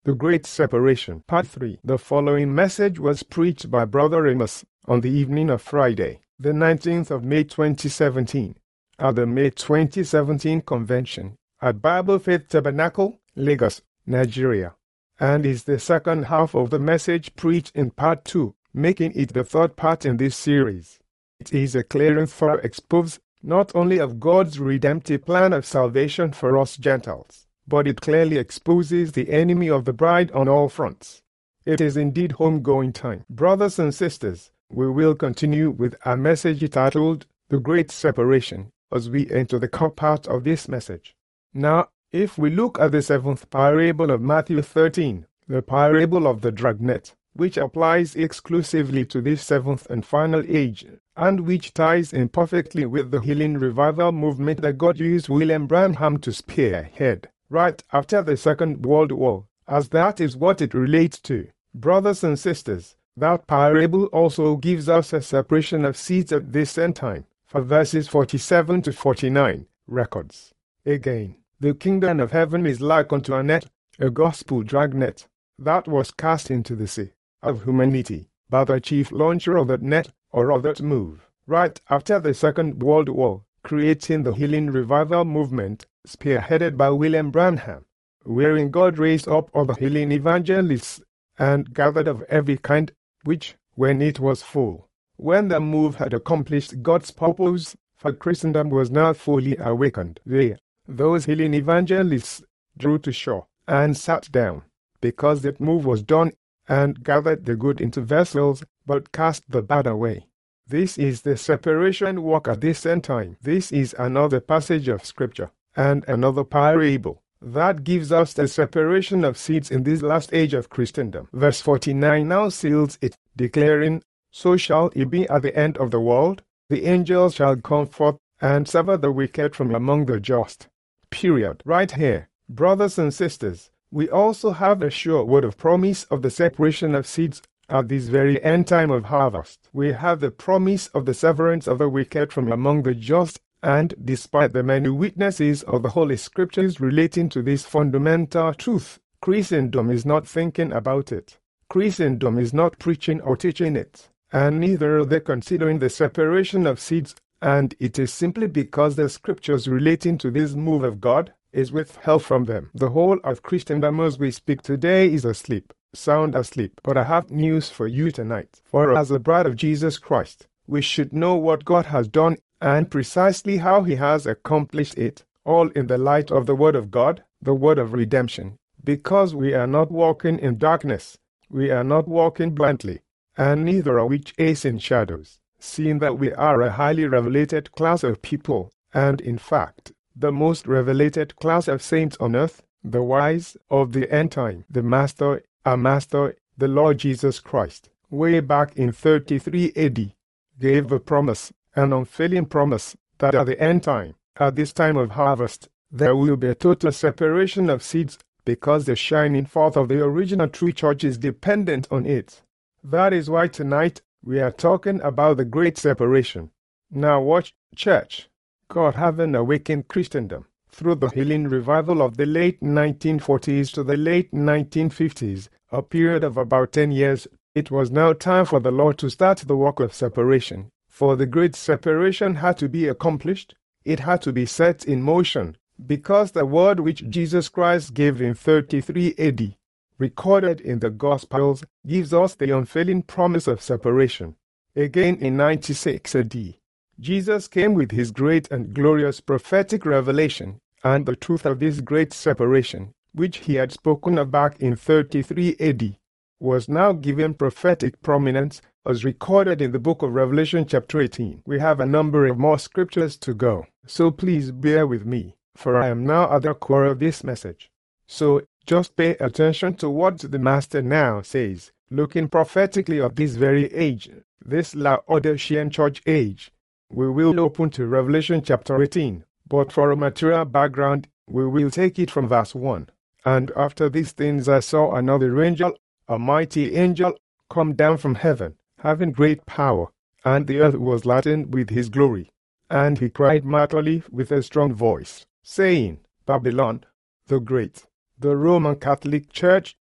The Great Separation, Part 3. The following message was preached by Brother Amos on the evening of Friday, the 19th of May 2017, at the May 2017 convention at Bible Faith Tabernacle, Lagos, Nigeria, and is the second half of the message preached in Part 2, making it the third part in this series. It is a clear and thorough expose not only of God's redemptive plan of salvation for us Gentiles, but it clearly exposes the enemy of the bride on all fronts. It is indeed homegoing time. Brothers and sisters, we will continue with our message titled, The Great Separation, as we enter the core part of this message. Now, if we look at the seventh parable of Matthew 13, the parable of the dragnet, which applies exclusively to this seventh and final age, and which ties in perfectly with the healing revival movement that God used William Branham to spearhead right after the Second World War, as that is what it relates to. Brothers and sisters, that parable also gives us a separation of seeds at this end time, for verses 47 to 49 records. Again, the kingdom of heaven is like unto a net, a gospel dragnet, that was cast into the sea of humanity by the chief launcher of that net, or of that move, right after the Second World War, creating the healing revival movement, spearheaded by William Branham, wherein God raised up other healing evangelists and gathered of every kind, which, when it was full, when the move had accomplished God's purpose, for Christendom was now fully awakened, those healing evangelists drew to shore and sat down, because that move was done, and gathered the good into vessels, but cast the bad away. This is the separation work at this end time. This is another passage of Scripture, and another parable, that gives us the separation of seeds in this last age of Christendom. Verse 49 now seals it, declaring, So shall it be at the end of the world, the angels shall come forth, and sever the wicked from among the just. Period. Right here, brothers and sisters, we also have a sure word of promise of the separation of seeds at this very end time of harvest. We have the promise of the severance of the wicked from among the just, and despite the many witnesses of the Holy Scriptures relating to this fundamental truth, Christendom is not thinking about it. Christendom is not preaching or teaching it, and neither are they considering the separation of seeds, and it is simply because the Scriptures relating to this move of God is withheld from them. The whole of Christendom as we speak today is asleep, sound asleep. But I have news for you tonight. For as the bride of Jesus Christ, we should know what God has done and precisely how He has accomplished it, all in the light of the Word of God, the Word of redemption. Because we are not walking in darkness, we are not walking blindly, and neither are we chasing shadows, seeing that we are a highly revelated class of people, and in fact, the most revelated class of saints on earth, the wise of the end time, the Master, our Master, the Lord Jesus Christ, way back in 33 AD, gave a promise, an unfailing promise, that at the end time, at this time of harvest, there will be a total separation of seeds, because the shining forth of the original true church is dependent on it. That is why tonight we are talking about the great separation. Now watch, church. God having awakened Christendom through the healing revival of the late 1940s to the late 1950s, a period of about 10 years, it was now time for the Lord to start the work of separation. For the great separation had to be accomplished, it had to be set in motion, because the word which Jesus Christ gave in 33 AD, recorded in the Gospels, gives us the unfailing promise of separation. Again in 96 AD, Jesus came with His great and glorious prophetic revelation, and the truth of this great separation, which He had spoken of back in 33 AD, was now given prophetic prominence, as recorded in the book of Revelation chapter 18. We have a number of more scriptures to go, so please bear with me, for I am now at the core of this message. So, just pay attention to what the Master now says, looking prophetically at this very age, this Laodicean church age. We will open to Revelation chapter 18, but for a material background, we will take it from verse 1. And after these things I saw another angel, a mighty angel, come down from heaven, having great power, and the earth was lightened with his glory. And he cried mightily with a strong voice, saying, Babylon, the great, the Roman Catholic Church,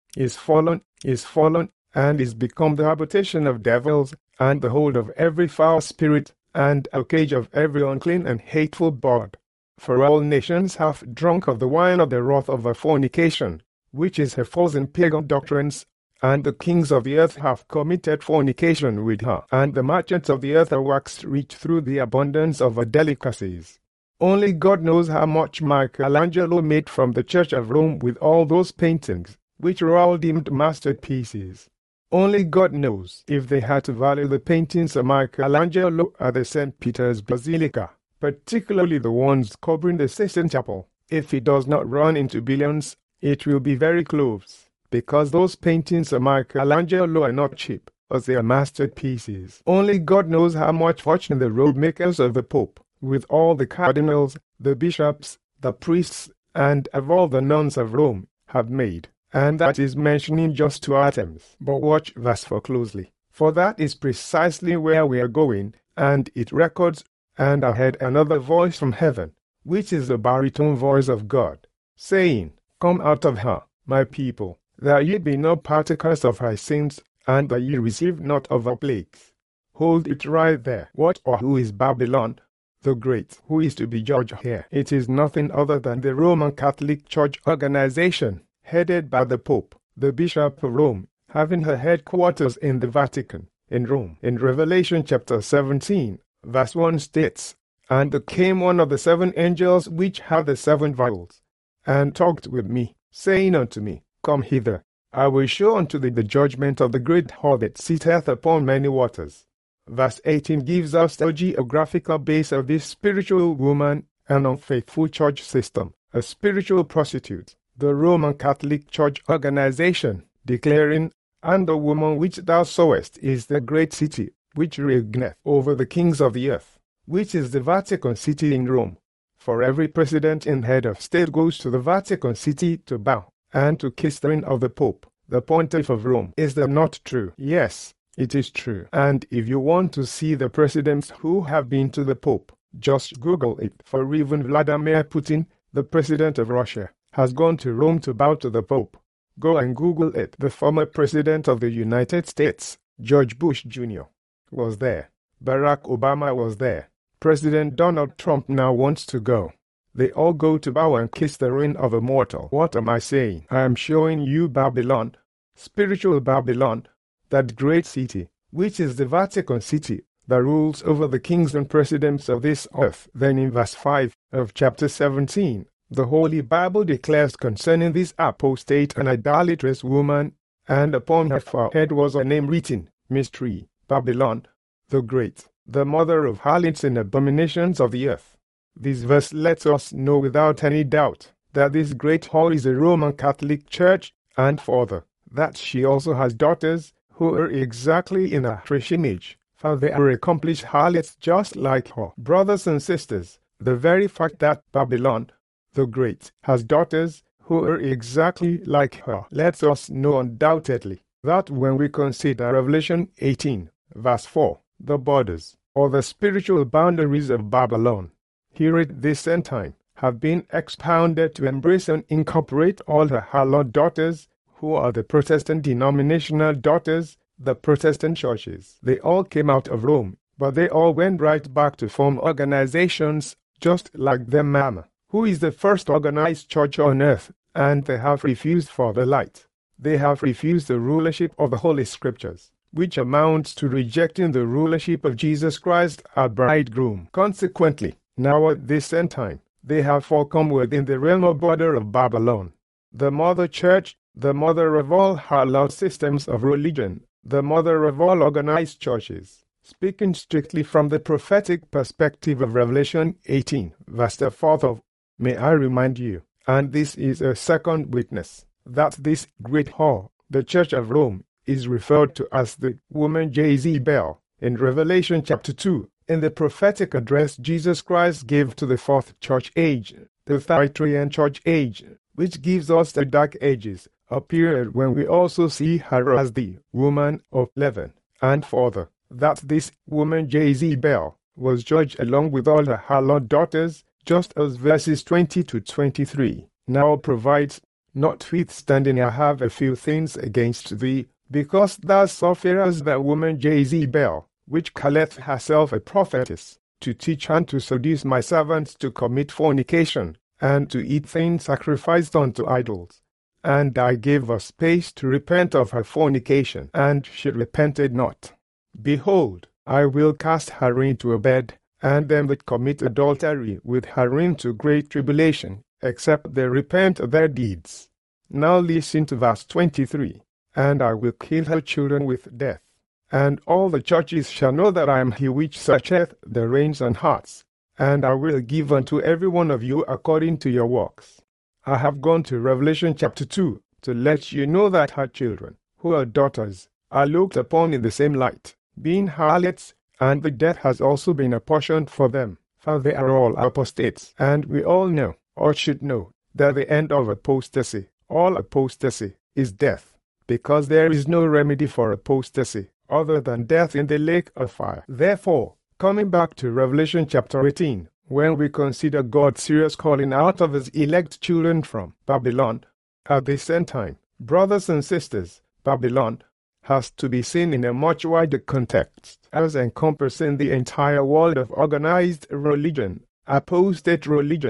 is fallen, and is become the habitation of devils, and the hold of every foul spirit, and a cage of every unclean and hateful bird. For all nations have drunk of the wine of the wrath of her fornication, which is her false and pagan doctrines, and the kings of the earth have committed fornication with her, and the merchants of the earth are waxed rich through the abundance of her delicacies. Only God knows how much Michelangelo made from the Church of Rome with all those paintings, which are all deemed masterpieces. Only God knows if they had to value the paintings of Michelangelo at the St. Peter's Basilica, particularly the ones covering the Sistine Chapel. If it does not run into billions, it will be very close, because those paintings of Michelangelo are not cheap, as they are masterpieces. Only God knows how much fortune the robe makers of the Pope, with all the cardinals, the bishops, the priests, and of all the nuns of Rome, have made, and that is mentioning just 2 items. But watch verse 4 closely, for that is precisely where we are going, and it records, and I heard another voice from heaven, which is the baritone voice of God, saying, Come out of her, my people, that ye be not partakers of her sins, and that ye receive not of her plagues. Hold it right there. What or who is Babylon the Great, who is to be judged here? It is nothing other than the Roman Catholic Church organization, headed by the Pope, the Bishop of Rome, having her headquarters in the Vatican, in Rome. In Revelation chapter 17, verse 1 states, And there came one of the 7 angels which had the 7 vials, and talked with me, saying unto me, Come hither, I will show unto thee the judgment of the great whore that sitteth upon many waters. Verse 18 gives us the geographical base of this spiritual woman, an unfaithful church system, a spiritual prostitute, the Roman Catholic Church organization, declaring, And the woman which thou sawest is the great city, which reigneth over the kings of the earth, which is the Vatican City in Rome. For every president and head of state goes to the Vatican City to bow, and to kiss the ring of the Pope, the Pontiff of Rome. Is that not true? Yes, it is true. And if you want to see the presidents who have been to the Pope, just Google it. For even Vladimir Putin, the president of Russia, has gone to Rome to bow to the Pope. Go and Google it. The former president of the United States, George Bush Jr., was there. Barack Obama was there. President Donald Trump now wants to go. They all go to bow and kiss the ring of a mortal. What am I saying? I am showing you Babylon, spiritual Babylon, that great city, which is the Vatican City, that rules over the kings and presidents of this earth. Then in verse 5 of chapter 17, the Holy Bible declares concerning this apostate and idolatrous woman, and upon her forehead was a name written, Mystery, Babylon, the Great, the mother of harlots and abominations of the earth. This verse lets us know without any doubt that this great whore is a Roman Catholic Church, and further, that she also has daughters who are exactly in her fresh image, for they are accomplished harlots just like her. Brothers and sisters, the very fact that Babylon, the Great, has daughters who are exactly like her lets us know undoubtedly that when we consider Revelation 18, verse 4, the borders, or the spiritual boundaries of Babylon, here at this end time, have been expounded to embrace and incorporate all her harlot daughters, who are the Protestant denominational daughters, the Protestant churches. They all came out of Rome, but they all went right back to form organizations just like their mama, who is the first organized church on earth, and they have refused for the light. They have refused the rulership of the Holy Scriptures, which amounts to rejecting the rulership of Jesus Christ, our bridegroom. Consequently, now at this end time, they have all come within the realm or border of Babylon, the mother church, the mother of all harlot systems of religion, the mother of all organized churches. Speaking strictly from the prophetic perspective of Revelation 18, verse 4, may I remind you, and this is a second witness, that this great whore, the Church of Rome, is referred to as the woman Jezebel in Revelation chapter 2, in the prophetic address Jesus Christ gave to the fourth church age, the Thyatirian church age, which gives us the dark ages, a period when we also see her as the woman of leaven, and further, that this woman Jezebel was judged along with all her harlot daughters, just as verses 20 to 23 now provides Notwithstanding I have a few things against thee, because thou sufferest the woman Jezebel, which calleth herself a prophetess, to teach and to seduce my servants to commit fornication, and to eat things sacrificed unto idols. And I gave her space to repent of her fornication, and she repented not. Behold, I will cast her into a bed, and them that commit adultery with her into great tribulation, except they repent of their deeds. Now listen to verse 23. And I will kill her children with death. And all the churches shall know that I am he which searcheth the reins and hearts. And I will give unto every one of you according to your works. I have gone to Revelation chapter 2 to let you know that her children, who are daughters, are looked upon in the same light, being harlots, and the death has also been apportioned for them, for they are all apostates. And we all know, or should know, that the end of apostasy, all apostasy, is death, because there is no remedy for apostasy other than death in the lake of fire. Therefore, coming back to Revelation chapter 18, when we consider God's serious calling out of his elect children from Babylon, at the same time, brothers and sisters, Babylon has to be seen in a much wider context, as encompassing the entire world of organized religion, apostate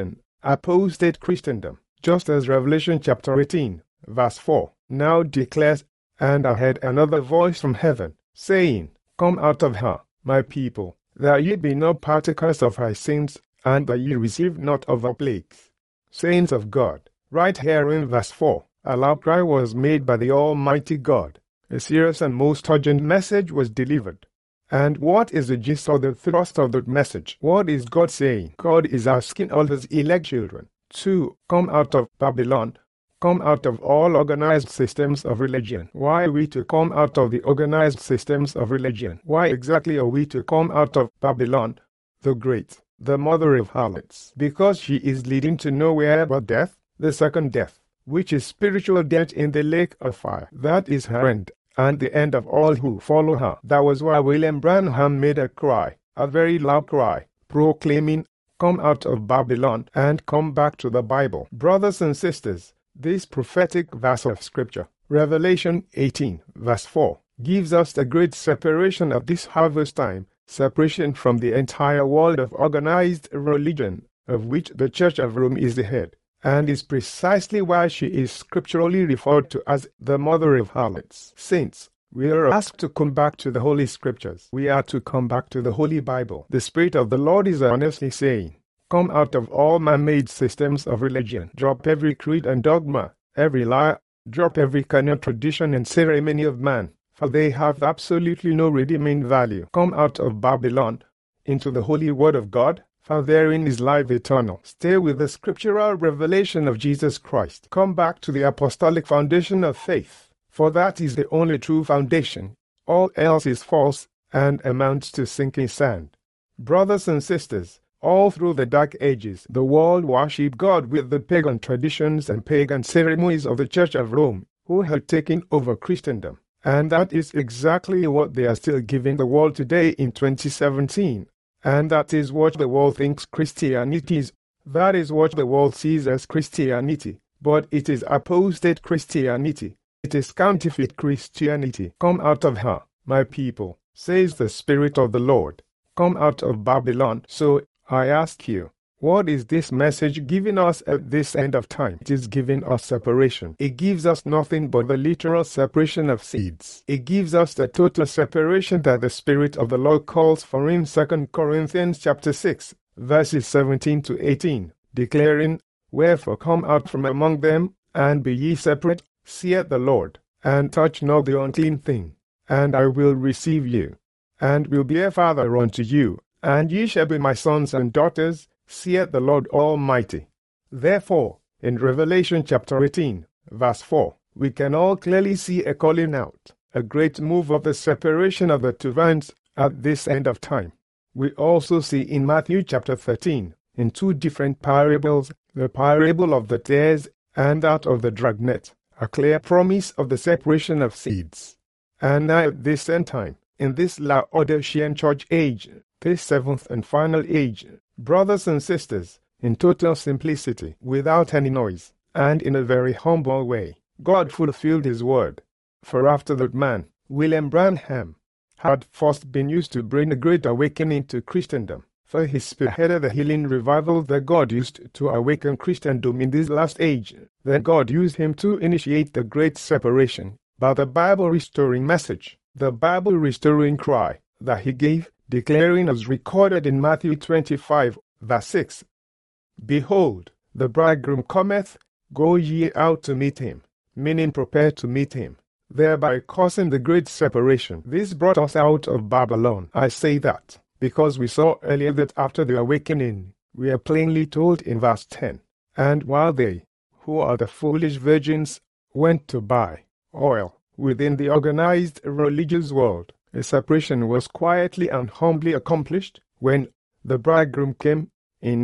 Christendom, just as Revelation chapter 18, verse 4, now declares, And I heard another voice from heaven, saying, Come out of her, my people, that ye be not partakers of her sins, and that ye receive not of her plagues. Saints of God, right here in verse 4, a loud cry was made by the Almighty God. A serious and most urgent message was delivered. And what is the gist or the thrust of that message? What is God saying? God is asking all his elect children to come out of Babylon, come out of all organized systems of religion. Why are we to come out of the organized systems of religion? Why exactly are we to come out of Babylon, the Great, the mother of harlots? Because she is leading to nowhere but death, the second death, which is spiritual death in the lake of fire. That is her end, and the end of all who follow her. That was why William Branham made a cry, a very loud cry, proclaiming, Come out of Babylon and come back to the Bible. Brothers and sisters, this prophetic verse of Scripture, Revelation 18, verse 4, gives us the great separation of this harvest time, separation from the entire world of organized religion, of which the Church of Rome is the head, and is precisely why she is scripturally referred to as the mother of harlots. Saints, we are asked to come back to the Holy Scriptures. We are to come back to the Holy Bible. The Spirit of the Lord is honestly saying, Come out of all man-made systems of religion. Drop every creed and dogma, every lie, drop every canon, tradition, and ceremony of man, for they have absolutely no redeeming value. Come out of Babylon into the holy word of God, for therein is life eternal. Stay with the scriptural revelation of Jesus Christ. Come back to the apostolic foundation of faith, for that is the only true foundation. All else is false and amounts to sinking sand. Brothers and sisters, all through the Dark Ages, the world worshipped God with the pagan traditions and pagan ceremonies of the Church of Rome, who had taken over Christendom. And that is exactly what they are still giving the world today in 2017. And that is what the world thinks Christianity is. That is what the world sees as Christianity. But it is apostate Christianity. It is counterfeit Christianity. Come out of her, my people, says the Spirit of the Lord. Come out of Babylon. So I ask you, what is this message giving us at this end of time? It is giving us separation. It gives us nothing but the literal separation of seeds. It gives us the total separation that the Spirit of the Lord calls for in 2 Corinthians chapter 6, verses 17 to 18, declaring, Wherefore come out from among them, and be ye separate, saith the Lord, and touch not the unclean thing, and I will receive you, and will be a father unto you, and ye shall be my sons and daughters, saith the Lord Almighty. Therefore, in Revelation chapter 18, verse 4, we can all clearly see a calling out, a great move of the separation of the two vines at this end of time. We also see in Matthew chapter 13, in two different parables, the parable of the tares and that of the dragnet, a clear promise of the separation of seeds. And now at this end time, in this Laodicean church age, this seventh and final age, brothers and sisters, in total simplicity, without any noise, and in a very humble way, God fulfilled his word. For after that man, William Branham, had first been used to bring a great awakening to Christendom, for he spearheaded the healing revival that God used to awaken Christendom in this last age. Then God used him to initiate the great separation by the Bible-restoring message, the Bible-restoring cry that he gave, declaring as recorded in Matthew 25, verse 6, "Behold, the bridegroom cometh, go ye out to meet him," meaning prepare to meet him, thereby causing the great separation. This brought us out of Babylon. I say that because we saw earlier that after the awakening, we are plainly told in verse 10, "And while they, who are the foolish virgins, went to buy oil within the organized religious world, a separation was quietly and humbly accomplished when the bridegroom came in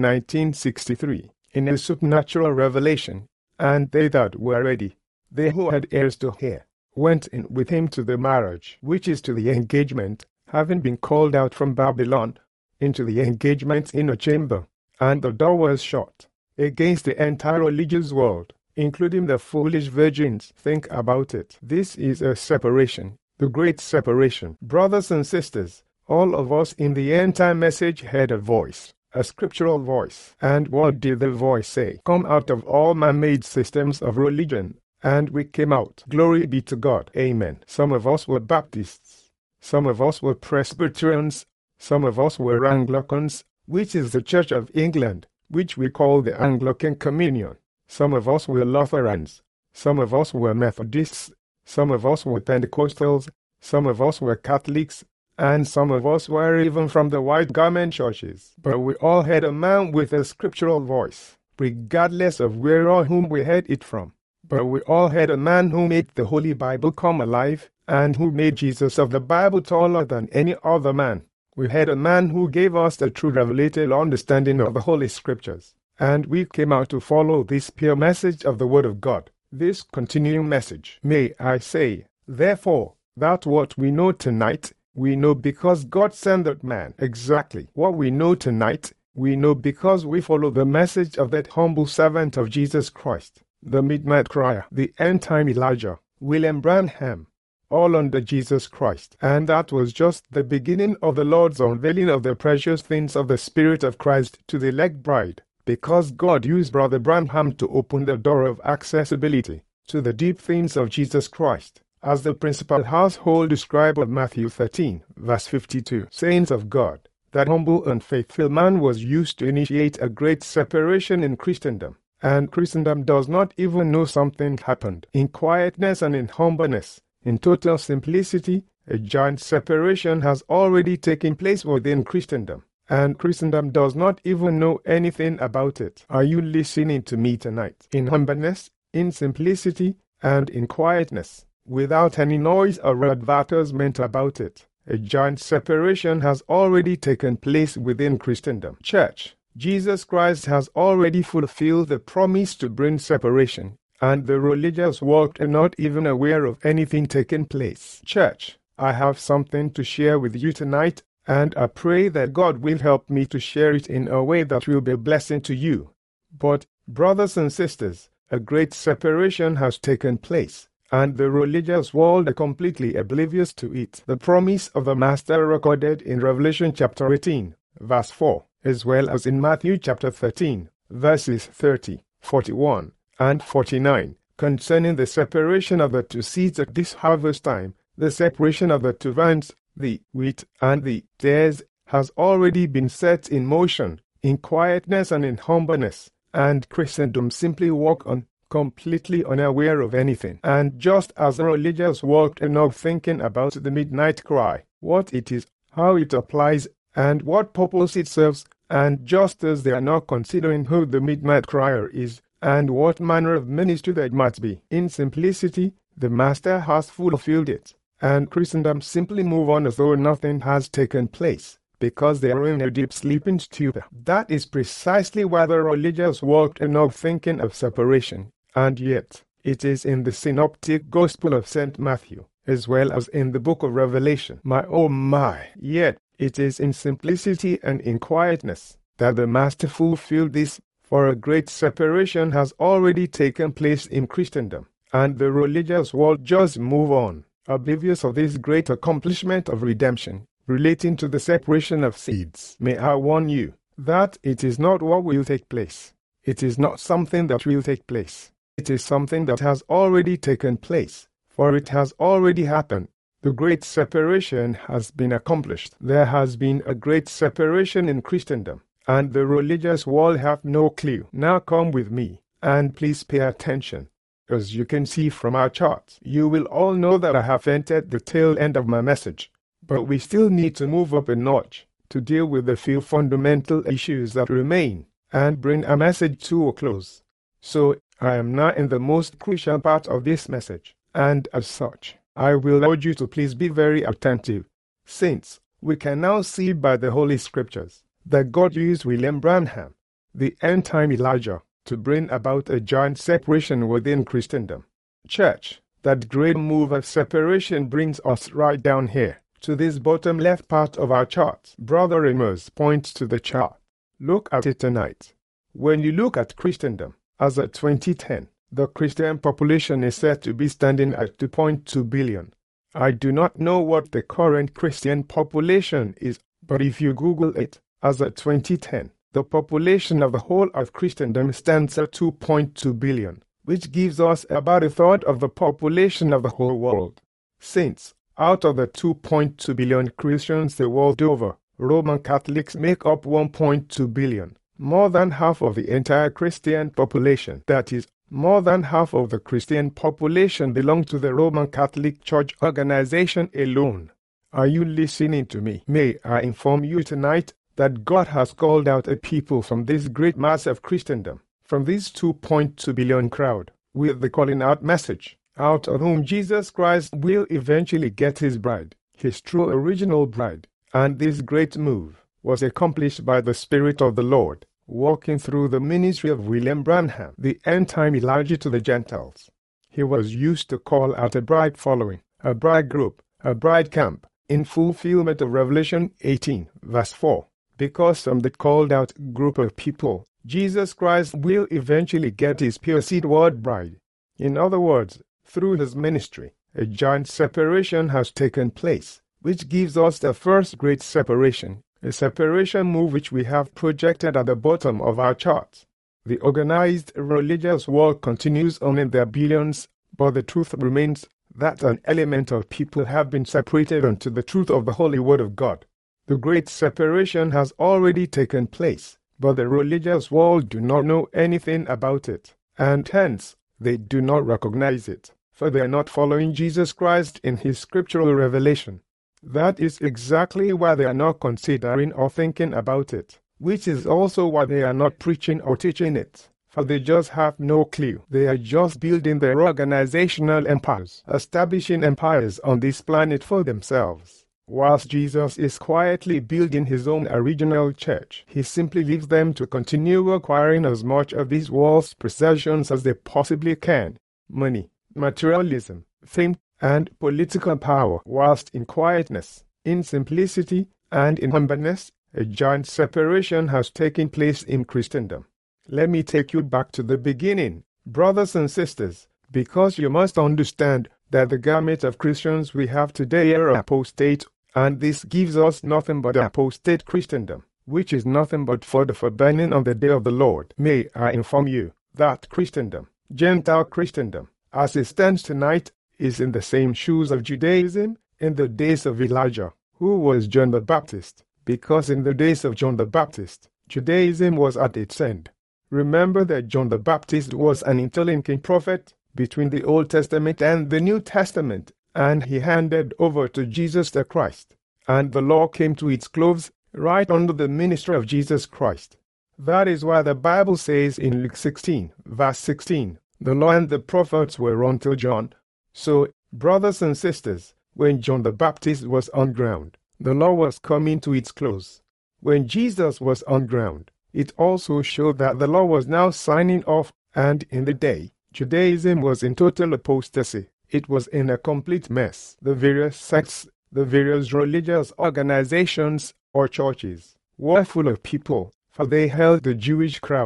1963 in a supernatural revelation, and they that were ready, they who had ears to hear, went in with him to the marriage, which is to the engagement, having been called out from Babylon into the engagement inner chamber, and the door was shut against the entire religious world, including the foolish virgins." Think about it. This is a separation, the great separation. Brothers and sisters, all of us in the end-time message heard a voice, a scriptural voice. And what did the voice say? "Come out of all man-made systems of religion." And we came out. Glory be to God. Amen. Some of us were Baptists. Some of us were Presbyterians. Some of us were Anglicans, which is the Church of England, which we call the Anglican Communion. Some of us were Lutherans. Some of us were Methodists. Some of us were Pentecostals. Some of us were Catholics. And some of us were even from the white garment churches. But we all had a man with a scriptural voice, regardless of where or whom we heard it from. But we all had a man who made the Holy Bible come alive, and who made Jesus of the Bible taller than any other man. We had a man who gave us the true revelated understanding of the Holy Scriptures. And we came out to follow this pure message of the Word of God, this continuing message. May I say, therefore, that what we know tonight, we know because God sent that man. Exactly. What we know tonight, we know because we follow the message of that humble servant of Jesus Christ, the midnight crier, the end-time Elijah, William Branham, all under Jesus Christ. And that was just the beginning of the Lord's unveiling of the precious things of the Spirit of Christ to the elect bride, because God used Brother Branham to open the door of accessibility to the deep things of Jesus Christ, as the principal household scribe of Matthew 13, verse 52. Saints of God, that humble and faithful man was used to initiate a great separation in Christendom. And Christendom does not even know something happened. In quietness and in humbleness, in total simplicity, a giant separation has already taken place within Christendom. And Christendom does not even know anything about it. Are you listening to me tonight? In humbleness, in simplicity, and in quietness, without any noise or advertisement about it, a giant separation has already taken place within Christendom. Church, Jesus Christ has already fulfilled the promise to bring separation, and the religious world are not even aware of anything taking place. Church, I have something to share with you tonight, and I pray that God will help me to share it in a way that will be a blessing to you. But, brothers and sisters, a great separation has taken place, and the religious world are completely oblivious to it. The promise of the Master recorded in Revelation chapter 18, verse 4, as well as in Matthew chapter 13, verses 30, 41, and 49, concerning the separation of the two seeds at this harvest time, the separation of the two vines, the wheat and the tares, has already been set in motion, in quietness and in humbleness, and Christendom simply walk on, completely unaware of anything. And just as the religious walked not thinking about the midnight cry, what it is, how it applies, and what purpose it serves, and just as they are not considering who the midnight crier is, and what manner of ministry that might be, in simplicity, the Master has fulfilled it, and Christendom simply move on as though nothing has taken place, because they are in a deep sleeping stupor. That is precisely why the religious world are not thinking of separation, and yet, it is in the synoptic Gospel of St. Matthew, as well as in the book of Revelation. Yet, it is in simplicity and in quietness that the Master fulfilled this For a great separation has already taken place in Christendom, and the religious world just move on, oblivious of this great accomplishment of redemption, relating to the separation of seeds. May I warn you that it is not what will take place. It is not something that will take place. It is something that has already taken place, for it has already happened. The great separation has been accomplished. There has been a great separation in Christendom, and the religious world have no clue. Now come with me, and please pay attention. As you can see from our charts, you will all know that I have entered the tail end of my message. But we still need to move up a notch to deal with the few fundamental issues that remain and bring our message to a close. So, I am now in the most crucial part of this message, and as such, I will urge you to please be very attentive. Since we can now see by the Holy Scriptures that God used William Branham, the end-time Elijah, to bring about a giant separation within Christendom. Church, that great move of separation brings us right down here, to this bottom left part of our chart. Brother Amos points to the chart. Look at it tonight. When you look at Christendom, as of 2010, the Christian population is said to be standing at 2.2 billion. I do not know what the current Christian population is, but if you Google it, as of 2010, the population of the whole of Christendom stands at 2.2 billion, which gives us about a third of the population of the whole world. Since, out of the 2.2 billion Christians the world over, Roman Catholics make up 1.2 billion, more than half of the entire Christian population. That is, more than half of the Christian population belong to the Roman Catholic Church organization alone. Are you listening to me? May I inform you tonight that God has called out a people from this great mass of Christendom, from this 2.2 billion crowd, with the calling out message, out of whom Jesus Christ will eventually get his bride, his true original bride. And this great move was accomplished by the Spirit of the Lord, walking through the ministry of William Branham, the end-time Elijah to the Gentiles. He was used to call out a bride following, a bride group, a bride camp, in fulfillment of Revelation 18, verse 4. Because from the called-out group of people, Jesus Christ will eventually get his pure seed-word bride. In other words, through his ministry, a giant separation has taken place, which gives us the first great separation, a separation move which we have projected at the bottom of our chart. The organized religious world continues on in their billions, but the truth remains that an element of people have been separated unto the truth of the Holy Word of God. The great separation has already taken place, but the religious world do not know anything about it, and hence they do not recognize it, for they are not following Jesus Christ in his scriptural revelation. That is exactly why they are not considering or thinking about it, which is also why they are not preaching or teaching it, for they just have no clue. They are just building their organizational empires, establishing empires on this planet for themselves. Whilst Jesus is quietly building his own original church, he simply leaves them to continue acquiring as much of this world's possessions as they possibly can: money, materialism, fame, and political power. Whilst in quietness, in simplicity, and in humbleness, a giant separation has taken place in Christendom. Let me take you back to the beginning, brothers and sisters, because you must understand that the gamut of Christians we have today are apostate, and this gives us nothing but apostate Christendom, which is nothing but for the forbidden on the day of the Lord. May I inform you that Christendom, Gentile Christendom, as it stands tonight, is in the same shoes of Judaism in the days of Elijah, who was John the Baptist, because in the days of John the Baptist, Judaism was at its end. Remember that John the Baptist was an interlinking prophet between the Old Testament and the New Testament, and he handed over to Jesus the Christ, and the law came to its close right under the ministry of Jesus Christ. That is why the Bible says in Luke 16, verse 16, the law and the prophets were until John. So, brothers and sisters, when John the Baptist was on ground, the law was coming to its close. When Jesus was on ground, it also showed that the law was now signing off, and in the day, Judaism was in total apostasy. It was in a complete mess. The various sects, the various religious organizations or churches were full of people, for they held the Jewish crowd,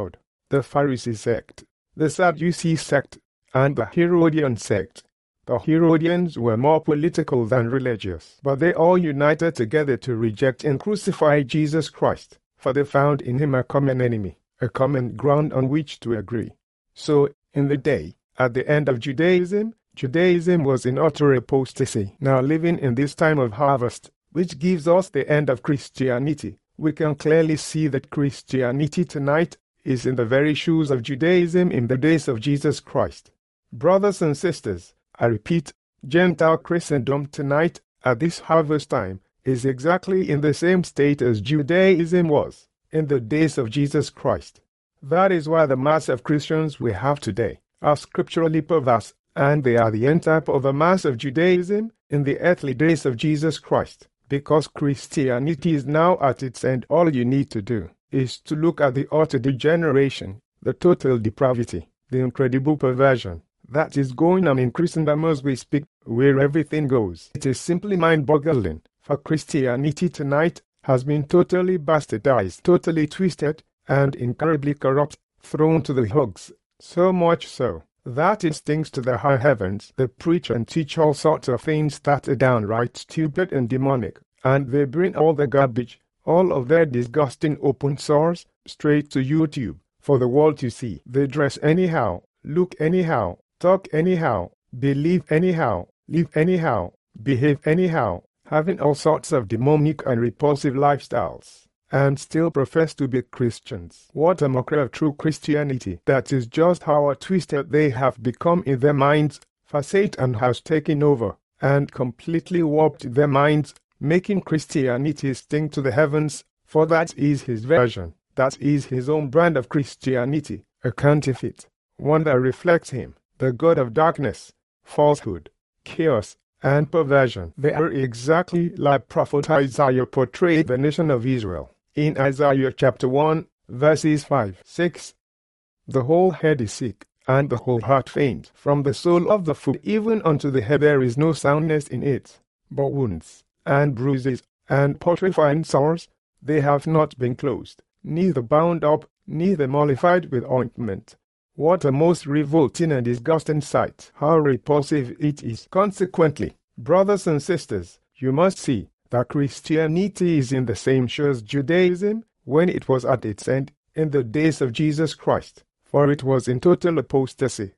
the Pharisee sect, the Sadducee sect, and the Herodian sect. The Herodians were more political than religious, but they all united together to reject and crucify Jesus Christ, for they found in him a common enemy, a common ground on which to agree. So, in the day, at the end of Judaism, Judaism was in utter apostasy. Now living in this time of harvest, which gives us the end of Christianity, we can clearly see that Christianity tonight is in the very shoes of Judaism in the days of Jesus Christ. Brothers and sisters, I repeat, Gentile Christendom tonight, at this harvest time, is exactly in the same state as Judaism was in the days of Jesus Christ. That is why the mass of Christians we have today are scripturally perverse, and they are the end type of the mass of Judaism in the earthly days of Jesus Christ. Because Christianity is now at its end, all you need to do is to look at the utter degeneration, the total depravity, the incredible perversion that is going on in Christendom as we speak, where everything goes. It is simply mind-boggling, for Christianity tonight has been totally bastardized, totally twisted, and incurably corrupt, thrown to the hogs, so much so that it stinks to the high heavens. They preach and teach all sorts of things that are downright stupid and demonic, and they bring all the garbage, all of their disgusting open source, straight to YouTube, for the world to see. They dress anyhow, look anyhow, talk anyhow, believe anyhow, live anyhow, behave anyhow, having all sorts of demonic and repulsive lifestyles, and still profess to be Christians. What a mockery of true Christianity. That is just how twisted they have become in their minds, for Satan has taken over and completely warped their minds, making Christianity stink to the heavens, for that is his version, that is his own brand of Christianity, a counterfeit, one that reflects him, the god of darkness, falsehood, chaos, and perversion. They are exactly like Prophet Isaiah portrayed the nation of Israel in Isaiah chapter 1, verses 5-6. The whole head is sick, and the whole heart faint. From the sole of the foot even unto the head there is no soundness in it, but wounds, and bruises, and putrefying sores, they have not been closed, neither bound up, neither mollified with ointment. What a most revolting and disgusting sight! How repulsive it is! Consequently, brothers and sisters, you must see that Christianity is in the same shoe as Judaism when it was at its end in the days of Jesus Christ, for it was in total apostasy,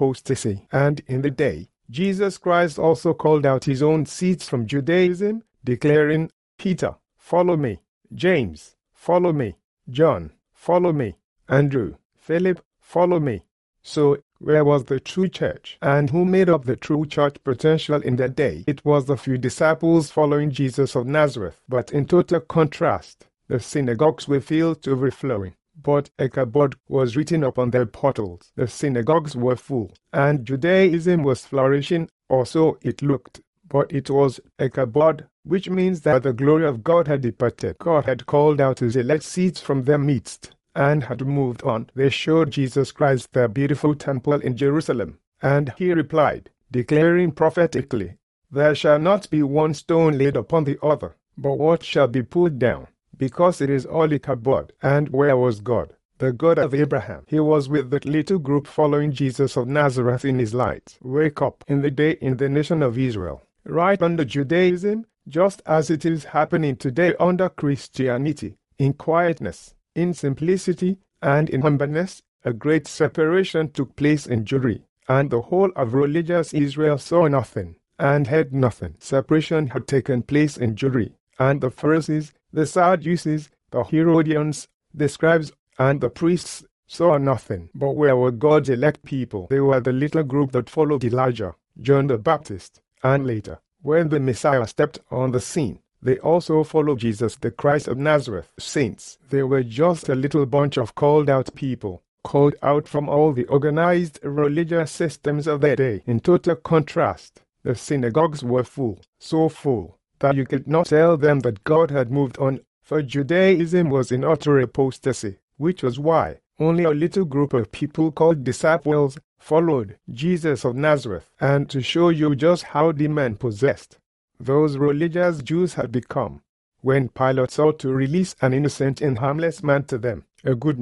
and in the day, Jesus Christ also called out his own seeds from Judaism, declaring, Peter, follow me, James, follow me, John, follow me, Andrew, Philip, follow me. So, where was the true church? And who made up the true church potential in that day? It was the few disciples following Jesus of Nazareth. But in total contrast, the synagogues were filled to overflowing. But Ichabod was written upon their portals. The synagogues were full, and Judaism was flourishing, or so it looked. But it was Ichabod, which means that the glory of God had departed. God had called out his elect seeds from their midst, and had moved on. They showed Jesus Christ their beautiful temple in Jerusalem, and he replied, declaring prophetically, There shall not be one stone laid upon the other, but what shall be pulled down, because it is all Ichabod. And where was God? The God of Abraham. He was with that little group following Jesus of Nazareth in his light. Wake up in the day in the nation of Israel, right under Judaism, just as it is happening today under Christianity, in quietness, in simplicity, and in humbleness. A great separation took place in Jewry, and the whole of religious Israel saw nothing, and heard nothing. Separation had taken place in Jewry, and the Pharisees, the Sadducees, the Herodians, the scribes, and the priests saw nothing. But where were God's elect people? They were the little group that followed Elijah, John the Baptist, and later, when the Messiah stepped on the scene, they also followed Jesus, the Christ of Nazareth. Saints, they were just a little bunch of called-out people, called out from all the organized religious systems of their day. In total contrast, the synagogues were full, so full, that you could not tell them that God had moved on, for Judaism was in utter apostasy, which was why only a little group of people called disciples followed Jesus of Nazareth. And to show you just how demon-possessed those religious Jews had become, when Pilate sought to release an innocent and harmless man to them, a good man,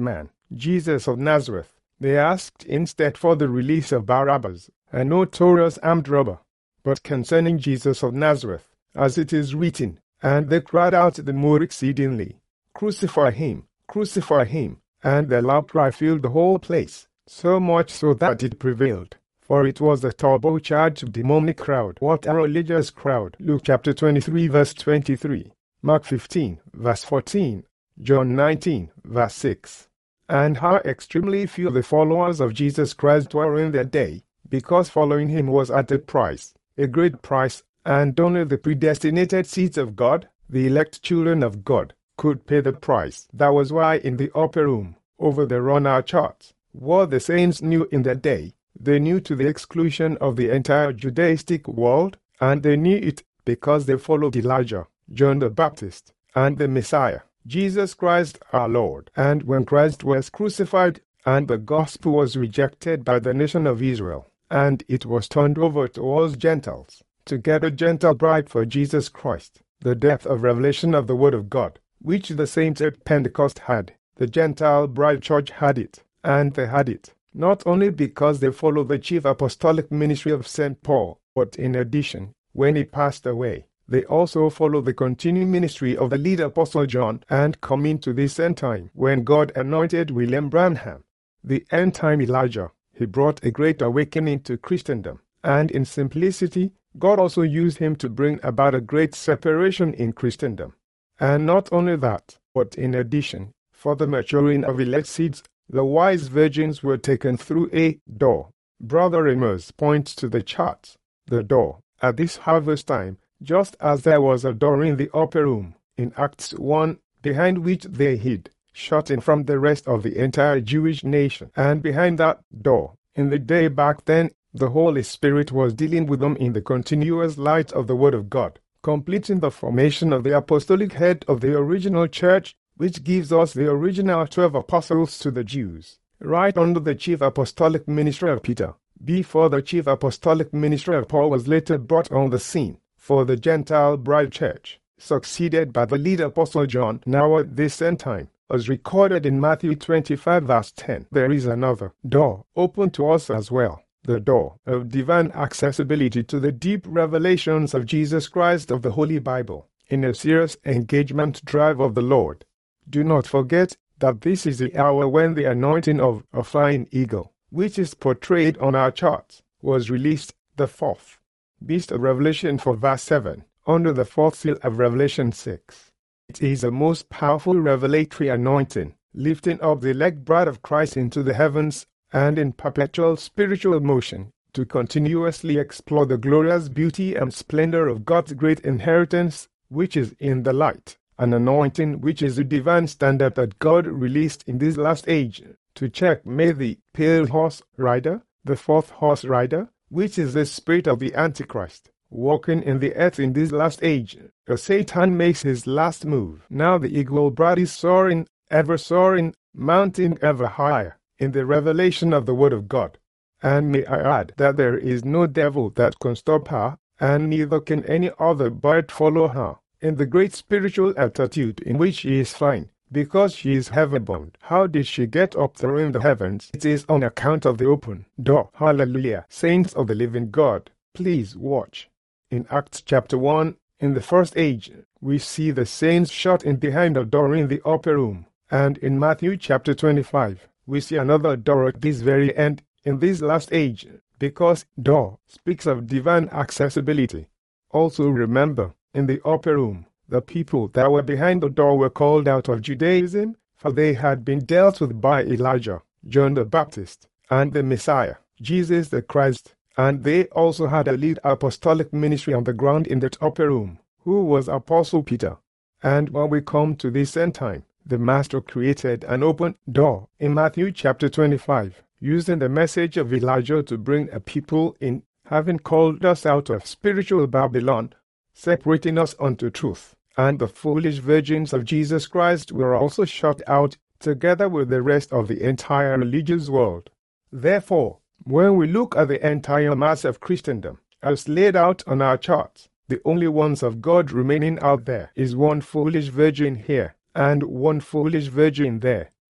Jesus of Nazareth. They asked instead for the release of Barabbas, a notorious armed robber. But concerning Jesus of Nazareth, as it is written, and they cried out the more exceedingly, Crucify him, crucify him. And the loud cry filled the whole place, so much so that it prevailed. For it was a turbocharged demonic crowd. What a religious crowd! Luke chapter 23 verse 23, Mark 15 verse 14, John 19 verse 6. And how extremely few the followers of Jesus Christ were in that day, because following him was at a price, a great price, and only the predestinated seeds of God, the elect children of God, could pay the price. That was why in the upper room, over the runner charts, what the saints knew in that day, they knew to the exclusion of the entire Judaistic world, and they knew it because they followed Elijah, John the Baptist, and the Messiah, Jesus Christ our Lord. And when Christ was crucified, and the gospel was rejected by the nation of Israel, and it was turned over towards Gentiles, to get a Gentile bride for Jesus Christ, the depth of revelation of the Word of God, which the saints at Pentecost had, the Gentile bride church had it, and they had it, not only because they followed the chief apostolic ministry of St. Paul, but in addition, when he passed away, they also followed the continuing ministry of the lead apostle John, and coming to this end time, when God anointed William Branham, the end time Elijah, he brought a great awakening to Christendom, and in simplicity, God also used him to bring about a great separation in Christendom. And not only that, but in addition, for the maturing of elect seeds, the wise virgins were taken through a door. Brother Amos points to the charts, the door, at this harvest time, just as there was a door in the upper room, in Acts 1, behind which they hid, shut in from the rest of the entire Jewish nation. And behind that door, in the day back then, the Holy Spirit was dealing with them in the continuous light of the Word of God, completing the formation of the apostolic head of the original church, which gives us the original 12 apostles to the Jews, right under the chief apostolic ministry of Peter, before the chief apostolic ministry of Paul was later brought on the scene for the Gentile bride church, succeeded by the lead apostle John, now at this end time, as recorded in Matthew 25 verse 10. There is another door open to us as well, the door of divine accessibility to the deep revelations of Jesus Christ of the Holy Bible, in a serious engagement drive of the Lord. Do not forget that this is the hour when the anointing of a flying eagle, which is portrayed on our charts, was released, the fourth beast of Revelation 4 verse 7, under the fourth seal of Revelation 6. It is the most powerful revelatory anointing, lifting up the elect bride of Christ into the heavens and in perpetual spiritual motion, to continuously explore the glorious beauty and splendor of God's great inheritance, which is in the light, an anointing which is the divine standard that God released in this last age, to checkmate the pale horse rider, the fourth horse rider, which is the spirit of the Antichrist, walking in the earth in this last age, as Satan makes his last move. Now the eagle bride is soaring, mounting ever higher, in the revelation of the Word of God. And may I add that there is no devil that can stop her, and neither can any other bird follow her, in the great spiritual altitude in which she is flying, because she is heaven-bound. How did she get up there in the heavens? It is on account of the open door. Hallelujah. Saints of the living God, please watch. In Acts chapter 1, in the first age, we see the saints shut in behind a door in the upper room. And in Matthew chapter 25, we see another door at this very end, in this last age, because door speaks of divine accessibility. Also remember, in the upper room, the people that were behind the door were called out of Judaism, for they had been dealt with by Elijah, John the Baptist, and the Messiah, Jesus the Christ, and they also had a lead apostolic ministry on the ground in that upper room, who was Apostle Peter. And when we come to this end time, the Master created an open door in Matthew chapter 25, using the message of Elijah to bring a people in, having called us out of spiritual Babylon, separating us unto truth. And the foolish virgins of Jesus Christ were also shut out, together with the rest of the entire religious world. Therefore, when we look at the entire mass of Christendom, as laid out on our charts, the only ones of God remaining out there is one foolish virgin here, and one foolish virgin there.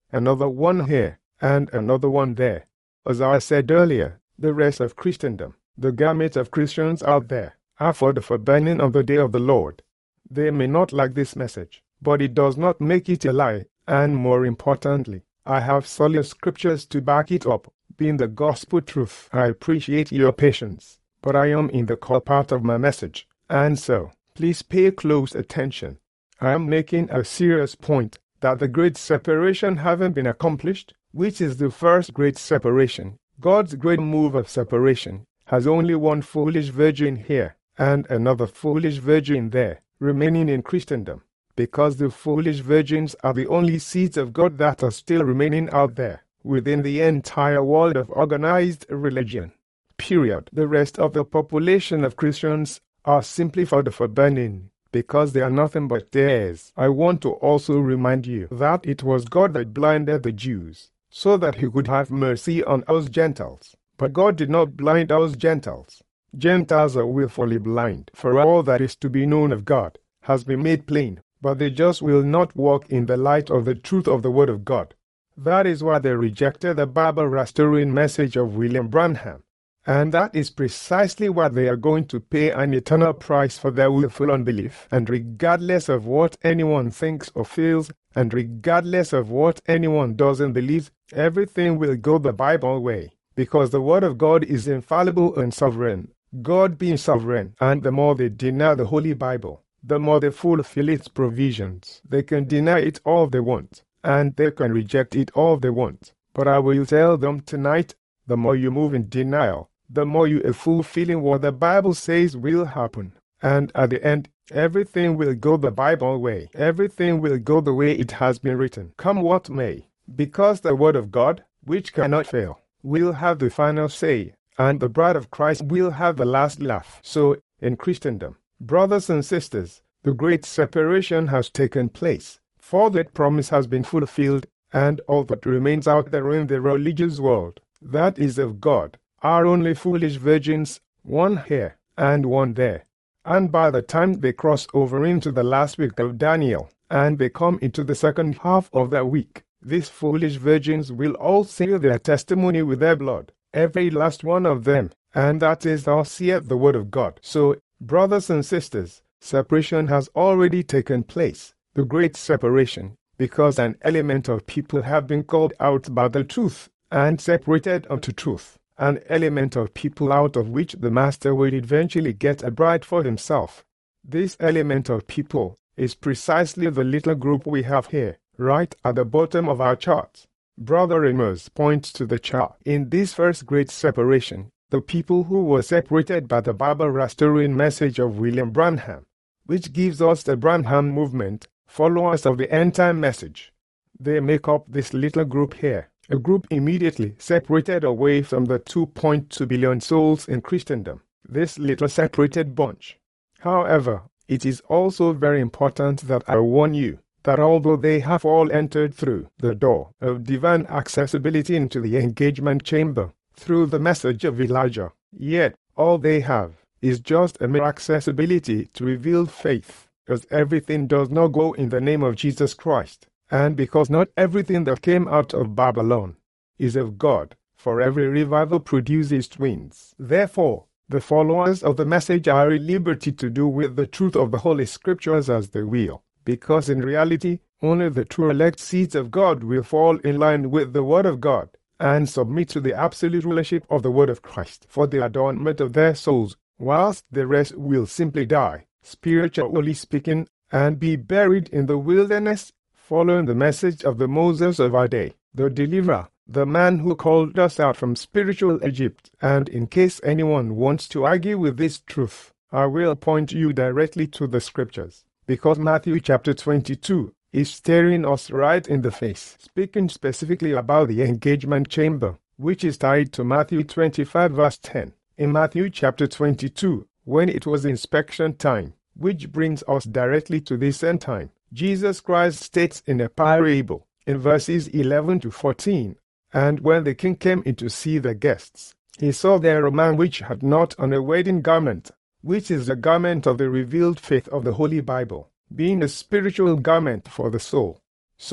another one here, and another one there. As I said earlier, the rest of Christendom, the garments of Christians out there, are for the burning on the day of the Lord. They may not like this message, but it does not make it a lie, and more importantly, I have solid scriptures to back it up, being the gospel truth. I appreciate your patience, but I am in the core part of my message, and so, please pay close attention. I am making a serious point that the great separation haven't been accomplished, which is the first great separation. God's great move of separation has only one foolish virgin here, and another foolish virgin there, remaining in Christendom, because the foolish virgins are the only seeds of God that are still remaining out there, within the entire world of organized religion. Period. The rest of the population of Christians are simply for the burning, because they are nothing but theirs. I want to also remind you that it was God that blinded the Jews, so that he could have mercy on us Gentiles. But God did not blind us Gentiles. Gentiles are willfully blind, for all that is to be known of God has been made plain, but they just will not walk in the light of the truth of the Word of God. That is why they rejected the Bible restoring message of William Branham. And that is precisely why they are going to pay an eternal price for their willful unbelief. And regardless of what anyone thinks or feels, and regardless of what anyone doesn't believe, everything will go the Bible way, because the Word of God is infallible and sovereign, God being sovereign. And the more they deny the Holy Bible, the more they fulfill its provisions. They can deny it all they want, and they can reject it all they want. But I will tell them tonight, the more you move in denial, the more you are fulfilling what the Bible says will happen. And at the end, everything will go the Bible way. Everything will go the way it has been written, come what may. Because the Word of God, which cannot fail, will have the final say, and the bride of Christ will have the last laugh. So, in Christendom, brothers and sisters, the great separation has taken place, for that promise has been fulfilled, and all that remains out there in the religious world, that is of God, are only foolish virgins, one here and one there. And by the time they cross over into the last week of Daniel, and they come into the second half of that week, these foolish virgins will all seal their testimony with their blood, every last one of them, and that is thus saith the Word of God. So, brothers and sisters, separation has already taken place, the great separation, because an element of people have been called out by the truth, and separated unto truth. An element of people out of which the Master will eventually get a bride for himself. This element of people is precisely the little group we have here, right at the bottom of our chart. Brother Amos points to the chart. In this first great separation, the people who were separated by the Bible restoring message of William Branham, which gives us the Branham movement, followers of the end-time message. They make up this little group here. A group immediately separated away from the 2.2 billion souls in Christendom, this little separated bunch. However, it is also very important that I warn you that although they have all entered through the door of divine accessibility into the engagement chamber through the message of Elijah, yet all they have is just a mere accessibility to revealed faith, because everything does not go in the name of Jesus Christ. And because not everything that came out of Babylon is of God, for every revival produces twins. Therefore, the followers of the message are at liberty to do with the truth of the Holy Scriptures as they will, because in reality, only the true elect seeds of God will fall in line with the Word of God, and submit to the absolute rulership of the Word of Christ for the adornment of their souls, whilst the rest will simply die, spiritually speaking, and be buried in the wilderness, following the message of the Moses of our day, the deliverer, the man who called us out from spiritual Egypt. And in case anyone wants to argue with this truth, I will point you directly to the scriptures, because Matthew chapter 22 is staring us right in the face, speaking specifically about the engagement chamber, which is tied to Matthew 25 verse 10. In Matthew chapter 22, when it was inspection time, which brings us directly to this end time, Jesus Christ states in a parable, in verses 11 to 14, "And when the king came in to see the guests, he saw there a man which had not on a wedding garment, which is the garment of the revealed faith of the Holy Bible, being a spiritual garment for the soul. So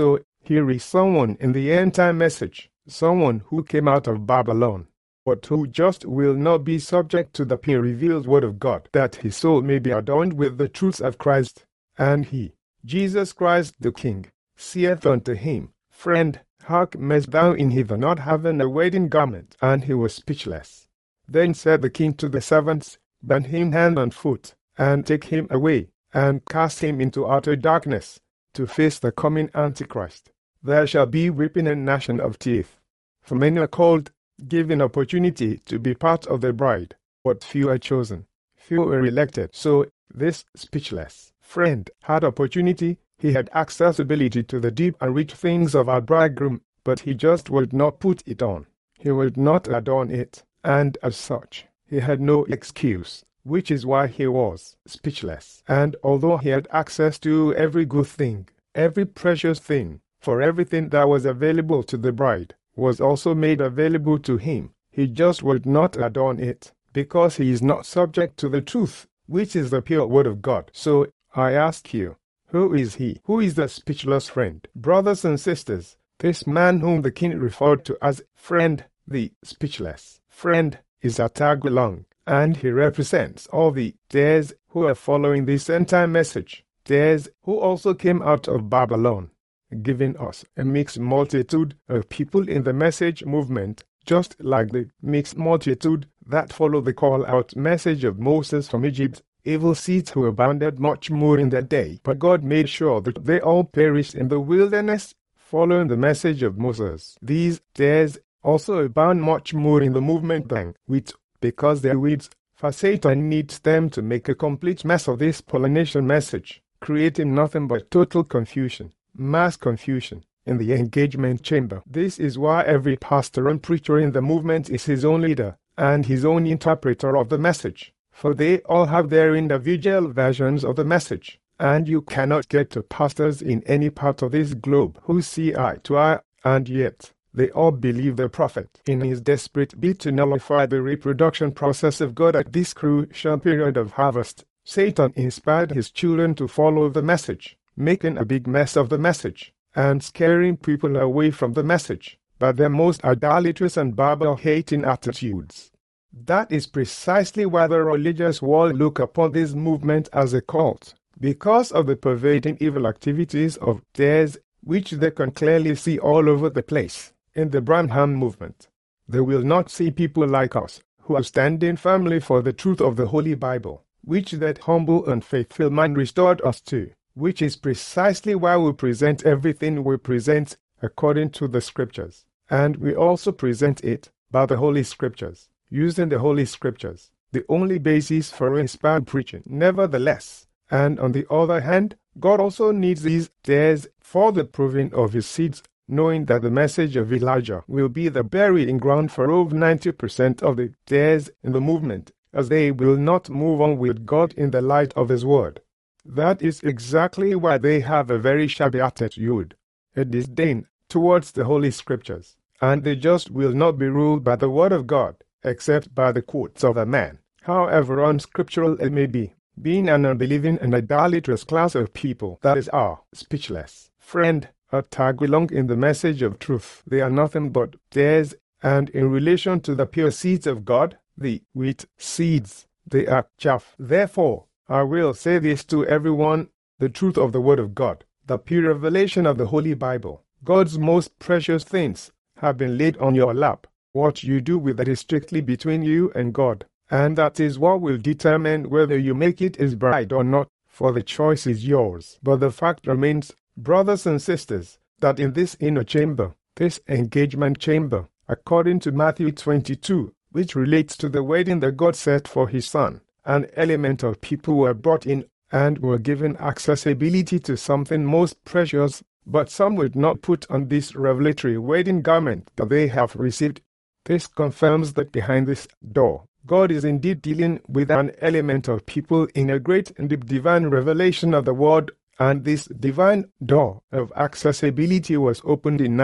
Here is someone in the end-time message, someone who came out of Babylon, but who just will not be subject to the peer-revealed word of God, that his soul may be adorned with the truths of Christ. And he, Jesus Christ the King, saith unto him, Friend, hark, mayst thou in heaven not having a wedding garment? And he was speechless. Then said the king to the servants, Bind him hand and foot, and take him away, and cast him into outer darkness, to face the coming Antichrist. There shall be weeping and gnashing of teeth. For many are called, given opportunity to be part of the bride, but few are chosen. Few were elected. So this speechless friend had opportunity. He had accessibility to the deep and rich things of our bridegroom, but he just would not put it on. He would not adorn it, and as such, he had no excuse, which is why he was speechless. And although he had access to every good thing, every precious thing, for everything that was available to the bride was also made available to him, he just would not adorn it, because he is not subject to the truth, which is the pure word of God. So I ask you, who is he? Who is the speechless friend? Brothers and sisters, this man whom the king referred to as friend, the speechless friend, is a tag along, and he represents all the tares who are following this end-time message, tares who also came out of Babylon, giving us a mixed multitude of people in the message movement, just like the mixed multitude that followed the call-out message of Moses from Egypt. Evil seeds who abounded much more in that day, but God made sure that they all perished in the wilderness, following the message of Moses. These tares also abound much more in the movement than wheat, because they're weeds, for Satan needs them to make a complete mess of this pollination message, creating nothing but total confusion, mass confusion, in the engagement chamber. This is why every pastor and preacher in the movement is his own leader, and his own interpreter of the message. For they all have their individual versions of the message, and you cannot get to pastors in any part of this globe who see eye to eye, and yet they all believe the prophet in his desperate bid to nullify the reproduction process of God at this crucial period of harvest. Satan inspired his children to follow the message, making a big mess of the message, and scaring people away from the message by their most idolatrous and Bible-hating attitudes. That is precisely why the religious world look upon this movement as a cult, because of the pervading evil activities of tares, which they can clearly see all over the place. In the Branham movement, they will not see people like us, who are standing firmly for the truth of the Holy Bible, which that humble and faithful man restored us to, which is precisely why we present everything we present according to the Scriptures, and we also present it by the Holy Scriptures, using the Holy Scriptures, the only basis for inspired preaching. Nevertheless, and on the other hand, God also needs these tares for the proving of his seeds, knowing that the message of Elijah will be the burying ground for over 90% of the tares in the movement, as they will not move on with God in the light of his word. That is exactly why they have a very shabby attitude, a disdain towards the Holy Scriptures, and they just will not be ruled by the word of God, except by the quotes of a man, however unscriptural it may be. Being an unbelieving and idolatrous class of people, that is our speechless friend, are tag along in the message of truth. They are nothing but tares, and in relation to the pure seeds of God, the wheat seeds, they are chaff. Therefore, I will say this to everyone, the truth of the Word of God, the pure revelation of the Holy Bible, God's most precious things, have been laid on your lap. What you do with that is strictly between you and God, and that is what will determine whether you make it his bride or not, for the choice is yours. But the fact remains, brothers and sisters, that in this inner chamber, this engagement chamber, according to Matthew 22, which relates to the wedding that God set for his Son, an element of people were brought in and were given accessibility to something most precious, but some would not put on this revelatory wedding garment that they have received. This confirms that behind this door, God is indeed dealing with an element of people in a great and deep divine revelation of the Word, and this divine door of accessibility was opened in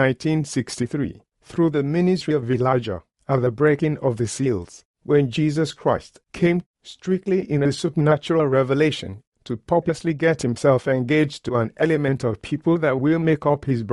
1963 through the ministry of Elijah at the breaking of the seals, when Jesus Christ came strictly in a supernatural revelation to purposely get himself engaged to an element of people that will make up his bride.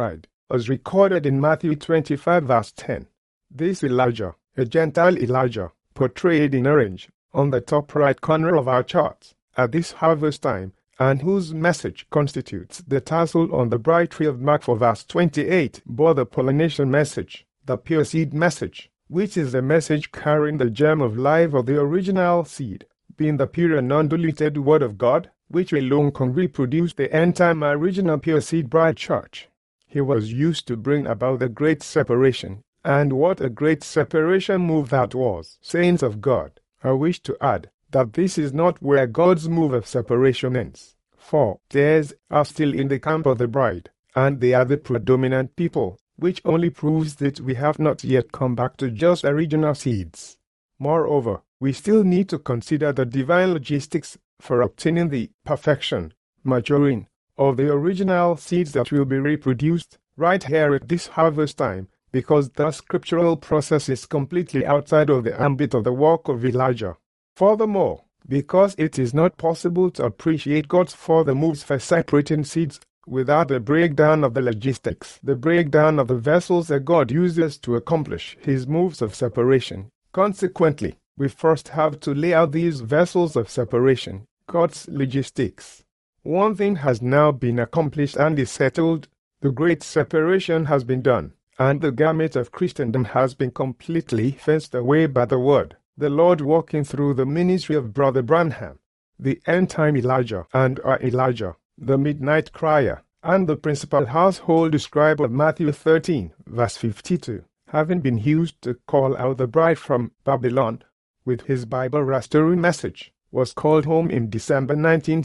was recorded in Matthew 25 verse 10. This Elijah, a Gentile Elijah, portrayed in orange, on the top right corner of our charts, at this harvest time, and whose message constitutes the tassel on the bright tree of Mark 4 verse 28, bore the pollination message, the pure seed message, which is the message carrying the germ of life of the original seed, being the pure and undiluted Word of God, which alone can reproduce the end-time original pure seed bride church. He was used to bring about the great separation, and what a great separation move that was. Saints of God, I wish to add that this is not where God's move of separation ends, for theirs are still in the camp of the bride, and they are the predominant people, which only proves that we have not yet come back to just original seeds. Moreover, we still need to consider the divine logistics for obtaining the perfection, maturing, of the original seeds that will be reproduced right here at this harvest time, because the scriptural process is completely outside of the ambit of the work of Elijah. Furthermore, because it is not possible to appreciate God's further moves for separating seeds without the breakdown of the logistics, the breakdown of the vessels that God uses to accomplish His moves of separation. Consequently, we first have to lay out these vessels of separation, God's logistics. One thing has now been accomplished and is settled. The great separation has been done, and the gamut of Christendom has been completely fenced away by the Word. The Lord working through the ministry of Brother Branham, the end-time Elijah and our Elijah, the midnight crier, and the principal household scribe of Matthew 13, verse 52, having been used to call out the bride from Babylon, with his Bible restoring message, was called home in December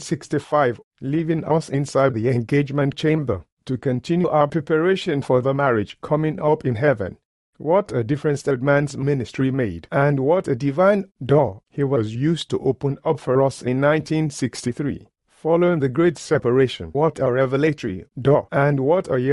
1965, leaving us inside the engagement chamber to continue our preparation for the marriage coming up in heaven. What a difference that man's ministry made, and what a divine door he was used to open up for us in 1963. Following the great separation, what a revelatory door, and what a year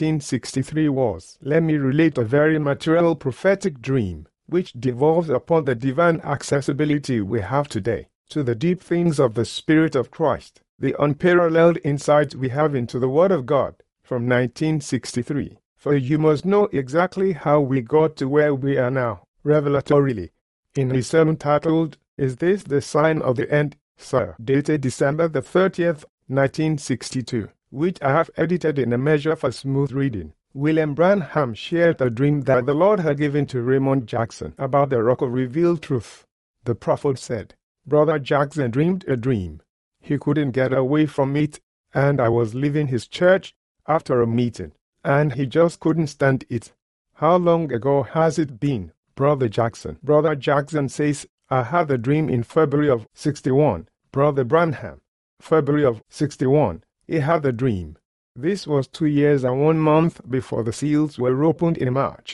1963 was. Let me relate a very material prophetic dream, which devolves upon the divine accessibility we have today, to the deep things of the Spirit of Christ, the unparalleled insight we have into the Word of God, from 1963. For you must know exactly how we got to where we are now, revelatorily. In his sermon titled, Is This the Sign of the End, Sir? Dated December the 30th, 1962, which I have edited in a measure for smooth reading, William Branham shared a dream that the Lord had given to Raymond Jackson about the rock of revealed truth. The prophet said, Brother Jackson dreamed a dream. He couldn't get away from it, and I was leaving his church after a meeting, and he just couldn't stand it. How long ago has it been, Brother Jackson? Brother Jackson says, I had a dream in February of 61. Brother Branham, February of 61, he had a dream. This was 2 years and 1 month before the seals were opened in March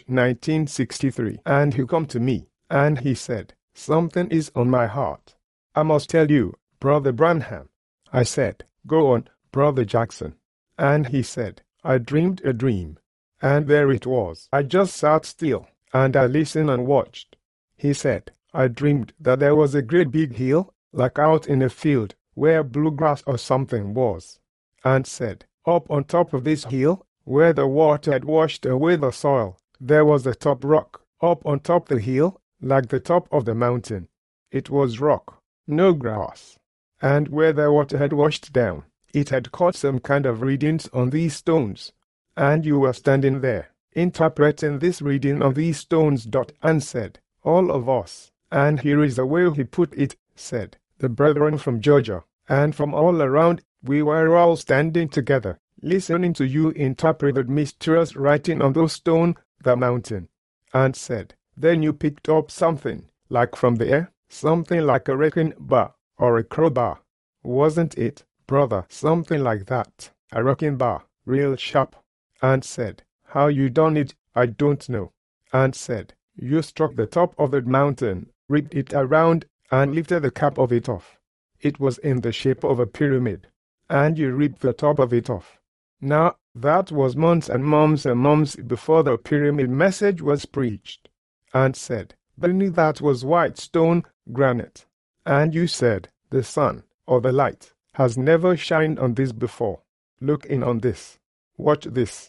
1963. And he come to me, and he said, something is on my heart. I must tell you, Brother Branham. I said, go on, Brother Jackson. And he said, I dreamed a dream. And there it was. I just sat still, and I listened and watched. He said, I dreamed that there was a great big hill, like out in a field, where bluegrass or something was. And said, up on top of this hill, where the water had washed away the soil, there was a top rock. Up on top the hill, like the top of the mountain. It was rock, no grass. And where the water had washed down, it had caught some kind of readings on these stones. And you were standing there, interpreting this reading on these stones. And said, all of us, and here is the way he put it, said, the brethren from Georgia, and from all around, we were all standing together, listening to you interpret the mysterious writing on those stones, the mountain. And said, then you picked up something, like from the air, something like a wrecking bar, or a crowbar. Wasn't it, brother, something like that, a wrecking bar, real sharp? And said, how you done it, I don't know. And said, you struck the top of the mountain, ripped it around, and lifted the cap of it off. It was in the shape of a pyramid, and you ripped the top of it off. Now, that was months and months before the pyramid message was preached. And said, beneath that was white stone, granite. And you said, the sun, or the light, has never shined on this before. Look in on this. Watch this.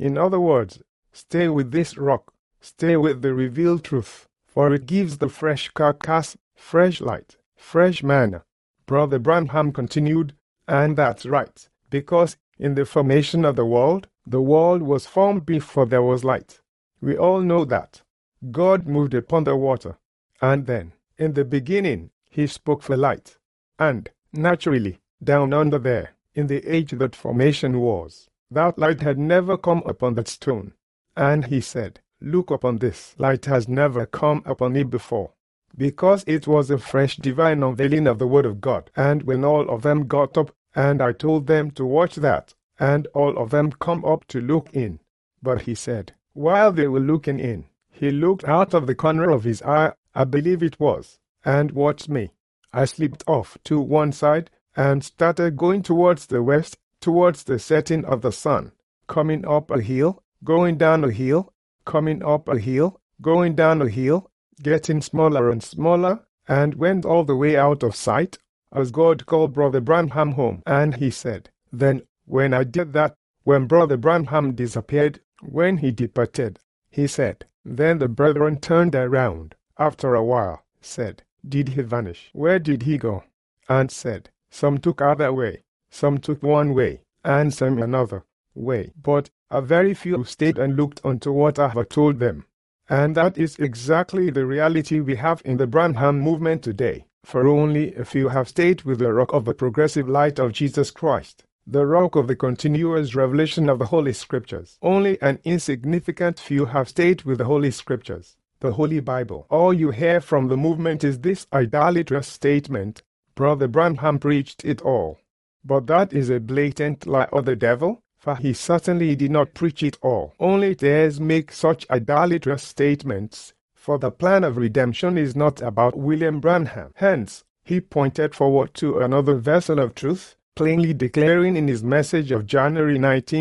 In other words, stay with this rock, stay with the revealed truth, for it gives the fresh carcass, fresh light, fresh manna. Brother Branham continued, and that's right, because in the formation of the world was formed before there was light. We all know that. God moved upon the water, and then, in the beginning, he spoke for light. And, naturally, down under there, in the age that formation was, that light had never come upon that stone. And he said, look upon this. Light has never come upon it before. Because it was a fresh divine unveiling of the Word of God. And when all of them got up, and I told them to watch that, and all of them come up to look in. But he said, while they were looking in, he looked out of the corner of his eye, I believe it was, and watched me. I slipped off to one side, and started going towards the west, towards the setting of the sun, coming up a hill, going down a hill, coming up a hill, going down a hill, getting smaller and smaller, and went all the way out of sight, as God called Brother Branham home. And he said, then, when I did that, when Brother Branham disappeared, when he departed, he said, then the brethren turned around, after a while, said, did he vanish? Where did he go? And said, some took other way, some took one way, and some another way. But a very few stayed and looked unto what I have told them. And that is exactly the reality we have in the Branham movement today, for only a few have stayed with the rock of the progressive light of Jesus Christ, the rock of the continuous revelation of the Holy Scriptures. Only an insignificant few have stayed with the Holy Scriptures, the Holy Bible. All you hear from the movement is this idolatrous statement, Brother Branham preached it all. But that is a blatant lie of the devil, for he certainly did not preach it all. Only dares make such idolatrous statements, for the plan of redemption is not about William Branham. Hence, he pointed forward to another vessel of truth, plainly declaring in his message of January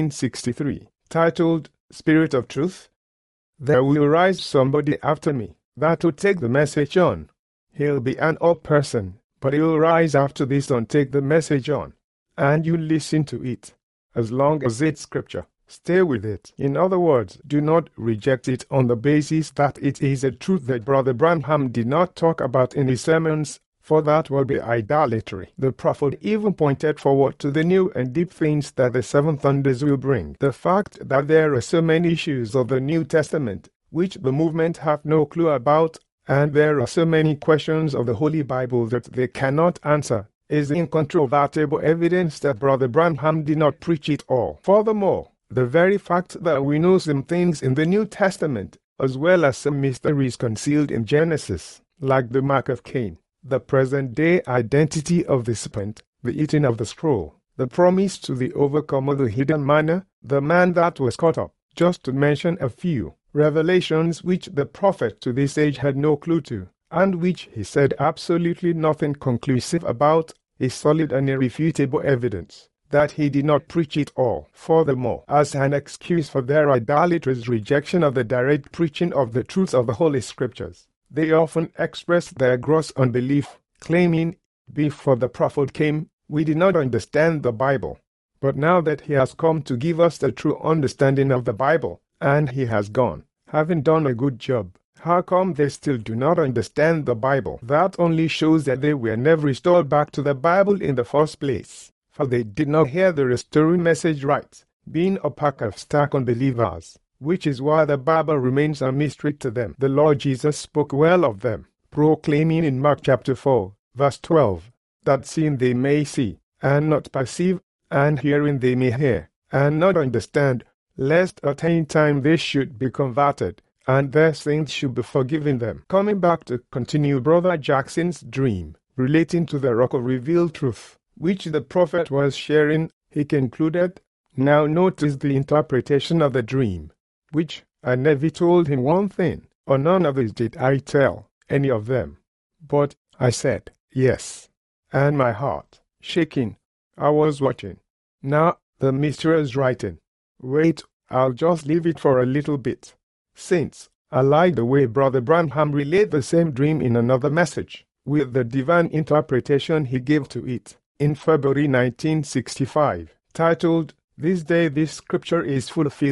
1963, titled Spirit of Truth, there will rise somebody after me, that will take the message on. He'll be an old person, but he'll rise after this and take the message on. And you listen to it. As long as it's scripture, stay with it. In other words, do not reject it on the basis that it is a truth that Brother Branham did not talk about in his sermons, for that will be idolatry. The prophet even pointed forward to the new and deep things that the seven thunders will bring. The fact that there are so many issues of the New Testament which the movement have no clue about, and there are so many questions of the Holy Bible that they cannot answer, is incontrovertible evidence that Brother Branham did not preach it all. Furthermore, the very fact that we know some things in the New Testament, as well as some mysteries concealed in Genesis, like the mark of Cain, the present-day identity of the serpent, the eating of the scroll, the promise to the overcomer, the hidden manna, the man that was caught up, just to mention a few revelations which the prophet to this age had no clue to, and which he said absolutely nothing conclusive about, is solid and irrefutable evidence that he did not preach it all. Furthermore, as an excuse for their idolatrous rejection of the direct preaching of the truths of the Holy Scriptures, they often expressed their gross unbelief, claiming, before the prophet came, we did not understand the Bible. But now that he has come to give us the true understanding of the Bible, and he has gone, having done a good job, how come they still do not understand the Bible? That only shows that they were never restored back to the Bible in the first place, for they did not hear the restoring message right, being a pack of stark unbelievers, which is why the Bible remains a mystery to them. The Lord Jesus spoke well of them, proclaiming in Mark chapter 4, verse 12, that seeing they may see, and not perceive, and hearing they may hear, and not understand, lest at any time they should be converted, and their sins should be forgiven them. Coming back to continue Brother Jackson's dream, relating to the rock of revealed truth, which the prophet was sharing, he concluded, now notice the interpretation of the dream, which I never told him one thing, or none of this did I tell any of them. But I said, yes, and my heart, shaking, I was watching. Now the mysterious writing. Wait, I'll just leave it for a little bit. Saints, I like the way Brother Branham relayed the same dream in another message, with the divine interpretation he gave to it, in February 1965, titled, This Day This Scripture is Fulfilled,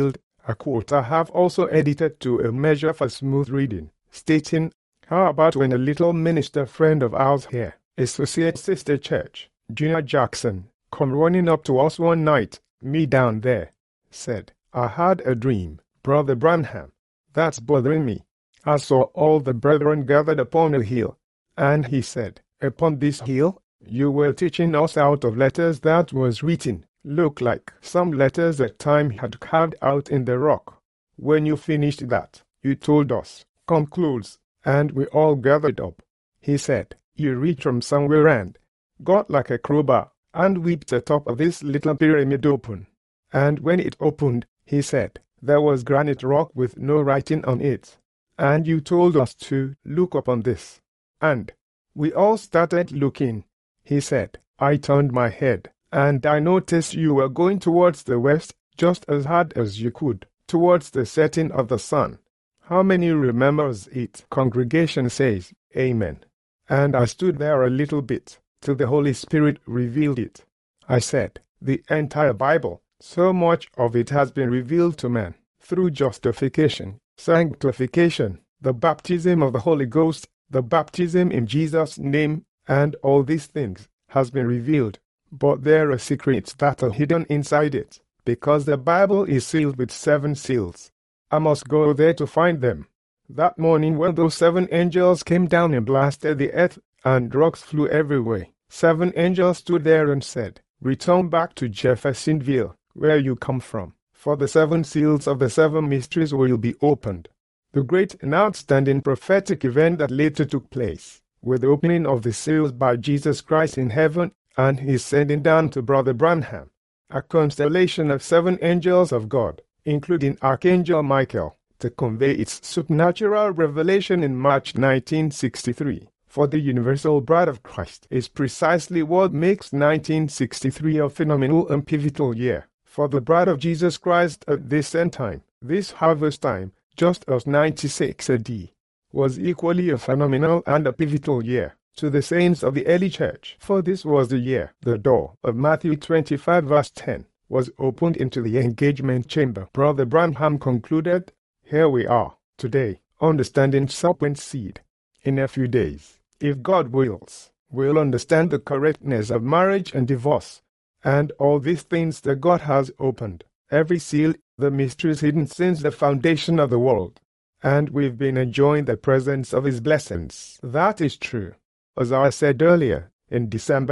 A quote I have also edited to a measure for smooth reading, stating, "How about when a little minister friend of ours here, Associate Sister Church, Gina Jackson, come running up to us one night, me down there, said, 'I had a dream, Brother Branham, that's bothering me. I saw all the brethren gathered upon a hill, and he said, upon this hill, you were teaching us out of letters that was written, look like some letters that time had carved out in the rock. When you finished that, you told us, come close, and we all gathered up. He said, you reached from somewhere and got like a crowbar, and whipped the top of this little pyramid open. And when it opened, he said, there was granite rock with no writing on it. And you told us to look upon this. And we all started looking. He said, I turned my head, and I noticed you were going towards the west just as hard as you could, towards the setting of the sun. How many remembers it? Congregation says, Amen. And I stood there a little bit, till the Holy Spirit revealed it. I said, the entire Bible, so much of it has been revealed to man, through justification, sanctification, the baptism of the Holy Ghost, the baptism in Jesus' name, and all these things has been revealed. But there are secrets that are hidden inside it, because the Bible is sealed with 7 seals. I must go there to find them. That morning when those 7 angels came down and blasted the earth, and rocks flew everywhere, 7 angels stood there and said, return back to Jeffersonville, where you come from, for the 7 seals of the 7 mysteries will be opened. The great and outstanding prophetic event that later took place, with the opening of the seals by Jesus Christ in heaven and his sending down to Brother Branham, a constellation of 7 angels of God, including Archangel Michael, to convey its supernatural revelation in March 1963. For the Universal Bride of Christ is precisely what makes 1963 a phenomenal and pivotal year. For the Bride of Jesus Christ at this end time, this harvest time, just as 96 AD, was equally a phenomenal and a pivotal year to the saints of the early church. For this was the year the door of Matthew 25 verse 10 was opened into the engagement chamber. Brother Branham concluded, here we are, today, understanding serpent seed. In a few days, if God wills, we'll understand the correctness of marriage and divorce, and all these things that God has opened. Every seal, the mysteries hidden since the foundation of the world. And we've been enjoying the presence of His blessings. That is true. As I said earlier, in December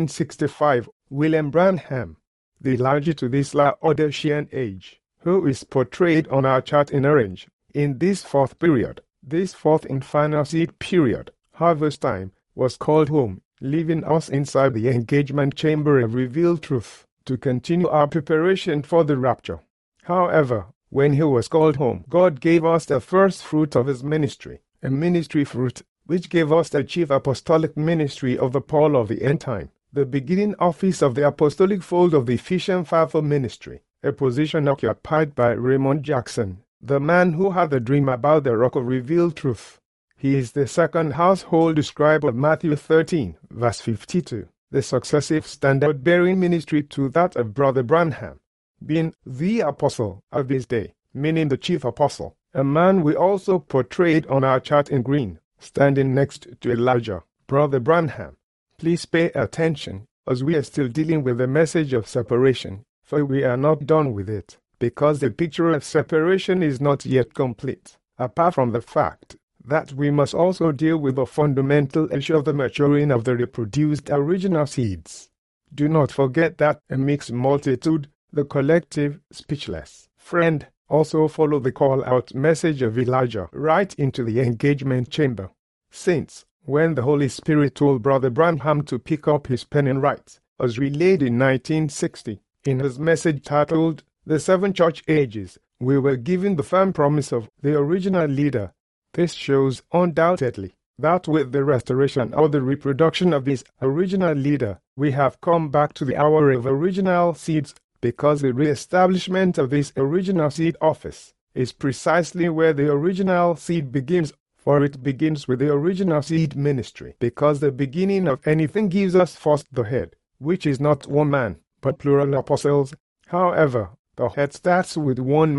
1965, William Branham, the Elijah to this Laodicean age, who is portrayed on our chart in orange, in this 4th period, this 4th and final seed period, harvest time, was called home, leaving us inside the engagement chamber of revealed truth, to continue our preparation for the rapture. However, when he was called home, God gave us the first fruit of his ministry, a ministry fruit, which gave us the chief apostolic ministry of the Paul of the end time, the beginning office of the apostolic fold of the Ephesian fivefold ministry, a position occupied by Raymond Jackson, the man who had the dream about the rock of revealed truth. He is the second household scribe of Matthew 13, verse 52, the successive standard-bearing ministry to that of Brother Branham, being the apostle of his day, meaning the chief apostle, a man we also portrayed on our chart in green, standing next to Elijah, Brother Branham. Please pay attention, as we are still dealing with the message of separation, for we are not done with it, because the picture of separation is not yet complete, apart from the fact that we must also deal with the fundamental issue of the maturing of the reproduced original seeds. Do not forget that a mixed multitude, the collective, speechless, friend, also follow the call-out message of Elijah right into the engagement chamber. Saints, when the Holy Spirit told Brother Branham to pick up his pen and write, as relayed in 1960, in his message titled, The 7 Church Ages, we were given the firm promise of the original leader. This shows undoubtedly that with the restoration or the reproduction of this original leader, we have come back to the hour of original seeds, because the re-establishment of this original seed office is precisely where the original seed begins, for it begins with the original seed ministry, because the beginning of anything gives us first the head, which is not one man, but plural apostles. However, the head starts with one man,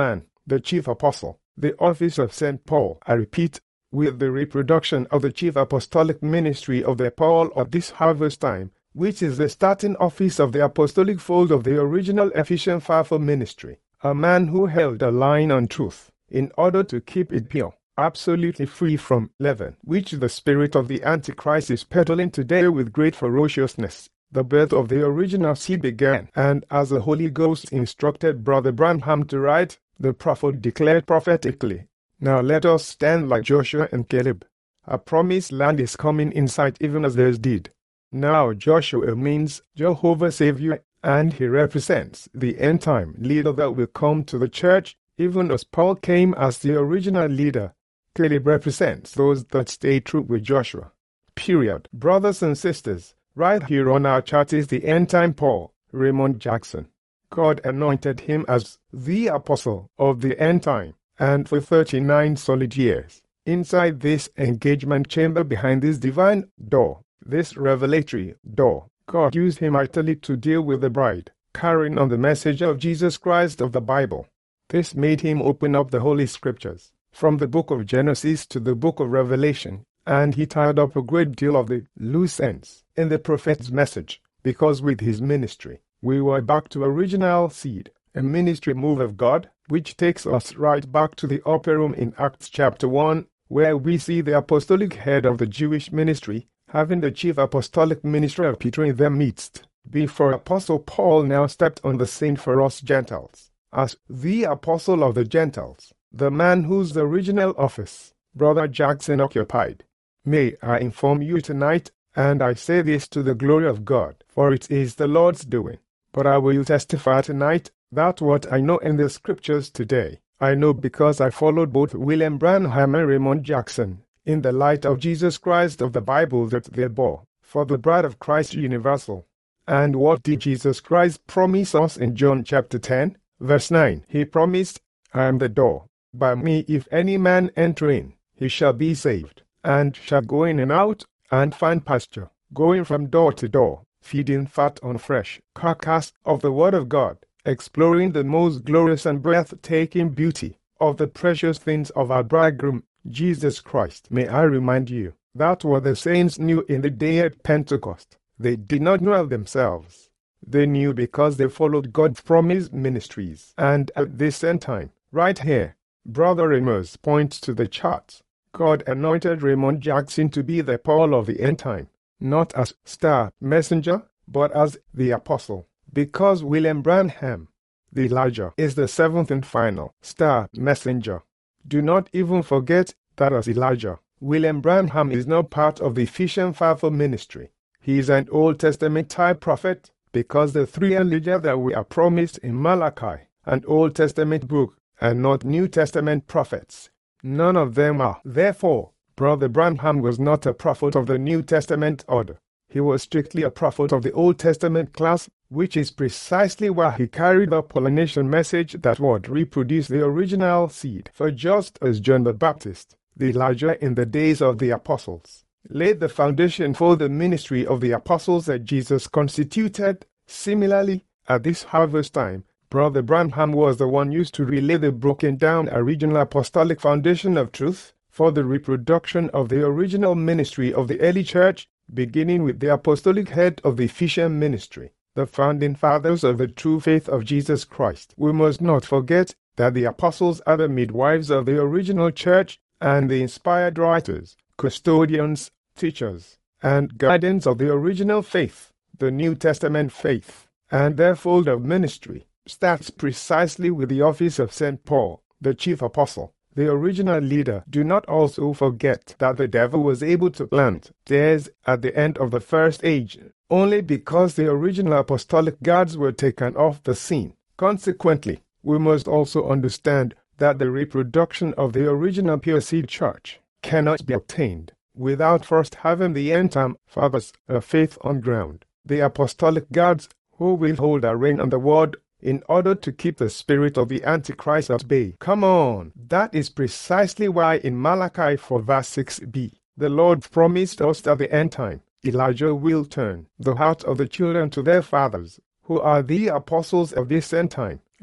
the chief apostle, the office of St. Paul, I repeat, with the reproduction of the chief apostolic ministry of the Paul of this harvest time, which is the starting office of the apostolic fold of the original Ephesian fivefold ministry, a man who held a line on truth, in order to keep it pure, absolutely free from leaven, which the spirit of the Antichrist is peddling today with great ferociousness. The birth of the original seed began, and as the Holy Ghost instructed Brother Branham to write, the prophet declared prophetically, "Now let us stand like Joshua and Caleb. A promised land is coming in sight even as theirs did." Now Joshua means Jehovah Savior, and he represents the end-time leader that will come to the church, even as Paul came as the original leader. Caleb represents those that stay true with Joshua. Period. Brothers and sisters, right here on our chart is the end-time Paul, Raymond Jackson. God anointed him as the apostle of the end time, and for 39 solid years, inside this engagement chamber behind this divine door, this revelatory door, God used him mightily to deal with the bride, carrying on the message of Jesus Christ of the Bible. This made him open up the Holy Scriptures, from the book of Genesis to the book of Revelation, and he tied up a great deal of the loose ends in the prophet's message, because with his ministry, we were back to original seed, a ministry move of God, which takes us right back to the upper room in Acts chapter 1, where we see the apostolic head of the Jewish ministry having the chief apostolic ministry of Peter in their midst, before Apostle Paul now stepped on the scene for us Gentiles, as the apostle of the Gentiles, the man whose original office Brother Jackson occupied. May I inform you tonight, and I say this to the glory of God, for it is the Lord's doing. But I will testify tonight that what I know in the Scriptures today, I know because I followed both William Branham and Raymond Jackson, in the light of Jesus Christ of the Bible that they bore, for the bride of Christ universal. And what did Jesus Christ promise us in John chapter 10, verse 9? He promised, "I am the door. By me if any man enter in, he shall be saved, and shall go in and out, and find pasture," going from door to door, feeding fat on fresh carcass of the Word of God, exploring the most glorious and breathtaking beauty of the precious things of our bridegroom, Jesus Christ. May I remind you, that what the saints knew in the day at Pentecost, they did not know themselves. They knew because they followed God's promised ministries. And at this end time, right here, Brother Amos points to the chart. God anointed Raymond Jackson to be the Paul of the end time, not as star messenger, but as the apostle, because William Branham, the Elijah, is the seventh and final star messenger. Do not even forget that as Elijah, William Branham is not part of the Ephesian fivefold ministry. He is an Old Testament type prophet, because the three Elijah that we are promised in Malachi, an Old Testament book, are not New Testament prophets. None of them are. Therefore, Brother Branham was not a prophet of the New Testament order. He was strictly a prophet of the Old Testament class, which is precisely why he carried the pollination message that would reproduce the original seed. For just as John the Baptist, the Elijah in the days of the apostles, laid the foundation for the ministry of the apostles that Jesus constituted, similarly, at this harvest time, Brother Branham was the one used to relay the broken down original apostolic foundation of truth for the reproduction of the original ministry of the early church, beginning with the apostolic head of the Ephesian ministry, the founding fathers of the true faith of Jesus Christ. We must not forget that the apostles are the midwives of the original church and the inspired writers, custodians, teachers, and guardians of the original faith, the New Testament faith, and their fold of ministry starts precisely with the office of St. Paul, the chief apostle, the original leader. Do not also forget that the devil was able to plant tares at the end of the first age, only because the original apostolic guards were taken off the scene. Consequently, we must also understand that the reproduction of the original pure seed church cannot be obtained without first having the end-time fathers of faith on ground, the apostolic guards who will hold a reign on the word in order to keep the spirit of the Antichrist at bay. Come on! That is precisely why in Malachi 4 verse 6b, the Lord promised us at the end time, Elijah will turn the heart of the children to their fathers, who are the apostles of this end time.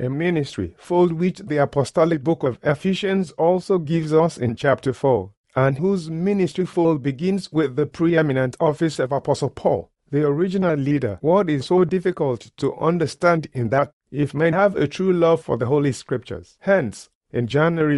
a ministry fold which the apostolic book of Ephesians also gives us in chapter 4, and whose ministry fold begins with the preeminent office of Apostle Paul, the original leader. What is so difficult to understand in that, if men have a true love for the Holy Scriptures? Hence, in January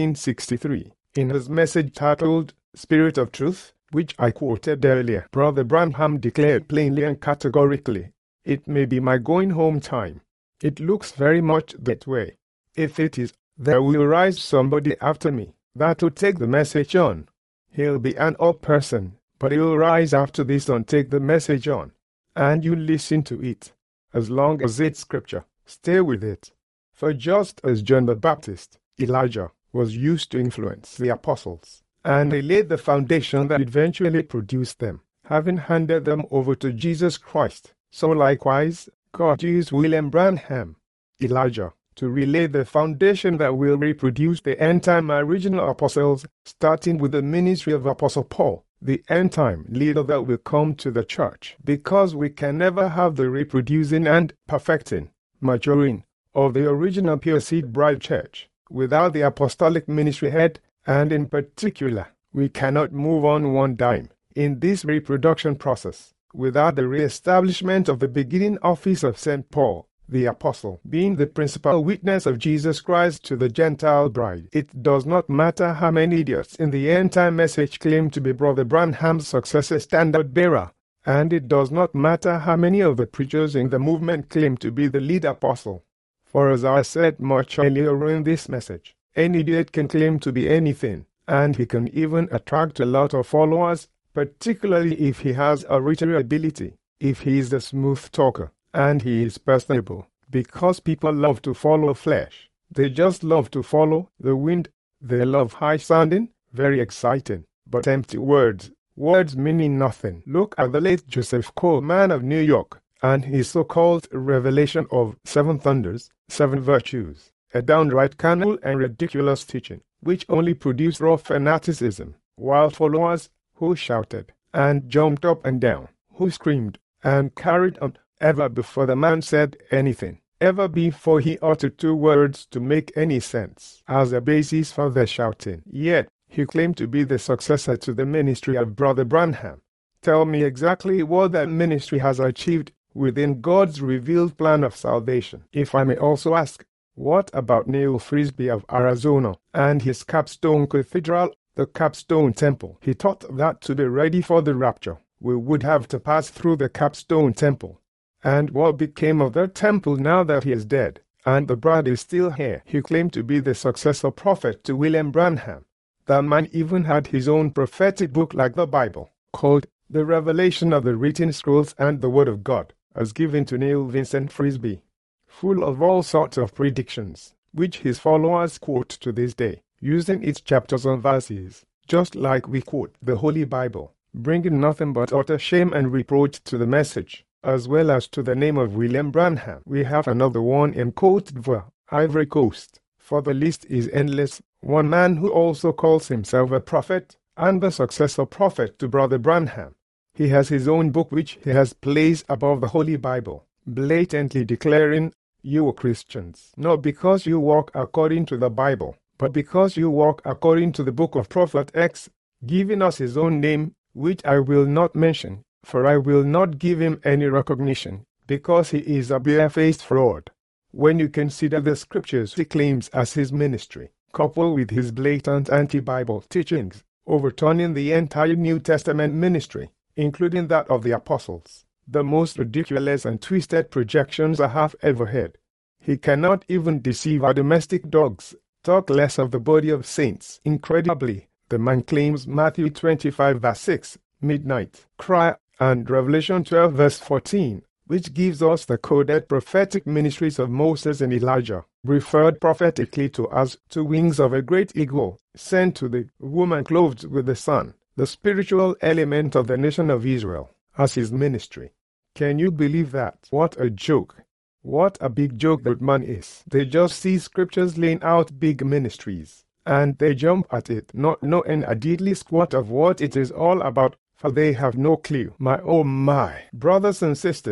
1963, in his message titled Spirit of Truth, which I quoted earlier, Brother Branham declared plainly and categorically, "It may be my going home time. It looks very much that way. If it is, there will rise somebody after me that will take the message on. He'll be an old person, but he'll rise after this and take the message on. And you listen to it. As long as it's scripture, stay with it." For just as John the Baptist, Elijah, was used to influence the apostles, and he laid the foundation that eventually produced them, having handed them over to Jesus Christ, so likewise, God used William Branham, Elijah, to relay the foundation that will reproduce the end-time original apostles, starting with the ministry of Apostle Paul, the end-time leader that will come to the church, because we can never have the reproducing and perfecting, maturing, of the original pure seed bride church without the apostolic ministry head, and in particular, we cannot move on one dime in this reproduction process without the re-establishment of the beginning office of St. Paul, the apostle, being the principal witness of Jesus Christ to the Gentile bride. It does not matter how many idiots in the end-time message claim to be Brother Branham's successor standard bearer, and it does not matter how many of the preachers in the movement claim to be the lead apostle. For as I said much earlier in this message, any idiot can claim to be anything, and he can even attract a lot of followers, particularly if he has a rhetorical ability, if he is a smooth talker, and he is personable, because people love to follow flesh. They just love to follow the wind. They love high-sounding, very exciting, but empty words, words meaning nothing. Look at the late Joseph Coleman of New York, and his so-called revelation of 7 thunders, 7 virtues, a downright carnal and ridiculous teaching, which only produced raw fanaticism, while followers who shouted and jumped up and down, who screamed and carried on, ever before the man said anything, ever before he uttered 2 words to make any sense, as a basis for their shouting. Yet, he claimed to be the successor to the ministry of Brother Branham. Tell me exactly what that ministry has achieved within God's revealed plan of salvation. If I may also ask, what about Neil Frisbee of Arizona and his Capstone Cathedral, the Capstone Temple? He taught that to be ready for the rapture, we would have to pass through the Capstone Temple. And what became of that temple now that he is dead, and the bride is still here? He claimed to be the successor prophet to William Branham. That man even had his own prophetic book like the Bible, called The Revelation of the Written Scrolls and the Word of God, as given to Neil Vincent Frisbee, full of all sorts of predictions, which his followers quote to this day, using its chapters and verses, just like we quote the Holy Bible, bringing nothing but utter shame and reproach to the message, as well as to the name of William Branham. We have another one in Côte d'Ivoire, Ivory Coast, for the list is endless, one man who also calls himself a prophet, and the successor prophet to Brother Branham. He has his own book which he has placed above the Holy Bible, blatantly declaring, "You are Christians, not because you walk according to the Bible, but because you walk according to the book of Prophet X," giving us his own name, which I will not mention, for I will not give him any recognition, because he is a barefaced fraud. When you consider the scriptures he claims as his ministry, coupled with his blatant anti-Bible teachings, overturning the entire New Testament ministry, including that of the apostles, the most ridiculous and twisted projections I have ever heard. He cannot even deceive our domestic dogs, talk less of the body of saints. Incredibly, the man claims Matthew 25 verse 6, midnight cry, and Revelation 12 verse 14, which gives us the coded prophetic ministries of Moses and Elijah, referred prophetically to as 2 wings of a great eagle, sent to the woman clothed with the sun, the spiritual element of the nation of Israel, as his ministry. Can you believe that? What a joke. What a big joke that man is. They just see scriptures laying out big ministries, and they jump at it, not knowing a diddly squat of what it is all about, for they have no clue. My oh my, brothers and sisters,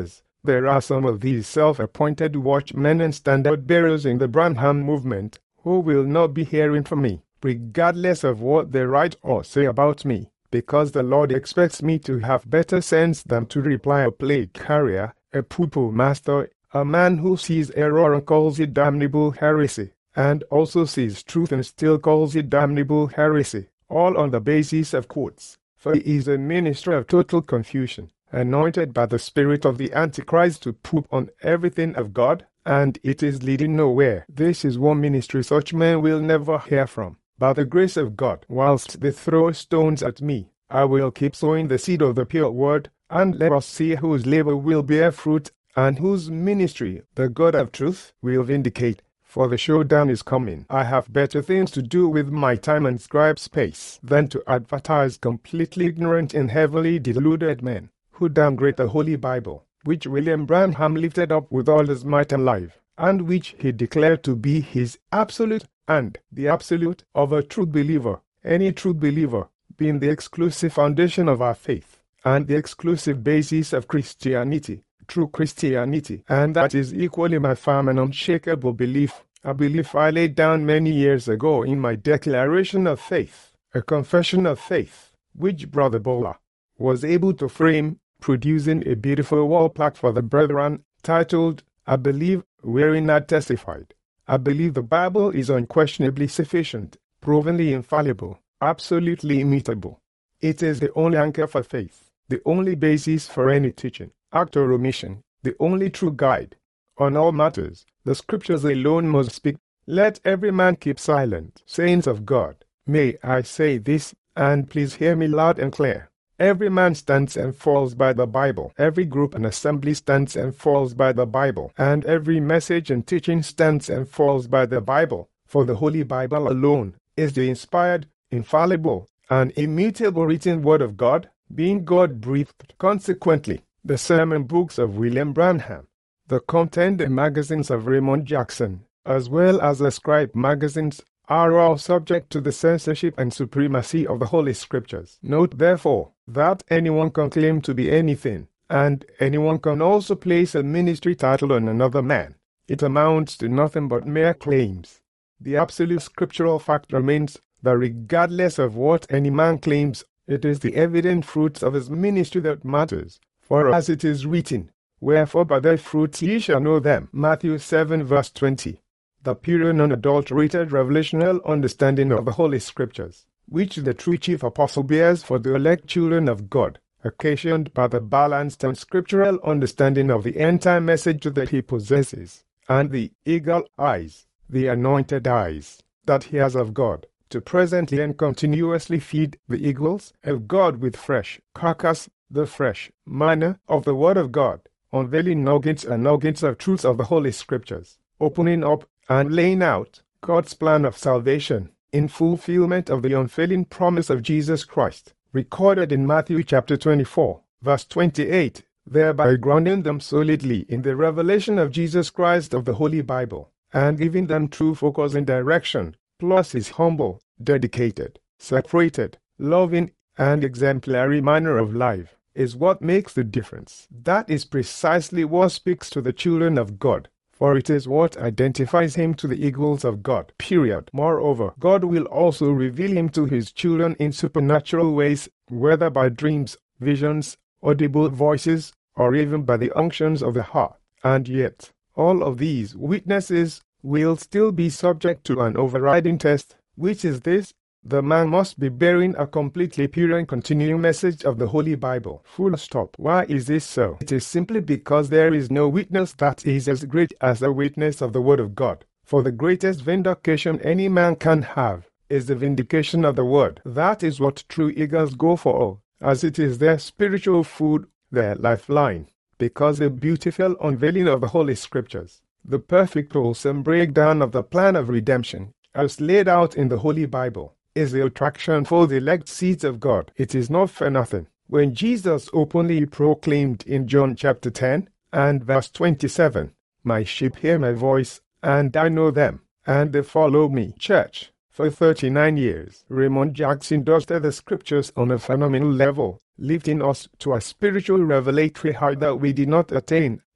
There are some of these self-appointed watchmen and standard-bearers in the Branham movement who will not be hearing from me, regardless of what they write or say about me, because the Lord expects me to have better sense than to reply a plague carrier, a poo-poo master, a man who sees error and calls it damnable heresy, and also sees truth and still calls it damnable heresy, all on the basis of quotes. For he is a minister of total confusion, anointed by the spirit of the Antichrist to poop on everything of God, and it is leading nowhere. This is one ministry such men will never hear from. By the grace of God, whilst they throw stones at me, I will keep sowing the seed of the pure word, and let us see whose labor will bear fruit, and whose ministry the God of truth will vindicate. For the showdown is coming. I have better things to do with my time and scribe space than to advertise completely ignorant and heavily deluded men who downgrade the Holy Bible, which William Branham lifted up with all his might alive, and which he declared to be his absolute and the absolute of a true believer, any true believer, being the exclusive foundation of our faith, and the exclusive basis of Christianity, true Christianity, and that is equally my firm and unshakable belief, a belief I laid down many years ago in my Declaration of Faith, a confession of faith, which Brother Bola was able to frame, producing a beautiful wall plaque for the brethren, titled, I believe, wherein I testified. I believe the Bible is unquestionably sufficient, provenly infallible, absolutely immutable. It is the only anchor for faith, the only basis for any teaching, act or omission, the only true guide. On all matters, the Scriptures alone must speak. Let every man keep silent. Saints of God, may I say this, and please hear me loud and clear. Every man stands and falls by the Bible. Every group and assembly stands and falls by the Bible. And every message and teaching stands and falls by the Bible. For the Holy Bible alone is the inspired, infallible, and immutable written Word of God, being God-breathed. Consequently, the sermon books of William Branham, the content and magazines of Raymond Jackson, as well as the scribe magazines, are all subject to the censorship and supremacy of the Holy Scriptures. Note, therefore, that anyone can claim to be anything, and anyone can also place a ministry title on another man. It amounts to nothing but mere claims. The absolute scriptural fact remains that regardless of what any man claims, it is the evident fruits of his ministry that matters. For as it is written, wherefore by their fruits ye shall know them. Matthew 7 verse 20. The pure and unadulterated revelational understanding of the Holy Scriptures, which the true chief apostle bears for the elect children of God, occasioned by the balanced and scriptural understanding of the end-time message that he possesses, and the eagle eyes, the anointed eyes, that he has of God, to presently and continuously feed the eagles of God with fresh carcass, the fresh manna of the Word of God, unveiling nuggets and nuggets of truths of the Holy Scriptures, opening up and laying out God's plan of salvation in fulfillment of the unfailing promise of Jesus Christ, recorded in Matthew chapter 24, verse 28, thereby grounding them solidly in the revelation of Jesus Christ of the Holy Bible, and giving them true focus and direction, plus his humble, dedicated, separated, loving, and exemplary manner of life, is what makes the difference. That is precisely what speaks to the children of God, for it is what identifies him to the eagles of God, period. Moreover, God will also reveal him to his children in supernatural ways, whether by dreams, visions, audible voices, or even by the unctions of the heart. And yet, all of these witnesses will still be subject to an overriding test, which is this: the man must be bearing a completely pure and continuing message of the Holy Bible. Full stop. Why is this so? It is simply because there is no witness that is as great as the witness of the Word of God. For the greatest vindication any man can have is the vindication of the Word. That is what true eagles go for, as it is their spiritual food, their lifeline, because the beautiful unveiling of the Holy Scriptures, the perfect wholesome breakdown of the plan of redemption, as laid out in the Holy Bible, is the attraction for the elect seeds of God. It is not for nothing when Jesus openly proclaimed in John chapter 10 and verse 27, "My sheep hear my voice, and I know them, and they follow me." Church, for 39 years, Raymond Jackson dusted the Scriptures on a phenomenal level, lifting us to a spiritual revelatory height that we did not attain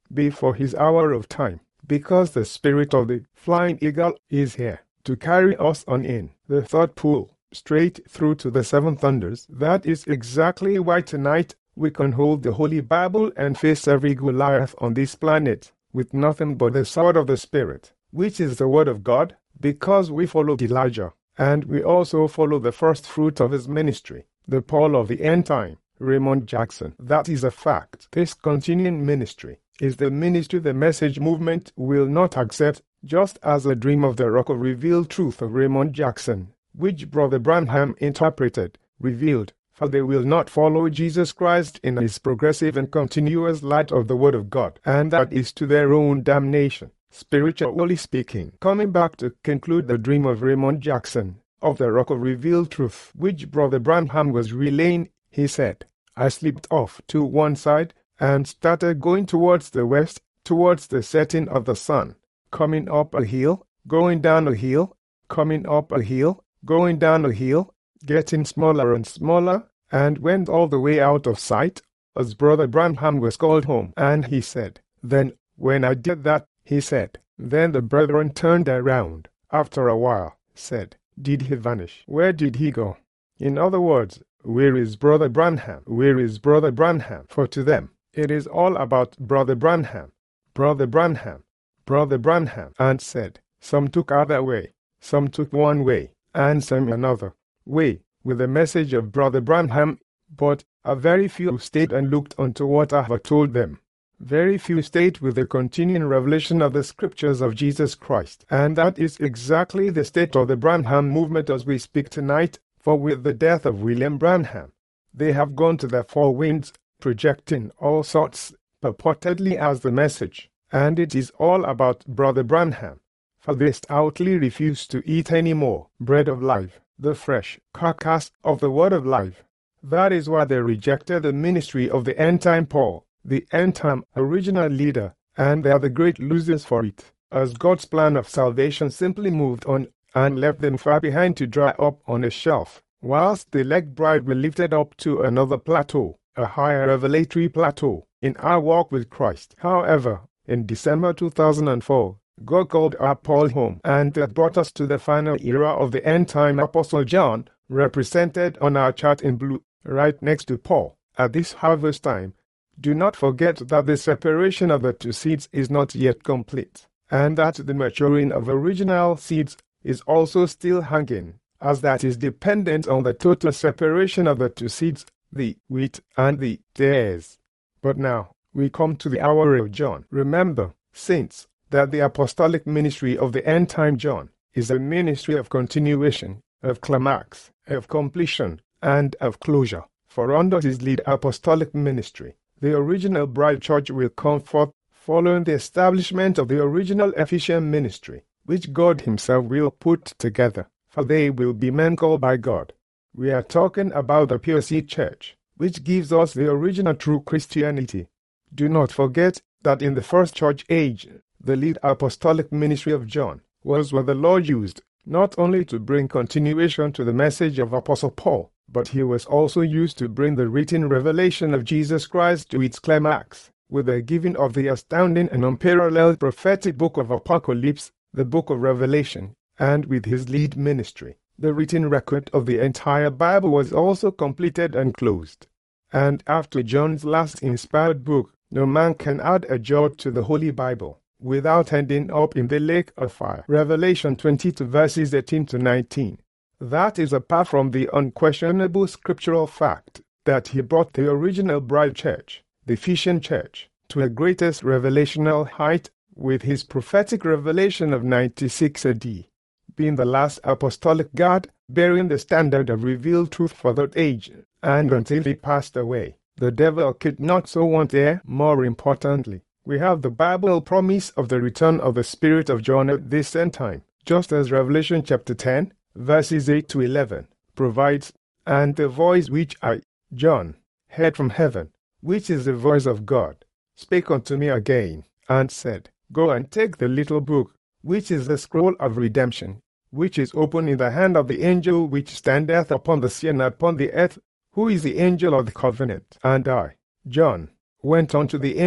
before his hour of time, because the spirit of the flying eagle is here to carry us on in the third pool, straight through to the seven thunders. That is exactly why tonight we can hold the Holy Bible and face every Goliath on this planet with nothing but the sword of the Spirit, which is the Word of God, because we follow Elijah, and we also follow the first fruit of his ministry, the Paul of the end time, Raymond Jackson. That is a fact. This continuing ministry is the ministry the Message movement will not accept, just as the Dream of the Rock of Revealed Truth of Raymond Jackson, which Brother Branham interpreted, revealed, for they will not follow Jesus Christ in his progressive and continuous light of the Word of God, and that is to their own damnation, spiritually speaking. Coming back to conclude the Dream of Raymond Jackson, of the Rock of Revealed Truth, which Brother Branham was relaying, he said, I slipped off to one side and started going towards the west, towards the setting of the sun, coming up a hill, going down a hill, coming up a hill, going down a hill, getting smaller and smaller, and went all the way out of sight, as Brother Branham was called home. And he said, then, when I did that, he said, then the brethren turned around, after a while, said, did he vanish? Where did he go? In other words, where is Brother Branham? Where is Brother Branham? For to them, it is all about Brother Branham, Brother Branham, Brother Branham, and said, some took other way, some took one way, and some another way, with the message of Brother Branham, but a very few stayed and looked unto what I have told them. Very few stayed with the continuing revelation of the Scriptures of Jesus Christ, and that is exactly the state of the Branham movement as we speak tonight, for with the death of William Branham, they have gone to the four winds, projecting all sorts, purportedly as the message, and it is all about Brother Branham, for they stoutly refuse to eat any more bread of life, the fresh carcass of the Word of life. That is why they rejected the ministry of the end-time Paul, the end-time original leader, and they are the great losers for it, as God's plan of salvation simply moved on and left them far behind to dry up on a shelf, whilst the elect bride were lifted up to another plateau, a higher revelatory plateau, in our walk with Christ. However, in December 2004, God called our Paul home, and that brought us to the final era of the end-time Apostle John, represented on our chart in blue, right next to Paul. At this harvest time, do not forget that the separation of the two seeds is not yet complete, and that the maturing of original seeds is also still hanging, as that is dependent on the total separation of the two seeds, the wheat and the tares. But now, we come to the hour of John. Remember, saints, that the apostolic ministry of the end-time John is a ministry of continuation, of climax, of completion, and of closure. For under his lead apostolic ministry, the original bride church will come forth following the establishment of the original Ephesian ministry, which God himself will put together, for they will be men called by God. We are talking about the pure seed church, which gives us the original true Christianity. Do not forget that in the first church age, the lead apostolic ministry of John was what the Lord used, not only to bring continuation to the message of Apostle Paul, but he was also used to bring the written revelation of Jesus Christ to its climax, with the giving of the astounding and unparalleled prophetic book of Apocalypse, the book of Revelation, and with his lead ministry. The written record of the entire Bible was also completed and closed. And after John's last inspired book, no man can add a jot to the Holy Bible without ending up in the lake of fire. Revelation 22 verses 18 to 19. That is apart from the unquestionable scriptural fact that he brought the original bride church, the Ephesian church, to a greatest revelational height with his prophetic revelation of 96 AD, being the last apostolic God, bearing the standard of revealed truth for that age, and until he passed away. The devil could not so want there. More importantly, we have the Bible promise of the return of the Spirit of John at this end time, just as Revelation chapter 10, verses 8 to 11, provides, and the voice which I, John, heard from heaven, which is the voice of God, spake unto me again, and said, Go and take the little book, which is the scroll of redemption, which is open in the hand of the angel which standeth upon the sea and upon the earth, who is the angel of the covenant. And I, John, went unto the angel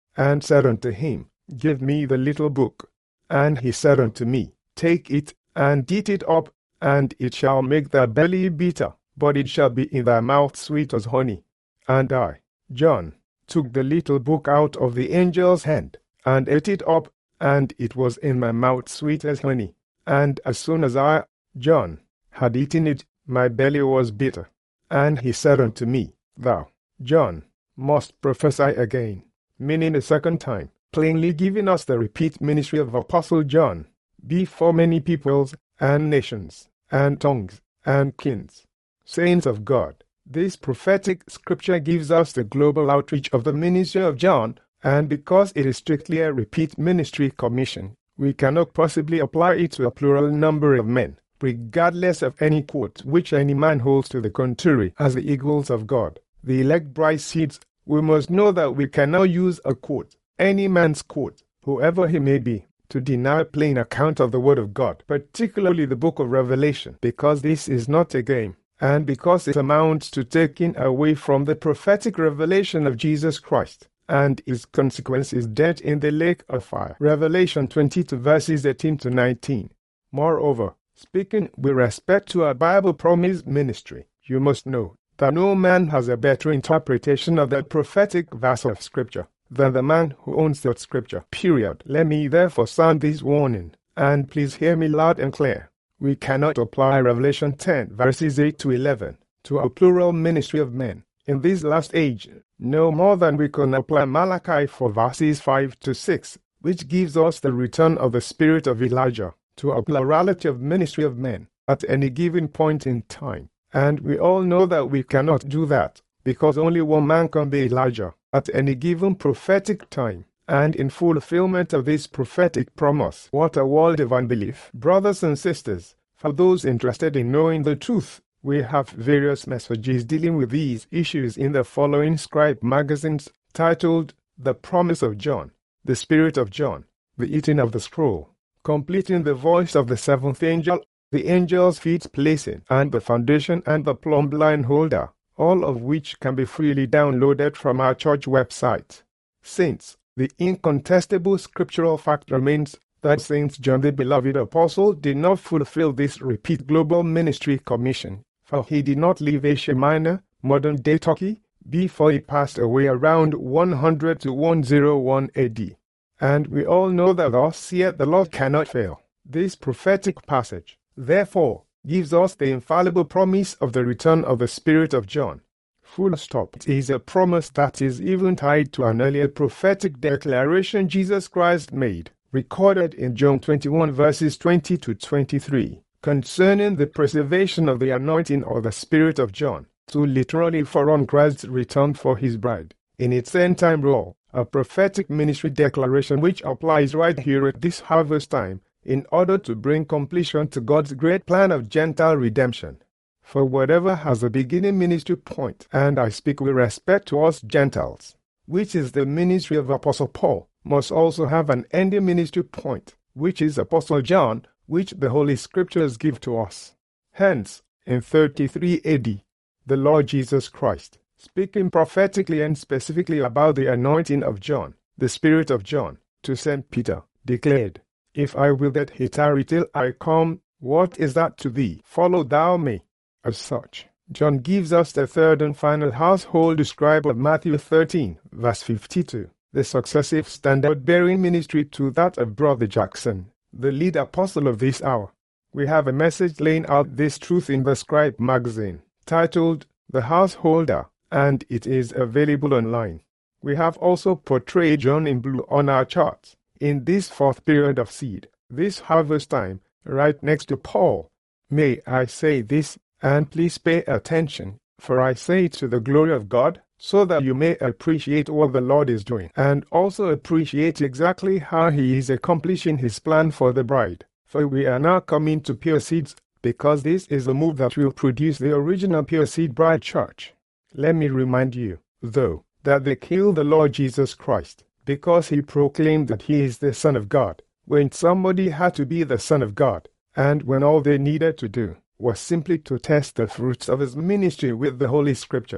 and said unto him, Give me the little book. And he said unto me, Take it, and eat it up, and it shall make thy belly bitter, but it shall be in thy mouth sweet as honey. And I, John, took the little book out of the angel's hand, and ate it up, and it was in my mouth sweet as honey. And as soon as I, John, had eaten it, my belly was bitter. And he said unto me, Thou, John, must prophesy again, meaning a second time, plainly giving us the repeat ministry of Apostle John, before many peoples, and nations, and tongues, and kings. Saints of God, this prophetic scripture gives us the global outreach of the ministry of John, and because it is strictly a repeat ministry commission, we cannot possibly apply it to a plural number of men, regardless of any quote which any man holds to the contrary. As the eagles of God, the elect bride seeds, we must know that we cannot use a quote, any man's quote, whoever he may be, to deny a plain account of the Word of God, particularly the book of Revelation, because this is not a game, and because it amounts to taking away from the prophetic revelation of Jesus Christ, and its consequence is death in the lake of fire. Revelation 22 verses 18 to 19. Moreover, speaking with respect to our Bible promise ministry, you must know that no man has a better interpretation of that prophetic verse of Scripture than the man who owns that Scripture, period. Let me therefore sound this warning, and please hear me loud and clear. We cannot apply Revelation 10 verses 8 to 11 to a plural ministry of men in this last age, no more than we can apply Malachi 4 verses 5 to 6, which gives us the return of the spirit of Elijah, to a plurality of ministry of men at any given point in time. And we all know that we cannot do that, because only one man can be Elijah at any given prophetic time. And in fulfillment of this prophetic promise, what a world of unbelief. Brothers and sisters, for those interested in knowing the truth, we have various messages dealing with these issues in the following scribe magazines, titled The Promise of John, The Spirit of John, The Eating of the Scroll, Completing the Voice of the Seventh Angel, The Angel's Feet Placing, and The Foundation and the Plumb Line Holder, all of which can be freely downloaded from our church website. Saints, the incontestable scriptural fact remains that Saint John the beloved apostle did not fulfill this repeat global ministry commission, for he did not leave Asia Minor, modern-day Turkey, before he passed away around 100 to 101 AD. And we all know that thus saith the Lord cannot fail. This prophetic passage, therefore, gives us the infallible promise of the return of the Spirit of John. Full stop. It is a promise that is even tied to an earlier prophetic declaration Jesus Christ made, recorded in John 21 verses 20 to 23, concerning the preservation of the anointing or the Spirit of John, to literally forerun Christ's return for his bride, in its end-time role, a prophetic ministry declaration which applies right here at this harvest time, in order to bring completion to God's great plan of Gentile redemption. For whatever has a beginning ministry point, and I speak with respect to us Gentiles, which is the ministry of Apostle Paul, must also have an ending ministry point, which is Apostle John, which the Holy Scriptures give to us. Hence, in 33 AD, the Lord Jesus Christ, speaking prophetically and specifically about the anointing of John, the Spirit of John, to St. Peter, declared, If I will that he tarry till I come, what is that to thee? Follow thou me. As such, John gives us the third and final household describe of Matthew 13, verse 52, the successive standard-bearing ministry to that of Brother Jackson, the lead apostle of this hour. We have a message laying out this truth in the Scribe magazine, titled The Householder, and it is available online. We have also portrayed John in blue on our charts, in this fourth period of seed, this harvest time, right next to Paul. May I say this, and please pay attention, for I say it to the glory of God, so that you may appreciate what the Lord is doing, and also appreciate exactly how he is accomplishing his plan for the bride. For we are now coming to Pure Seeds, because this is the move that will produce the original Pure Seed Bride Church. Let me remind you, though, that they killed the Lord Jesus Christ, because he proclaimed that he is the Son of God, when somebody had to be the Son of God, and when all they needed to do was simply to test the fruits of his ministry with the Holy Scriptures.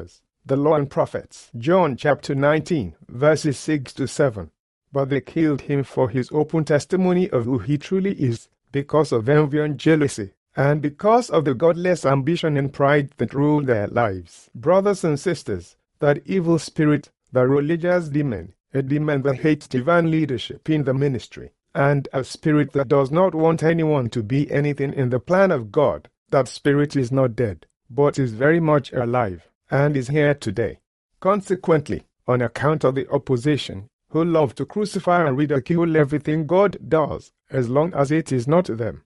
the law and prophets. John chapter 19, verses 6 to 7. But they killed him for his open testimony of who he truly is, because of envy and jealousy, and because of the godless ambition and pride that rule their lives. Brothers and sisters, that evil spirit, the religious demon, a demon that hates divine leadership in the ministry, and a spirit that does not want anyone to be anything in the plan of God, that spirit is not dead, but is very much alive, and is here today. Consequently, on account of the opposition, who love to crucify and ridicule everything God does, as long as it is not them,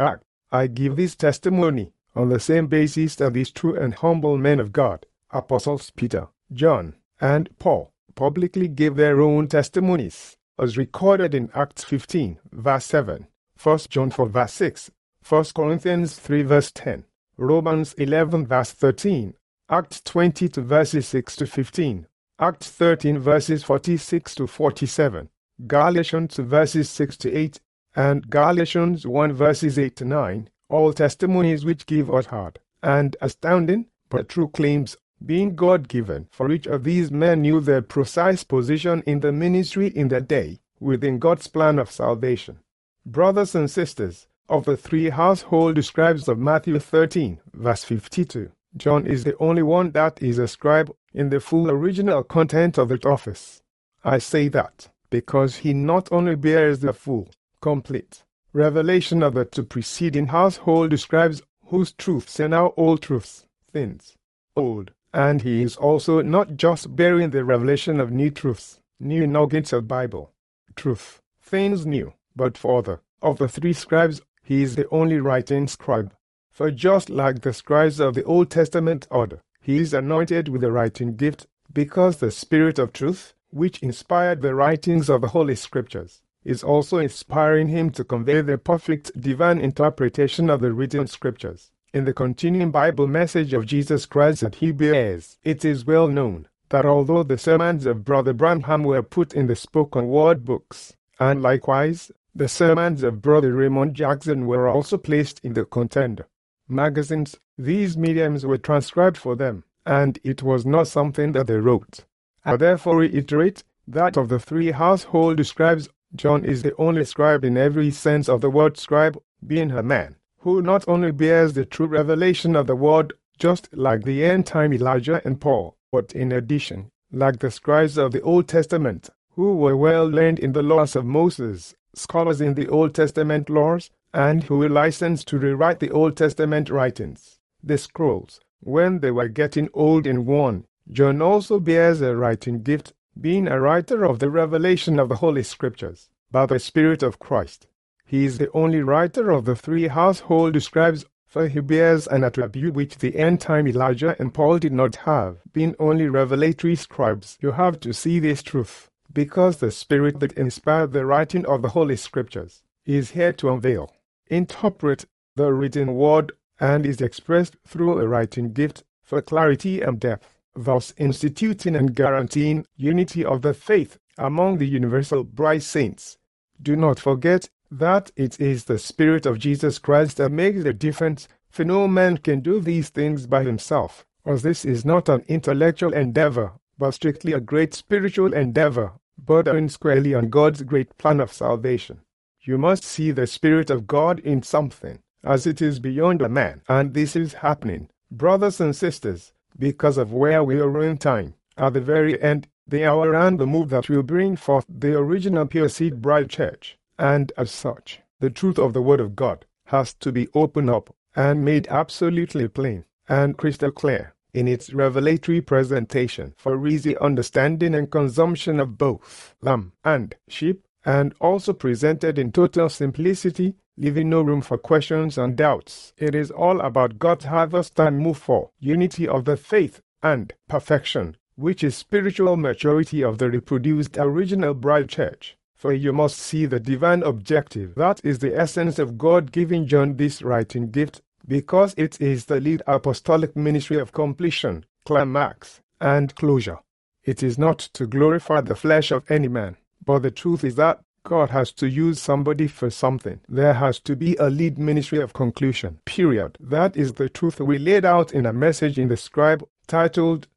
I give this testimony on the same basis that these true and humble men of God, Apostles Peter, John, and Paul, publicly gave their own testimonies, as recorded in Acts 15, verse 7, 1 John 4, verse 6, 1 Corinthians 3, verse 10, Romans 11, verse 13, Acts 20 to verses 6 to 15, Acts 13 verses 46 to 47, Galatians verses 6 to 8, and Galatians 1 verses 8 to 9, all testimonies which give us hard and astounding but true claims, being God-given, for each of these men knew their precise position in the ministry in that day, within God's plan of salvation. Brothers and sisters, of the three household scribes of Matthew 13, verse 52, John is the only one that is a scribe in the full original content of that office. I say that because he not only bears the full, complete revelation of the two preceding household scribes, whose truths are now old truths, things old, and he is also not just bearing the revelation of new truths, new nuggets of Bible truth, things new, but further, of the three scribes, he is the only writing scribe. For just like the scribes of the Old Testament order, he is anointed with the writing gift, because the Spirit of truth, which inspired the writings of the Holy Scriptures, is also inspiring him to convey the perfect divine interpretation of the written Scriptures. In the continuing Bible message of Jesus Christ that he bears, it is well known that although the sermons of Brother Branham were put in the spoken word books, and likewise the sermons of Brother Raymond Jackson were also placed in the Contender magazines, these mediums were transcribed for them, and it was not something that they wrote. I therefore reiterate that of the three household scribes, John is the only scribe in every sense of the word scribe, being a man who not only bears the true revelation of the word, just like the end-time Elijah and Paul, but in addition, like the scribes of the Old Testament, who were well learned in the laws of Moses, scholars in the Old Testament laws, and who were licensed to rewrite the Old Testament writings, the scrolls. When they were getting old and worn, John also bears a writing gift, being a writer of the revelation of the Holy Scriptures, by the Spirit of Christ. He is the only writer of the three household scribes, for he bears an attribute which the end-time Elijah and Paul did not have, being only revelatory scribes. You have to see this truth, because the Spirit that inspired the writing of the Holy Scriptures is here to unveil, interpret the written word, and is expressed through a writing gift for clarity and depth, thus instituting and guaranteeing unity of the faith among the universal bride saints. Do not forget that it is the Spirit of Jesus Christ that makes the difference, for no man can do these things by himself, as this is not an intellectual endeavor, but strictly a great spiritual endeavor, bordering squarely on God's great plan of salvation. You must see the Spirit of God in something, as it is beyond a man, and this is happening, brothers and sisters, because of where we are in time, at the very end, the hour and the move that will bring forth the original Pure Seed Bride Church, and as such, the truth of the Word of God has to be opened up and made absolutely plain and crystal clear in its revelatory presentation for easy understanding and consumption of both lamb and sheep, and also presented in total simplicity, leaving no room for questions and doubts. It is all about God's harvest and move for unity of the faith and perfection, which is spiritual maturity of the reproduced original bride church. For you must see the divine objective. That is the essence of God giving John this writing gift, because it is the lead apostolic ministry of completion, climax, and closure. It is not to glorify the flesh of any man, but the truth is that God has to use somebody for something. There has to be a lead ministry of conclusion, period. That is the truth we laid out in a message in the Scribe titled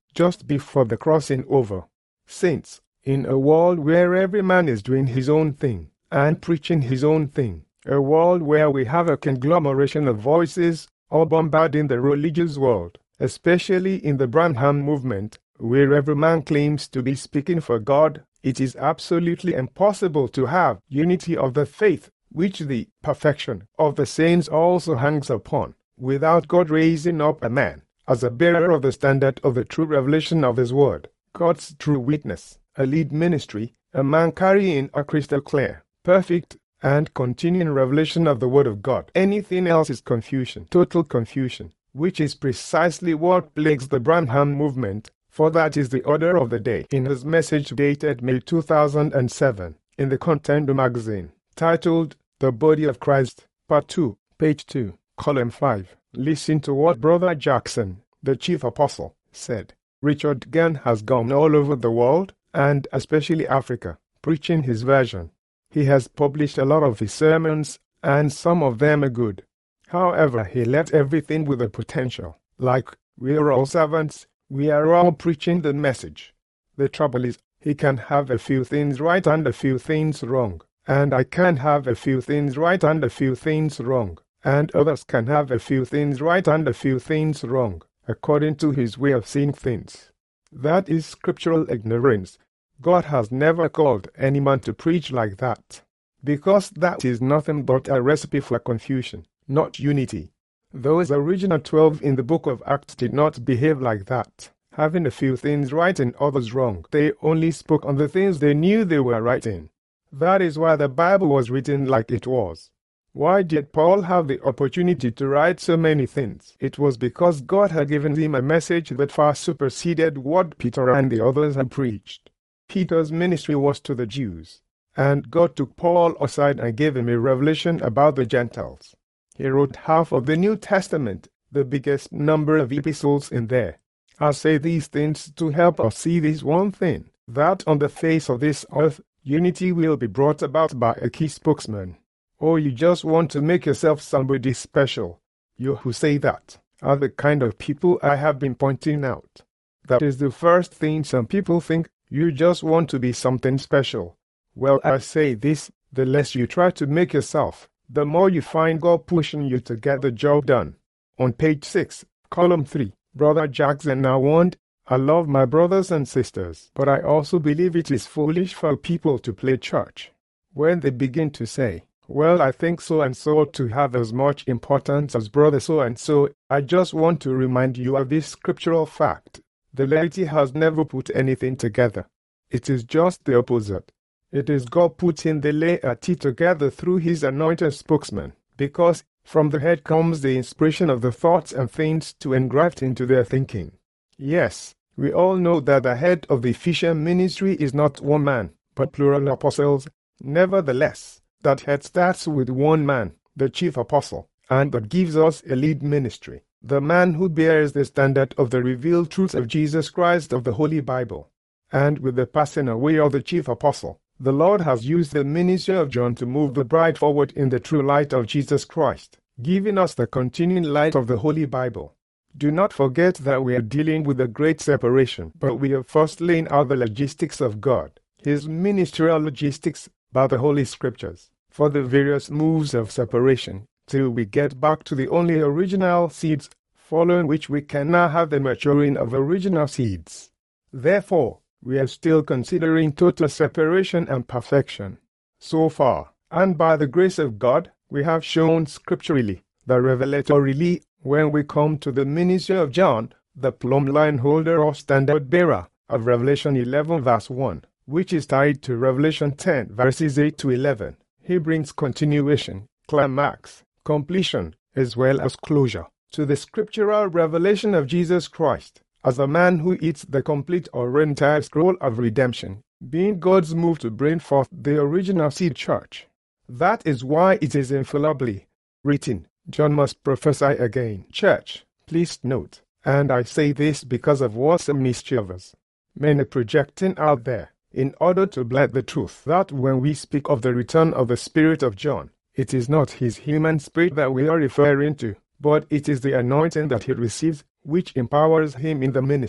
just before the crossing over. Saints, in a world where every man is doing his own thing and preaching his own thing, a world where we have a conglomeration of voices all bombarding the religious world, especially in the Branham movement, where every man claims to be speaking for God, it is absolutely impossible to have unity of the faith, which the perfection of the saints also hangs upon, without God raising up a man as a bearer of the standard of the true revelation of His Word, God's true witness, a lead ministry, a man carrying a crystal clear, perfect, and continuing revelation of the Word of God. Anything else is confusion, total confusion, which is precisely what plagues the Branham movement, for that is the order of the day. In his message dated May 2007, in the Contender magazine, titled The Body of Christ, Part 2, page 2, column 5, listen to what Brother Jackson, the chief apostle, said. Richard Gann has gone all over the world, and especially Africa, preaching his version. He has published a lot of his sermons, and some of them are good. However, he left everything with a potential. Like, we are all servants, we are all preaching the message. The trouble is, he can have a few things right and a few things wrong, and I can have a few things right and a few things wrong, and others can have a few things right and a few things wrong, according to his way of seeing things. That is scriptural ignorance. God has never called any man to preach like that, because that is nothing but a recipe for confusion, not unity. Those original 12 in the book of Acts did not behave like that, having a few things right and others wrong. They only spoke on the things they knew they were right in. That is why the Bible was written like it was. Why did Paul have the opportunity to write so many things? It was because God had given him a message that far superseded what Peter and the others had preached. Peter's ministry was to the Jews, and God took Paul aside and gave him a revelation about the Gentiles. He wrote half of the New Testament, the biggest number of epistles in there. I say these things to help us see this one thing, that on the face of this earth, unity will be brought about by a key spokesman. Or you just want to make yourself somebody special. You who say that are the kind of people I have been pointing out. That is the first thing some people think. You just want to be something special. Well, I say this, the less you try to make yourself, the more you find God pushing you to get the job done. On page 6, column 3, Brother Jackson now warned, I love my brothers and sisters, but I also believe it is foolish for people to play church. When they begin to say, well, I think so-and-so to have as much importance as brother so-and-so, I just want to remind you of this scriptural fact. The laity has never put anything together. It is just the opposite. It is God putting the laity together through His anointed spokesman, because from the head comes the inspiration of the thoughts and things to engraft into their thinking. Yes, we all know that the head of the Ephesian ministry is not one man, but plural apostles. Nevertheless, that head starts with one man, the chief apostle, and that gives us a lead ministry. The man who bears the standard of the revealed truth of Jesus Christ of the Holy Bible. And with the passing away of the chief apostle, the Lord has used the ministry of John to move the bride forward in the true light of Jesus Christ, giving us the continuing light of the Holy Bible. Do not forget that we are dealing with a great separation, but we are first laying out the logistics of God, His ministerial logistics, by the Holy Scriptures, for the various moves of separation, till we get back to the only original seeds, following which we can now have the maturing of original seeds. Therefore, we are still considering total separation and perfection. So far, and by the grace of God, we have shown scripturally, that revelatorily, when we come to the ministry of John, the plumb line holder or standard bearer of Revelation 11 verse 1, which is tied to Revelation 10 verses 8 to 11, he brings continuation, climax, completion, as well as closure, to the scriptural revelation of Jesus Christ, as a man who eats the complete or entire scroll of redemption, being God's move to bring forth the original seed church. That is why it is infallibly written, John must prophesy again. Church, please note, and I say this because of what's mischievous. Many projecting out there, in order to blind the truth, that when we speak of the return of the Spirit of John, it is not his human spirit that we are referring to, but it is the anointing that he receives, which empowers him in the ministry.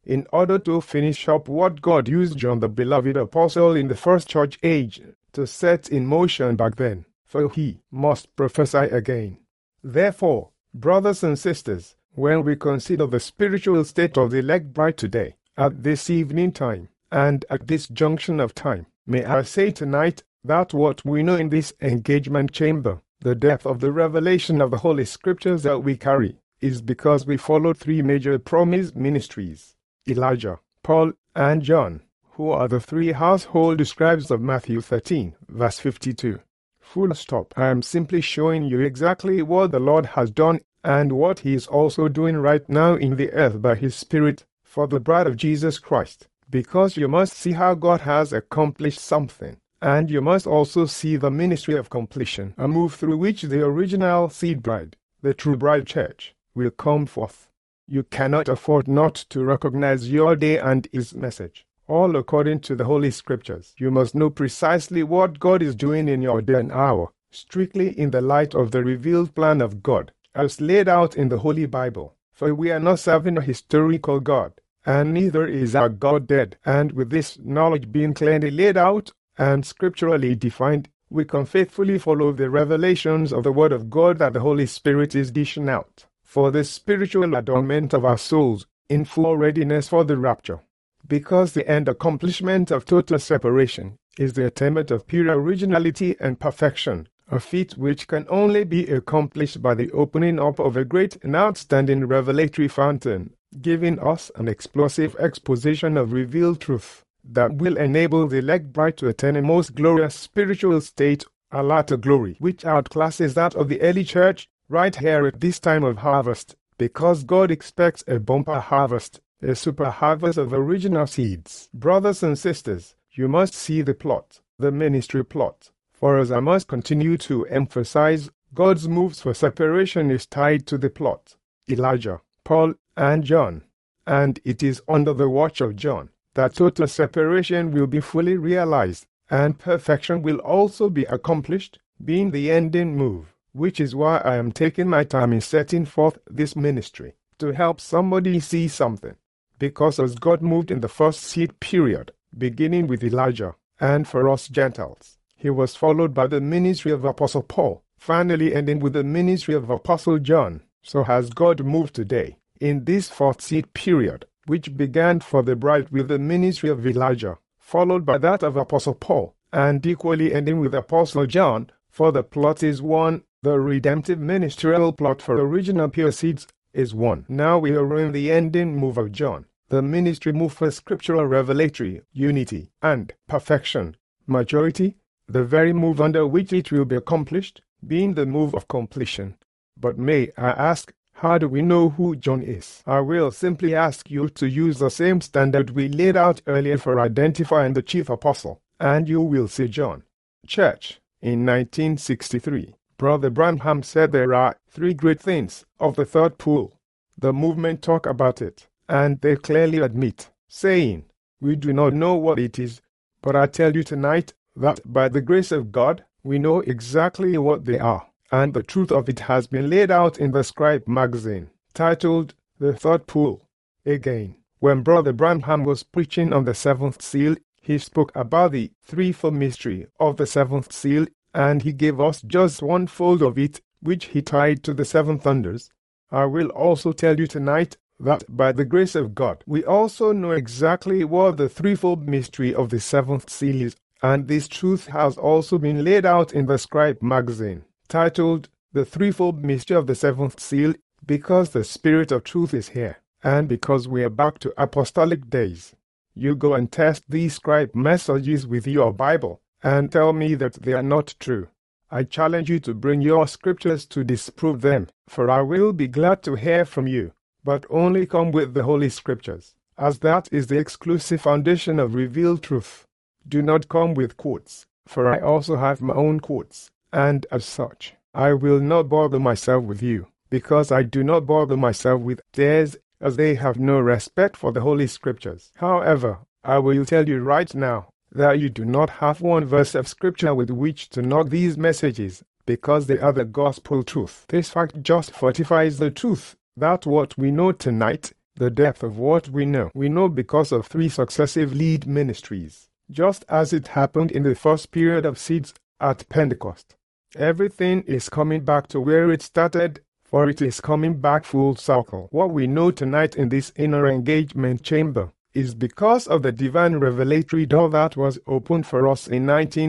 in order to finish up what God used John the beloved apostle in the first church age to set in motion back then, for he must prophesy again. Therefore, brothers and sisters, when we consider the spiritual state of the elect bride today, at this evening time, and at this junction of time, may I say tonight that what we know in this engagement chamber, the depth of the revelation of the Holy Scriptures that we carry, is because we followed three major promised ministries: Elijah, Paul, and John, who are the three household scribes of Matthew 13, verse 52. Full stop. I am simply showing you exactly what the Lord has done and what he is also doing right now in the earth by his Spirit for the bride of Jesus Christ, because you must see how God has accomplished something, and you must also see the ministry of completion, a move through which the original seed bride, the true bride church, will come forth. You cannot afford not to recognize your day and his message, all according to the Holy Scriptures. You must know precisely what God is doing in your day and hour, strictly in the light of the revealed plan of God, as laid out in the Holy Bible. For we are not serving a historical God, and neither is our God dead. And with this knowledge being clearly laid out and scripturally defined, we can faithfully follow the revelations of the Word of God that the Holy Spirit is dishing out, for the spiritual adornment of our souls, in full readiness for the rapture. Because the end accomplishment of total separation is the attainment of pure originality and perfection, a feat which can only be accomplished by the opening up of a great and outstanding revelatory fountain, giving us an explosive exposition of revealed truth that will enable the elect bride to attain a most glorious spiritual state, a latter glory, which outclasses that of the early church right here at this time of harvest, because God expects a bumper harvest, a super harvest of original seeds. Brothers and sisters, you must see the plot, the ministry plot. For as I must continue to emphasize, God's moves for separation is tied to the plot: Elijah, Paul, and John. And it is under the watch of John that total separation will be fully realized, and perfection will also be accomplished, being the ending move, which is why I am taking my time in setting forth this ministry, to help somebody see something. Because as God moved in the first seed period, beginning with Elijah, and for us Gentiles, he was followed by the ministry of Apostle Paul, finally ending with the ministry of Apostle John. So has God moved today, in this fourth seed period, which began for the bride with the ministry of Elijah, followed by that of Apostle Paul, and equally ending with Apostle John, for the plot is one, the redemptive ministerial plot for original pure seeds is one. Now we are in the ending move of John, the ministry move for scriptural revelatory, unity, and perfection, majority, the very move under which it will be accomplished, being the move of completion. But may I ask, how do we know who John is? I will simply ask you to use the same standard we laid out earlier for identifying the chief apostle, and you will see John. Church, in 1963, Brother Branham said there are three great things of the third pool. The movement talk about it, and they clearly admit, saying, we do not know what it is, but I tell you tonight that by the grace of God, we know exactly what they are. And the truth of it has been laid out in the Scribe magazine, titled The Third Pool. Again, when Brother Branham was preaching on the seventh seal, he spoke about the threefold mystery of the seventh seal, and he gave us just one fold of it, which he tied to the seven thunders. I will also tell you tonight that by the grace of God, we also know exactly what the threefold mystery of the seventh seal is, and this truth has also been laid out in the Scribe magazine, titled The Threefold Mystery of the Seventh Seal, because the Spirit of Truth is here, and because we are back to apostolic days. You go and test these Scribe messages with your Bible, and tell me that they are not true. I challenge you to bring your scriptures to disprove them, for I will be glad to hear from you, but only come with the Holy Scriptures, as that is the exclusive foundation of revealed truth. Do not come with quotes, for I also have my own quotes. And as such, I will not bother myself with you, because I do not bother myself with theirs, as they have no respect for the Holy Scriptures. However, I will tell you right now that you do not have one verse of Scripture with which to knock these messages, because they are the gospel truth. This fact just fortifies the truth that what we know tonight, the depth of what we know because of 3 successive lead ministries, just as it happened in the first period of seeds at Pentecost. Everything is coming back to where it started, for it is coming back full circle. What we know tonight in this inner engagement chamber is because of the divine revelatory door that was opened for us in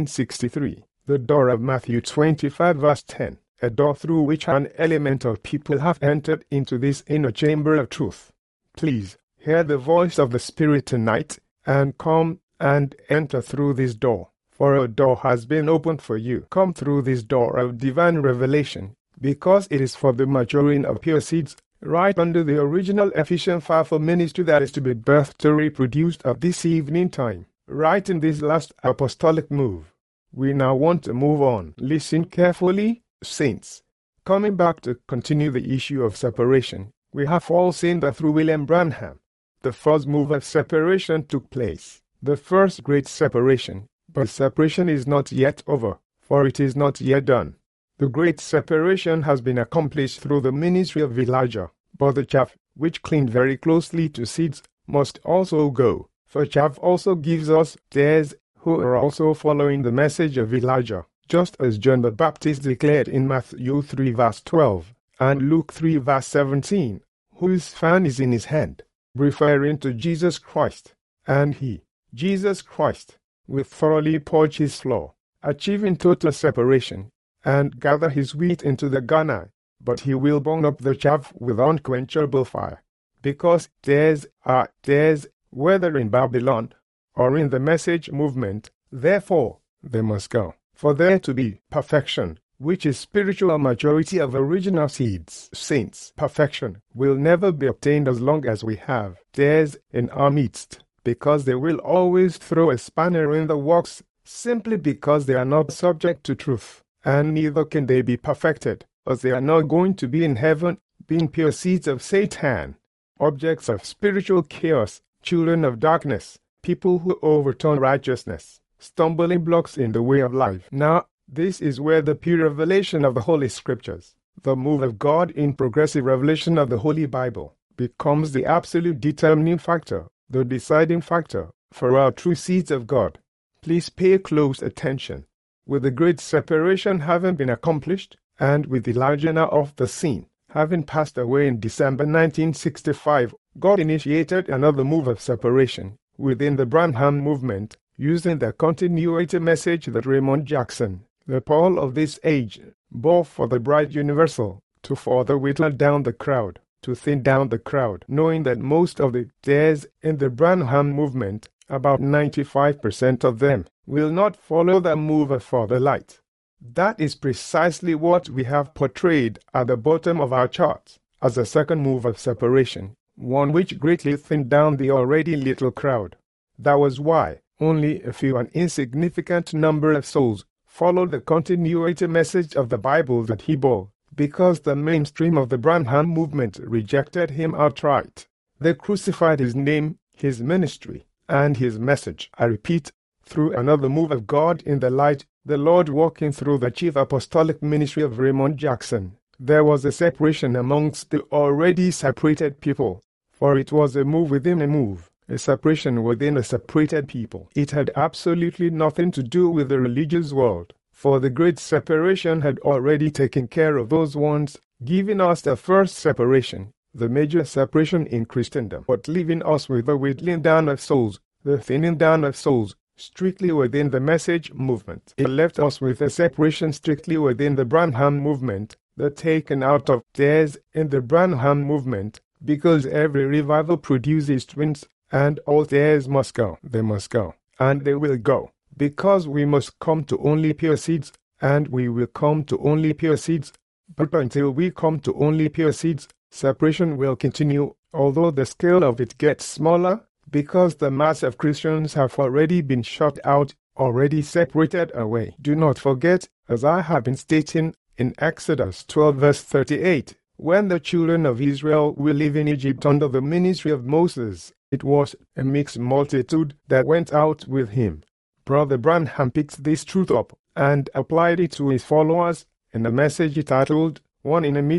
1963, the door of Matthew 25 verse 10, a door through which an element of people have entered into this inner chamber of truth. Please, hear the voice of the Spirit tonight, and come and enter through this door, for a door has been opened for you. Come through this door of divine revelation, because it is for the maturing of pure seeds, right under the original efficient fivefold ministry that is to be birthed to reproduced at this evening time, right in this last apostolic move. We now want to move on. Listen carefully, saints. Coming back to continue the issue of separation, we have all seen that through William Branham, the first move of separation took place, the first great separation, but separation is not yet over, for it is not yet done. The great separation has been accomplished through the ministry of Elijah, but the chaff, which cling very closely to seeds, must also go, for chaff also gives us tares, who are also following the message of Elijah, just as John the Baptist declared in Matthew 3 verse 12, and Luke 3 verse 17, whose fan is in his hand, referring to Jesus Christ, and he, Jesus Christ, will thoroughly purge his floor, achieving total separation, and gather his wheat into the garner, but he will burn up the chaff with unquenchable fire, because tares are tares, whether in Babylon or in the message movement. Therefore they must go, for there to be perfection, which is spiritual maturity of original seeds. Saints, perfection will never be obtained as long as we have tares in our midst, because they will always throw a spanner in the works, simply because they are not subject to truth. And neither can they be perfected, as they are not going to be in heaven, being pure seeds of Satan, objects of spiritual chaos, children of darkness, people who overturn righteousness, stumbling blocks in the way of life. Now, this is where the pure revelation of the Holy Scriptures, the move of God in progressive revelation of the Holy Bible, becomes the absolute determining factor, the deciding factor, for our true seeds of God. Please pay close attention. With the great separation having been accomplished, and with Elijah now off the scene, having passed away in December 1965, God initiated another move of separation within the Branham movement, using the continuity message that Raymond Jackson, the Paul of this age, bore for the bride universal, to further whittle down the crowd, to thin down the crowd, knowing that most of the tares in the Branham movement, about 95% of them, will not follow the move for the light. That is precisely what we have portrayed at the bottom of our charts as a second move of separation, one which greatly thinned down the already little crowd. That was why only a few, an insignificant number of souls, followed the continuity message of the Bible that he bore, because the mainstream of the Branham movement rejected him outright. They crucified his name, his ministry, and his message. I repeat, through another move of God in the light, the Lord walking through the chief apostolic ministry of Raymond Jackson, there was a separation amongst the already separated people, for it was a move within a move, a separation within a separated people. It had absolutely nothing to do with the religious world, for the great separation had already taken care of those ones, giving us the first separation, the major separation in Christendom, but leaving us with the whittling down of souls, the thinning down of souls, strictly within the message movement. It left us with a separation strictly within the Branham movement, the taken out of tares in the Branham movement, because every revival produces twins, and all tares must go. They must go, and they will go, because we must come to only pure seeds, and we will come to only pure seeds. But until we come to only pure seeds, separation will continue, although the scale of it gets smaller, because the mass of Christians have already been shut out, already separated away. Do not forget, as I have been stating in Exodus 12 verse 38, when the children of Israel were living in Egypt under the ministry of Moses, it was a mixed multitude that went out with him. Brother Branham picked this truth up and applied it to his followers in a message titled 1 in a Million,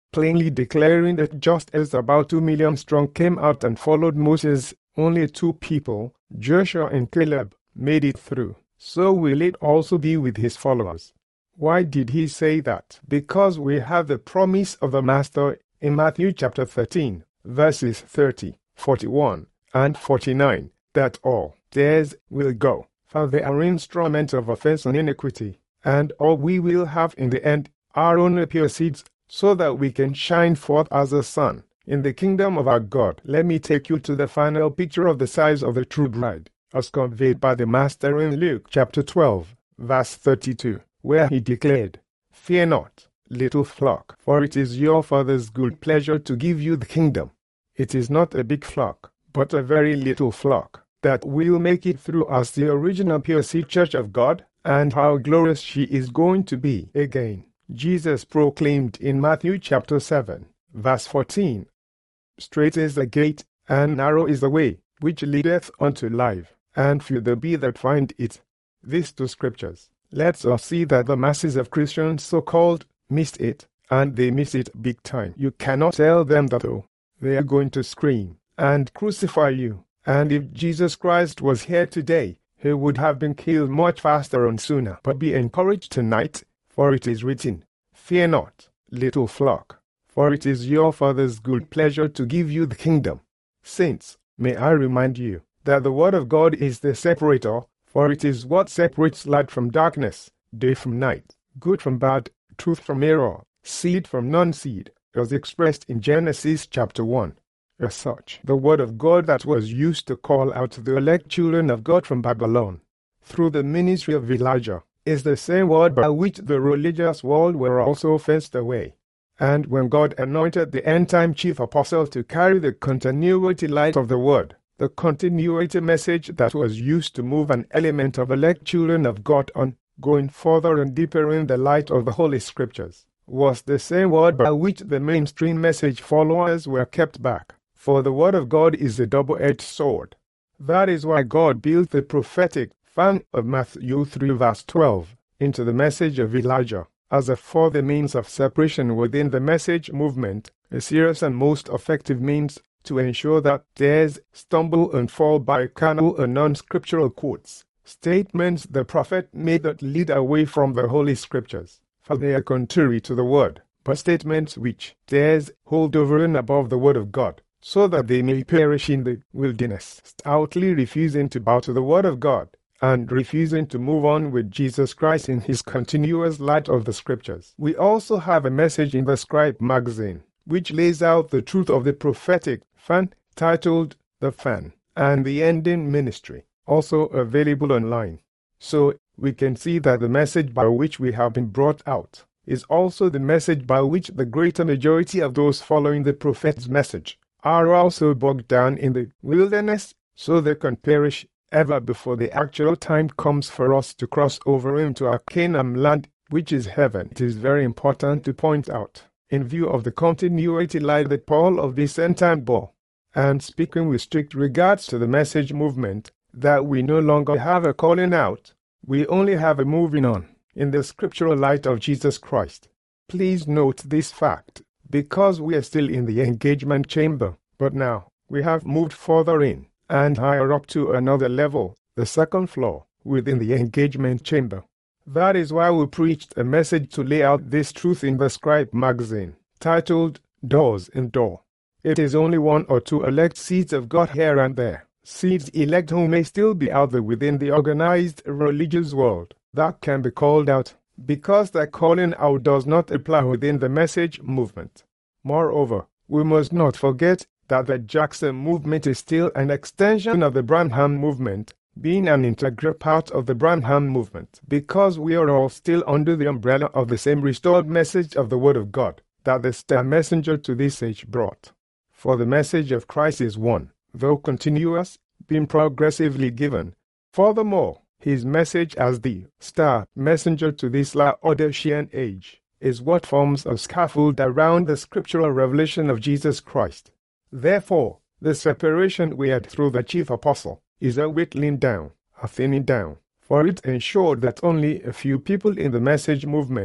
plainly declaring that just as about 2 million strong came out and followed Moses, only 2 people, Joshua and Caleb, made it through. So will it also be with his followers. Why did he say that? Because we have the promise of the Master in Matthew chapter 13, verses 30, 41, and 49, that all theirs will go, for they are instruments of offense and iniquity, and all we will have in the end are only pure seeds, so that we can shine forth as the sun in the kingdom of our God. Let me take you to the final picture of the size of the true bride, as conveyed by the Master in Luke chapter 12, verse 32, where he declared, "Fear not, little flock, for it is your Father's good pleasure to give you the kingdom." It is not a big flock, but a very little flock, that will make it through as the original pure seed church of God, and how glorious she is going to be. Again, Jesus proclaimed in Matthew chapter 7, verse 14, "Strait is the gate, and narrow is the way, which leadeth unto life, and few there be that find it." These 2 scriptures lets us see that the masses of Christians, so-called, missed it, and they miss it big time. You cannot tell them that though. They are going to scream and crucify you, and if Jesus Christ was here today, he would have been killed much faster and sooner. But be encouraged tonight, for it is written, "Fear not, little flock, for it is your Father's good pleasure to give you the kingdom." Saints, may I remind you that the Word of God is the separator, for it is what separates light from darkness, day from night, good from bad, truth from error, seed from non-seed, as expressed in Genesis chapter 1. As such, the Word of God that was used to call out the elect children of God from Babylon, through the ministry of Elijah, is the same word by which the religious world were also fenced away. And when God anointed the end-time chief apostle to carry the continuity light of the Word, the continuity message that was used to move an element of elect children of God on, going further and deeper in the light of the Holy Scriptures, was the same word by which the mainstream message followers were kept back. For the Word of God is a double-edged sword. That is why God built the prophetic fan of Matthew 3 verse 12 into the message of Elijah, as a further means of separation within the message movement, a serious and most effective means to ensure that theirs stumble and fall by carnal and non-scriptural quotes, statements the prophet made that lead away from the Holy Scriptures, for they are contrary to the Word, but statements which theirs hold over and above the Word of God, so that they may perish in the wilderness, stoutly refusing to bow to the Word of God, and refusing to move on with Jesus Christ in his continuous light of the Scriptures. We also have a message in the Scribe magazine, which lays out the truth of the prophetic fan, titled The Fan, and the Ending Ministry, also available online. So, we can see that the message by which we have been brought out is also the message by which the greater majority of those following the prophet's message are also bogged down in the wilderness, so they can perish ever before the actual time comes for us to cross over into our Canaan land, which is heaven. It is very important to point out, in view of the continuity light that Paul of this end time bore, and speaking with strict regards to the message movement, that we no longer have a calling out, we only have a moving on, in the scriptural light of Jesus Christ. Please note this fact, because we are still in the engagement chamber, but now we have moved further in, and higher up to another level, the second floor, within the engagement chamber. That is why we preached a message to lay out this truth in the Scribe magazine, titled Doors in Door. It is only 1 or 2 elect seeds of God here and there, seeds elect who may still be out there within the organized religious world, that can be called out, because that calling out does not apply within the message movement. Moreover, we must not forget that the Jackson movement is still an extension of the Branham movement, being an integral part of the Branham movement, because we are all still under the umbrella of the same restored message of the Word of God that the star messenger to this age brought. For the message of Christ is one, though continuous, being progressively given. Furthermore, his message as the star messenger to this Laodicean age is what forms a scaffold around the scriptural revelation of Jesus Christ. Therefore, the separation we had through the chief apostle is a whittling down, a thinning down, for it ensured that only a few people in the message movement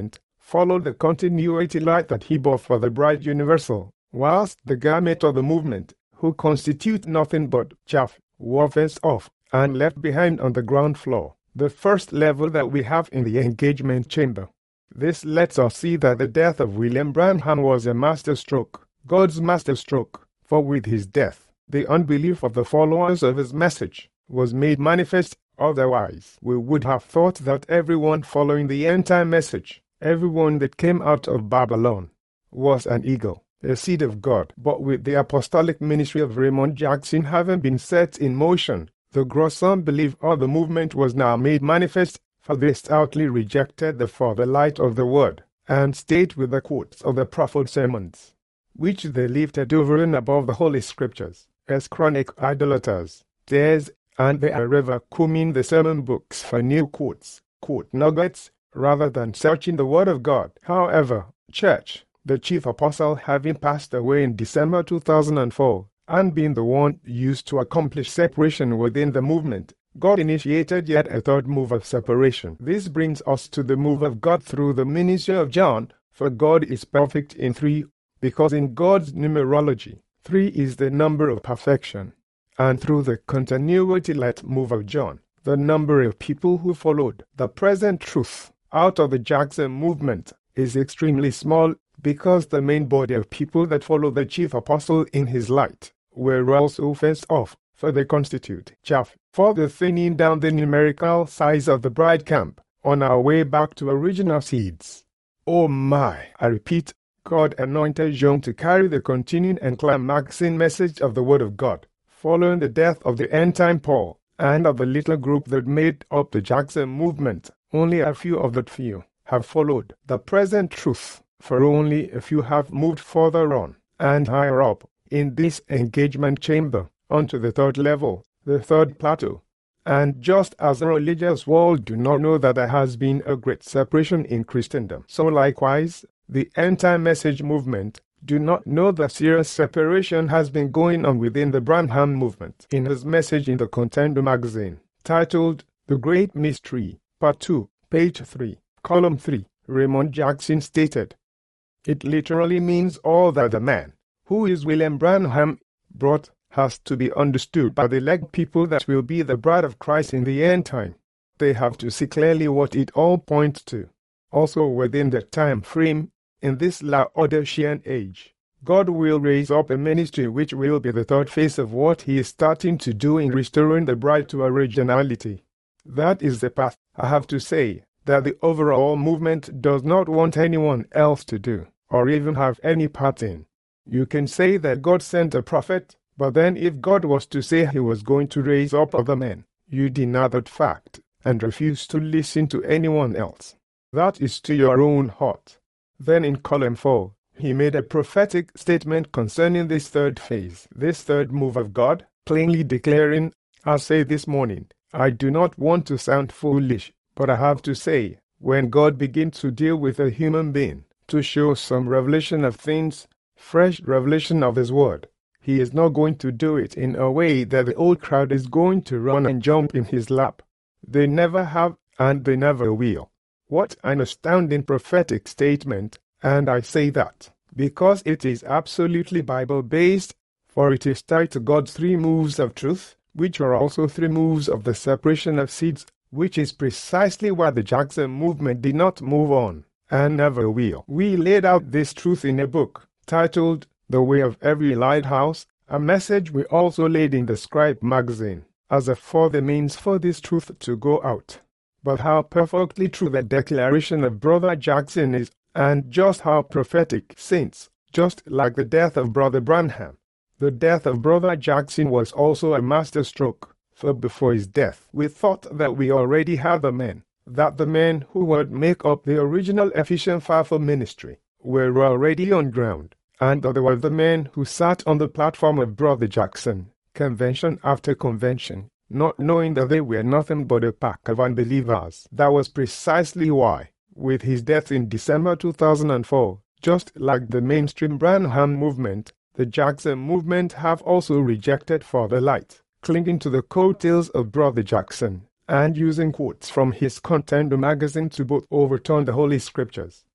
follow the continuity light that he bore for the bride universal, whilst the garment of the movement, who constitute nothing but chaff, were fenced off and left behind on the ground floor, the first level that we have in the engagement chamber. This lets us see that the death of William Branham was a masterstroke, God's masterstroke, for with his death, the unbelief of the followers of his message was made manifest. Otherwise, we would have thought that everyone following the end-time message, everyone that came out of Babylon, was an eagle, a seed of God. But with the apostolic ministry of Raymond Jackson having been set in motion, the gross unbelief of the movement was now made manifest, for they stoutly rejected the further light of the word, and stayed with the quotes of the prophet sermons, which they lifted over and above the Holy Scriptures, as chronic idolaters, tares, and they are ever combing the sermon books for new quotes, quote nuggets, rather than searching the Word of God. However, Church, the chief apostle having passed away in December 2004, and being the one used to accomplish separation within the movement, God initiated yet a third move of separation. This brings us to the move of God through the ministry of John, for God is perfect in 3, because in God's numerology, 3 is the number of perfection. And through the continuity-led move of John, the number of people who followed the present truth out of the Jackson movement is extremely small, because the main body of people that followed the chief apostle in his light were also fenced off, for they constitute chaff, for the thinning down the numerical size of the bride camp on our way back to original seeds. Oh my, I repeat, God anointed John to carry the continuing and climaxing message of the Word of God, following the death of the end-time Paul, and of the little group that made up the Jackson movement. Only a few of that few have followed the present truth, for only a few have moved further on, and higher up, in this engagement chamber, onto the third level, the third plateau. And just as the religious world do not know that there has been a great separation in Christendom, so likewise, the end-time message movement do not know that serious separation has been going on within the Branham movement. In his message in the Contender magazine, titled The Great Mystery, Part 2, page 3, column 3, Raymond Jackson stated, "It literally means all that the man, who is William Branham, brought has to be understood by the elect people that will be the bride of Christ in the end time. They have to see clearly what it all points to. Also within the time frame, in this Laodicean age, God will raise up a ministry which will be the third phase of what he is starting to do in restoring the bride to originality. That is the path, I have to say, that the overall movement does not want anyone else to do, or even have any part in. You can say that God sent a prophet, but then if God was to say he was going to raise up other men, you deny that fact, and refuse to listen to anyone else. That is to your own heart." Then in column 4, he made a prophetic statement concerning this third phase, this third move of God, plainly declaring, "I say this morning, I do not want to sound foolish, but I have to say, when God begins to deal with a human being, to show some revelation of things, fresh revelation of his word, he is not going to do it in a way that the old crowd is going to run and jump in his lap. They never have, and they never will." What an astounding prophetic statement, and I say that because it is absolutely Bible-based, for it is tied to God's 3 moves of truth, which are also 3 moves of the separation of seeds, which is precisely why the Jackson movement did not move on, and never will. We laid out this truth in a book titled The Way of Every Lighthouse, a message we also laid in the Scribe magazine, as a further means for this truth to go out. But how perfectly true the declaration of Brother Jackson is, and just how prophetic, since, just like the death of Brother Branham, the death of Brother Jackson was also a masterstroke, for before his death we thought that we already had the men, that the men who would make up the original Ephesian fivefold ministry were already on ground, and that they were the men who sat on the platform of Brother Jackson, convention after convention, not knowing that they were nothing but a pack of unbelievers. That was precisely why, with his death in December 2004, just like the mainstream Branham movement, the Jackson movement have also rejected further light, clinging to the coattails of Brother Jackson, and using quotes from his Contender magazine to both overturn the Holy Scriptures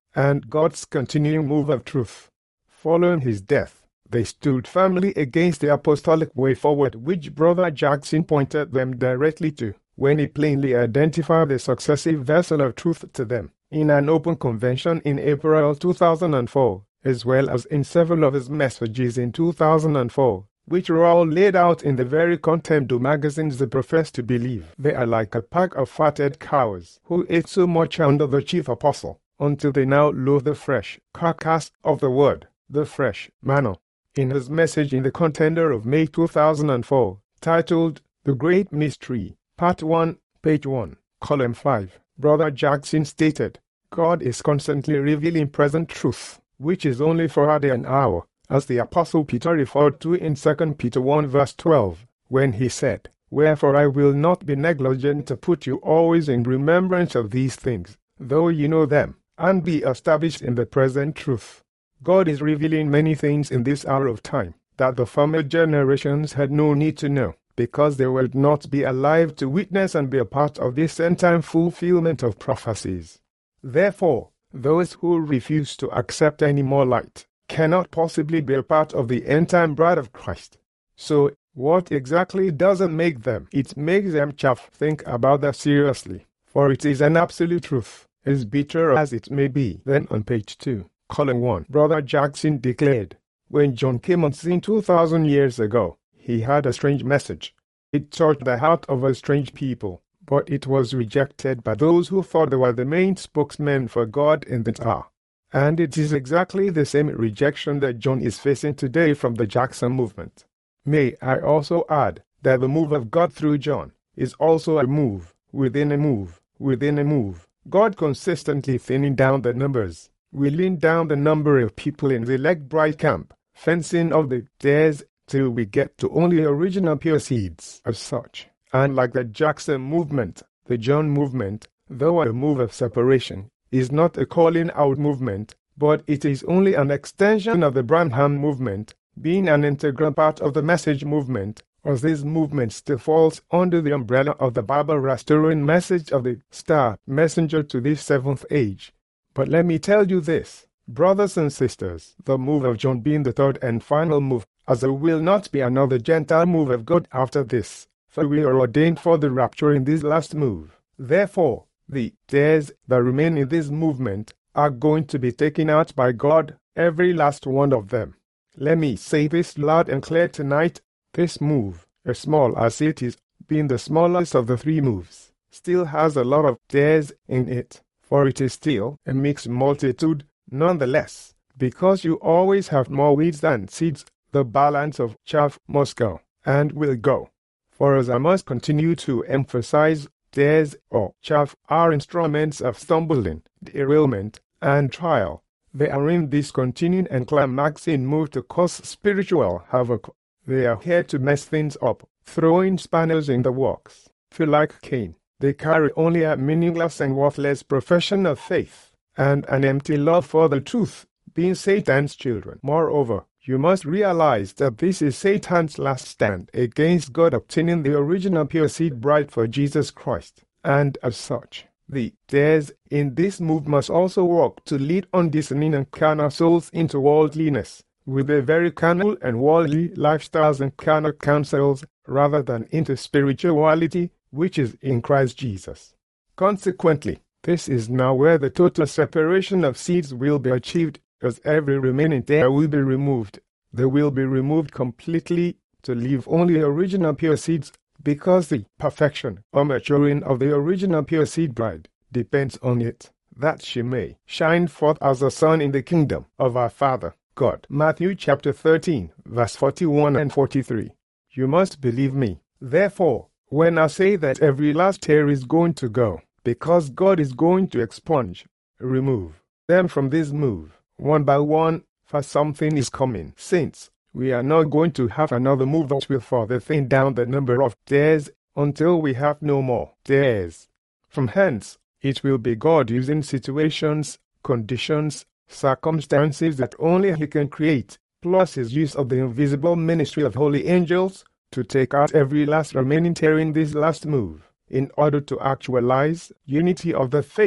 and God's continuing move of truth. Following his death, they stood firmly against the apostolic way forward, which Brother Jackson pointed them directly to, when he plainly identified the successive vessel of truth to them, in an open convention in April 2004, as well as in several of his messages in 2004, which were all laid out in the very contempt of magazines they profess to believe. They are like a pack of fatted cows who ate so much under the chief apostle, until they now loathe the fresh carcass of the word, the fresh manna. In his message in the Contender of May 2004, titled The Great Mystery, Part 1, page 1, column 5, Brother Jackson stated, God is constantly revealing present truth, which is only for a day and hour, as the Apostle Peter referred to in 2 Peter 1 verse 12, when he said, Wherefore I will not be negligent to put you always in remembrance of these things, though you know them, and be established in the present truth. God is revealing many things in this hour of time that the former generations had no need to know, because they would not be alive to witness and be a part of this end-time fulfillment of prophecies. Therefore, those who refuse to accept any more light cannot possibly be a part of the end-time bride of Christ. So, what exactly doesn't make them? It makes them chaff. Think about that seriously, for it is an absolute truth, as bitter as it may be. Then on page 2, column 1, Brother Jackson declared, when John came on scene 2,000 years ago, he had a strange message. It touched the heart of a strange people, but it was rejected by those who thought they were the main spokesmen for God in that hour. And it is exactly the same rejection that John is facing today from the Jackson movement. May I also add that the move of God through John is also a move, within a move, within a move. God consistently thinning down the numbers, wheeling down the number of people in the elect bride camp, fencing off the tares till we get to only original pure seeds as such. And like the Jackson movement, the John movement, though a move of separation, is not a calling out movement, but it is only an extension of the Branham movement, being an integral part of the message movement, as this movement still falls under the umbrella of the Bible restoring message of the star messenger to this seventh age. But let me tell you this, brothers and sisters, the move of John being the third and final move, as there will not be another Gentile move of God after this, for we are ordained for the rapture in this last move. Therefore, the tares that remain in this movement are going to be taken out by God, every last one of them. Let me say this loud and clear tonight, this move, as small as it is, being the smallest of the three moves, still has a lot of tares in it, for it is still a mixed multitude, nonetheless, because you always have more weeds than seeds, the balance of chaff must go, and will go. For as I must continue to emphasize, tares or chaff are instruments of stumbling, derailment, and trial. They are in this continuing and climaxing move to cause spiritual havoc. They are here to mess things up, throwing spanners in the works. Feel like Cain. They carry only a meaningless and worthless profession of faith, and an empty love for the truth, being Satan's children. Moreover, you must realize that this is Satan's last stand against God obtaining the original pure seed bride for Jesus Christ, and as such, the tares in this move must also work to lead undiscerning and carnal souls into worldliness, with their very carnal and worldly lifestyles and carnal counsels, rather than into spirituality, which is in Christ Jesus. Consequently, this is now where the total separation of seeds will be achieved, as every remaining tare will be removed. They will be removed completely to leave only original pure seeds, because the perfection or maturing of the original pure seed bride depends on it, that she may shine forth as a sun in the kingdom of our Father God. Matthew chapter 13, verse 41 and 43. You must believe me, therefore, when I say that every last tare is going to go, because God is going to expunge, remove them from this move, one by one, for something is coming. Saints, we are not going to have another move that will further thin down the number of tares until we have no more tares. From hence, it will be God using situations, conditions, circumstances that only He can create, plus His use of the invisible ministry of holy angels, to take out every last remaining tare in this last move, in order to actualize unity of the faith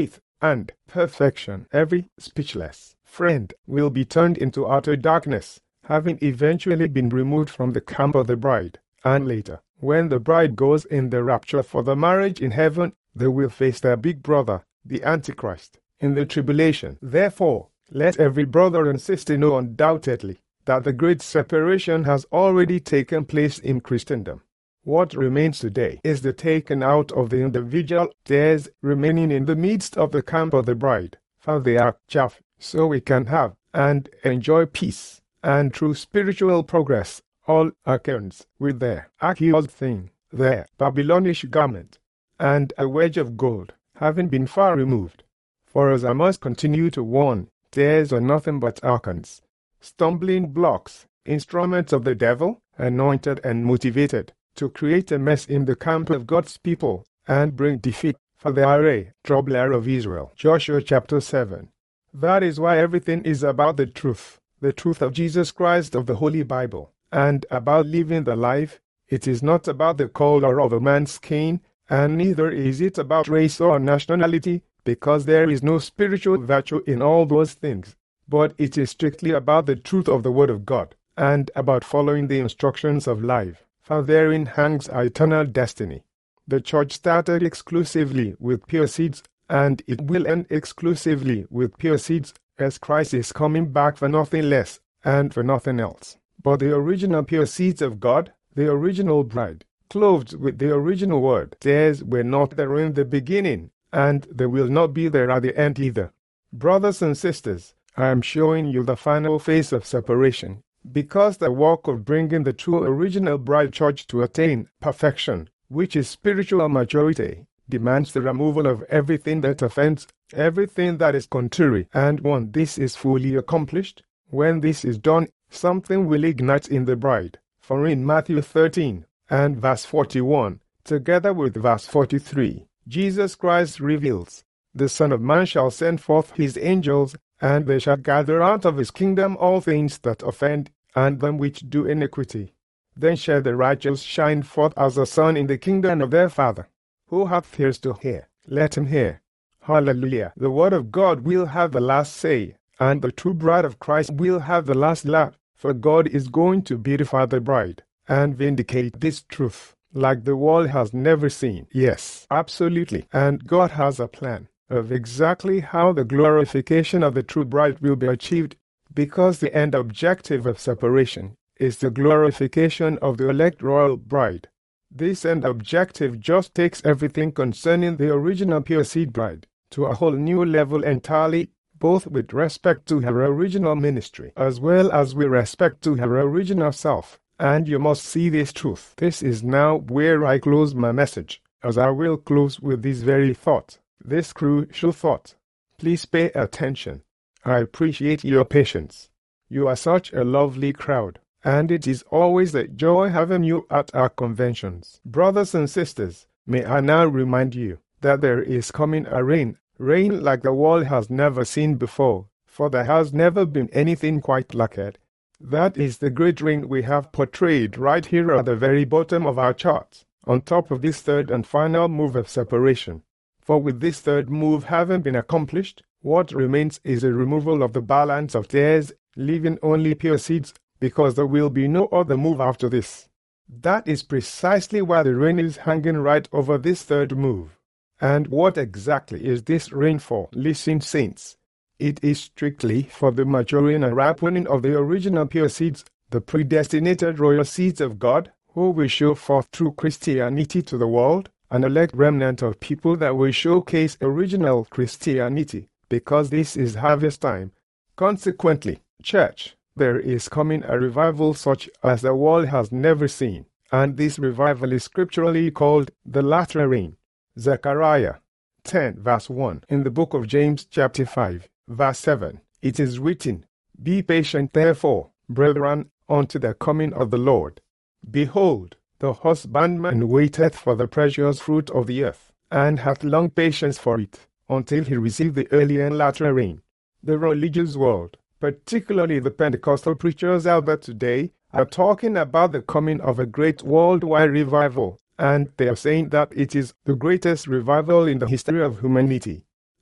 and perfection. Every speechless friend will be turned into utter darkness, having eventually been removed from the camp of the bride. And later, when the bride goes in the rapture for the marriage in heaven, they will face their big brother, the Antichrist, in the tribulation. Therefore, let every brother and sister know undoubtedly that the great separation has already taken place in Christendom. What remains today is the taking out of the individual tares remaining in the midst of the camp of the bride, for they are chaff, so we can have and enjoy peace and true spiritual progress, all accordance with their accused thing, their Babylonish garment, and a wedge of gold, having been far removed. For as I must continue to warn, tares are nothing but archons, stumbling blocks, instruments of the devil, anointed and motivated to create a mess in the camp of God's people and bring defeat for the array, troubler of Israel. Joshua chapter 7. That is why everything is about the truth of Jesus Christ of the Holy Bible, and about living the life. It is not about the color of a man's skin, and neither is it about race or nationality, because there is no spiritual virtue in all those things. But it is strictly about the truth of the Word of God, and about following the instructions of life, for therein hangs our eternal destiny. The church started exclusively with pure seeds, and it will end exclusively with pure seeds, as Christ is coming back for nothing less, and for nothing else. But the original pure seeds of God, the original bride, clothed with the original Word, theirs were not there in the beginning, and they will not be there at the end either. Brothers and sisters, I am showing you the final phase of separation, because the work of bringing the true original bride church to attain perfection, which is spiritual maturity, demands the removal of everything that offends, everything that is contrary, and when this is fully accomplished, when this is done, something will ignite in the bride. For in Matthew 13 and verse 41, together with verse 43, Jesus Christ reveals, "The Son of Man shall send forth his angels, and they shall gather out of his kingdom all things that offend, and them which do iniquity. Then shall the righteous shine forth as the sun in the kingdom of their Father. Who hath ears to hear, let him hear." Hallelujah. The word of God will have the last say, and the true bride of Christ will have the last laugh, for God is going to beautify the bride, and vindicate this truth, like the world has never seen. Yes, absolutely. And God has a plan of exactly how the glorification of the true bride will be achieved, because the end objective of separation is the glorification of the elect royal bride. This end objective just takes everything concerning the original pure seed bride to a whole new level entirely, both with respect to her original ministry as well as with respect to her original self. And you must see this truth. This is now where I close my message, as I will close with this very thought, this crucial thought. Please pay attention. I appreciate your patience. You are such a lovely crowd, and it is always a joy having you at our conventions. Brothers and sisters, may I now remind you that there is coming a rain like the world has never seen before, for there has never been anything quite like it. That is the great rain we have portrayed right here at the very bottom of our charts, on top of this third and final move of separation. For with this third move having been accomplished, what remains is a removal of the balance of tares, leaving only pure seeds, because there will be no other move after this. That is precisely why the rain is hanging right over this third move. And what exactly is this rain for? Listen, saints. It is strictly for the maturing and ripening of the original pure seeds, the predestinated royal seeds of God, who will show forth true Christianity to the world, an elect remnant of people that will showcase original Christianity, because this is harvest time. Consequently, church, there is coming a revival such as the world has never seen, and this revival is scripturally called the latter rain. Zechariah 10 verse 1 in the book of James chapter 5 verse 7, it is written, "Be patient therefore, brethren, unto the coming of the Lord. Behold, the husbandman waiteth for the precious fruit of the earth, and hath long patience for it, until he receive the early and latter rain." The religious world, particularly the Pentecostal preachers out there today, are talking about the coming of a great worldwide revival, and they are saying that it is the greatest revival in the history of humanity.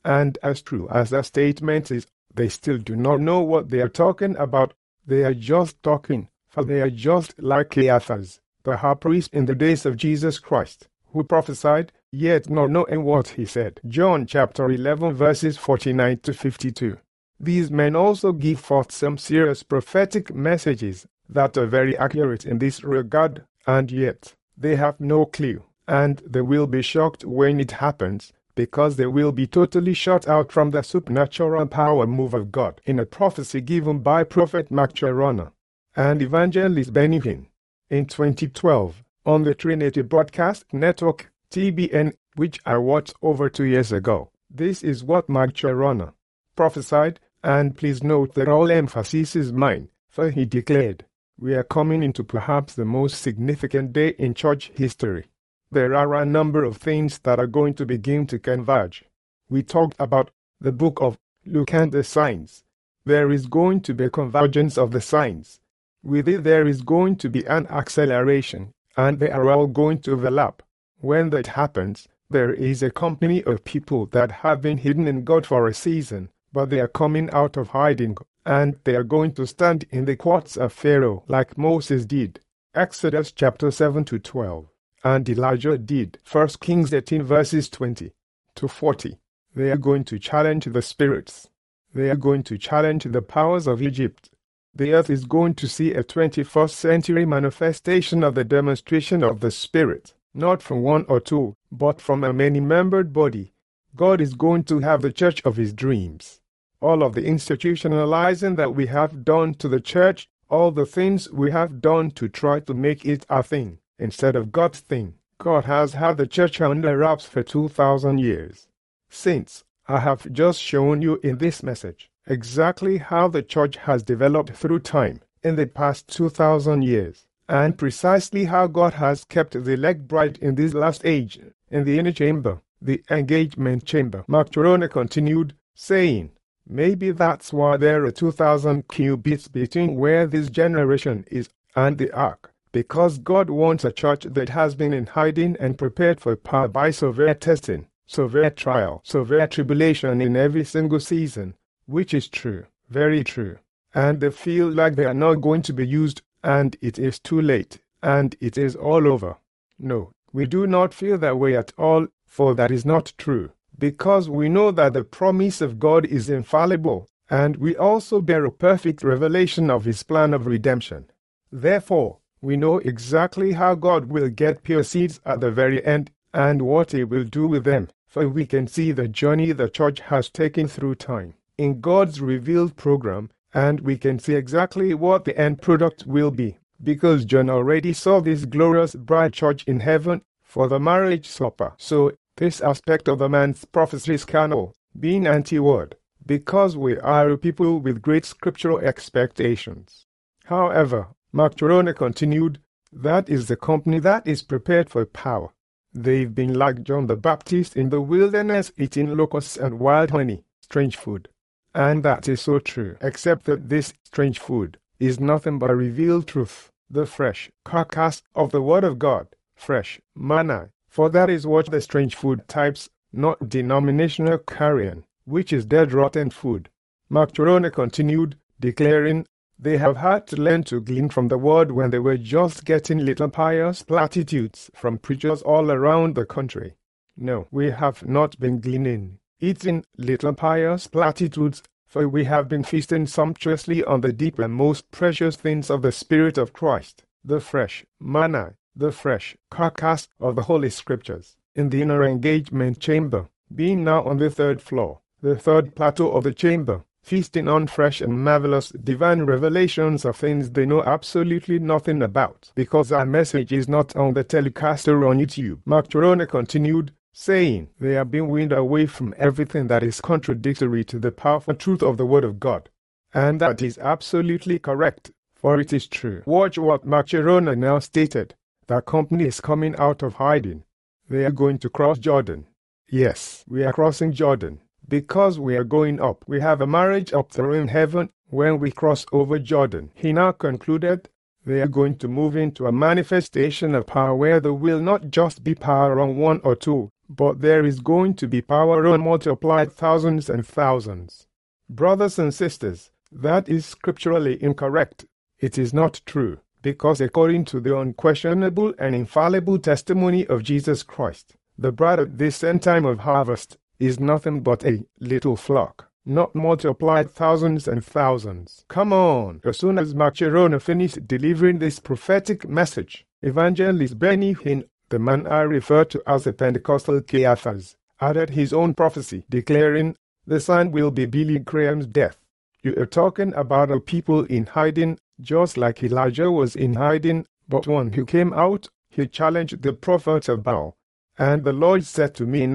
And as true as that statement is, they still do not know what they are talking about. They are just talking, for they are just like Caiaphas, the high priest in the days of Jesus Christ, who prophesied, yet not knowing what he said. John chapter 11 verses 49 to 52. These men also give forth some serious prophetic messages that are very accurate in this regard, and yet they have no clue, and they will be shocked when it happens, because they will be totally shut out from the supernatural power move of God in a prophecy given by Prophet Mark Cherona and Evangelist Benny Hinn in 2012 on the Trinity Broadcast Network, TBN, which I watched over 2 years ago. This is what Mark Cherona prophesied, and please note that all emphasis is mine, for he declared, "We are coming into perhaps the most significant day in church history. There are a number of things that are going to begin to converge." We talked about the book of Luke and the signs. There is going to be a convergence of the signs. With it there is going to be an acceleration, and they are all going to overlap. When that happens, there is a company of people that have been hidden in God for a season, but they are coming out of hiding, and they are going to stand in the courts of Pharaoh like Moses did. Exodus chapter 7 to 12. And Elijah did. 1 Kings 18 verses 20 to 40. They are going to challenge the spirits. They are going to challenge the powers of Egypt. The earth is going to see a 21st century manifestation of the demonstration of the Spirit, not from one or two, but from a many-membered body. God is going to have the church of his dreams. All of the institutionalizing that we have done to the church, all the things we have done to try to make it a thing instead of God's thing. God has had the church under wraps for 2,000 years. Saints, I have just shown you in this message exactly how the church has developed through time in the past 2,000 years, and precisely how God has kept the elect bride in this last age, in the inner chamber, the engagement chamber. Mark Cherona continued, saying, "Maybe that's why there are 2,000 cubits between where this generation is and the ark, because God wants a church that has been in hiding and prepared for power by severe testing, severe trial, severe tribulation in every single season," which is true, very true. And they feel like they are not going to be used, and it is too late, and it is all over. No, we do not feel that way at all, for that is not true, because we know that the promise of God is infallible, and we also bear a perfect revelation of his plan of redemption. Therefore, we know exactly how God will get pure seeds at the very end, and what he will do with them, for we can see the journey the church has taken through time in God's revealed program, and we can see exactly what the end product will be, because John already saw this glorious bride church in heaven for the marriage supper. So this aspect of the man's prophecy is carnal, being anti-word, because we are a people with great scriptural expectations. However, Mark Cherona continued, that is the company that is prepared for power. They've been like John the Baptist in the wilderness, eating locusts and wild honey, strange food. And that is so true, except that this strange food is nothing but a revealed truth, the fresh carcass of the Word of God, fresh manna, for that is what the strange food types, not denominational carrion, which is dead rotten food. Mark Cherona continued, declaring, they have had to learn to glean from the Word when they were just getting little pious platitudes from preachers all around the country. No, we have not been gleaning, eating little pious platitudes, for we have been feasting sumptuously on the deep and most precious things of the Spirit of Christ, the fresh manna, the fresh carcass of the Holy Scriptures, in the inner engagement chamber, being now on the 3rd floor, the 3rd plateau of the chamber, feasting on fresh and marvelous divine revelations of things they know absolutely nothing about, because our message is not on the telecaster on YouTube. Mark Cherona continued, saying, they are being weaned away from everything that is contradictory to the powerful truth of the Word of God. And that is absolutely correct, for it is true. Watch what Mark Cherona now stated. The company is coming out of hiding. They are going to cross Jordan. Yes, we are crossing Jordan, because we are going up. We have a marriage up there in heaven when we cross over Jordan. He now concluded, they are going to move into a manifestation of power where there will not just be power on one or two, but there is going to be power on multiplied thousands and thousands. Brothers and sisters, that is scripturally incorrect. It is not true, because according to the unquestionable and infallible testimony of Jesus Christ, the bride at this end time of harvest is nothing but a little flock, not multiplied thousands and thousands. Come on! As soon as Mark Chirona finished delivering this prophetic message, Evangelist Benny Hinn, the man I refer to as the Pentecostal Caiaphas, added his own prophecy, declaring, "The sign will be Billy Graham's death." You are talking about a people in hiding, just like Elijah was in hiding, but when he came out, he challenged the prophets of Baal. And the Lord said to me in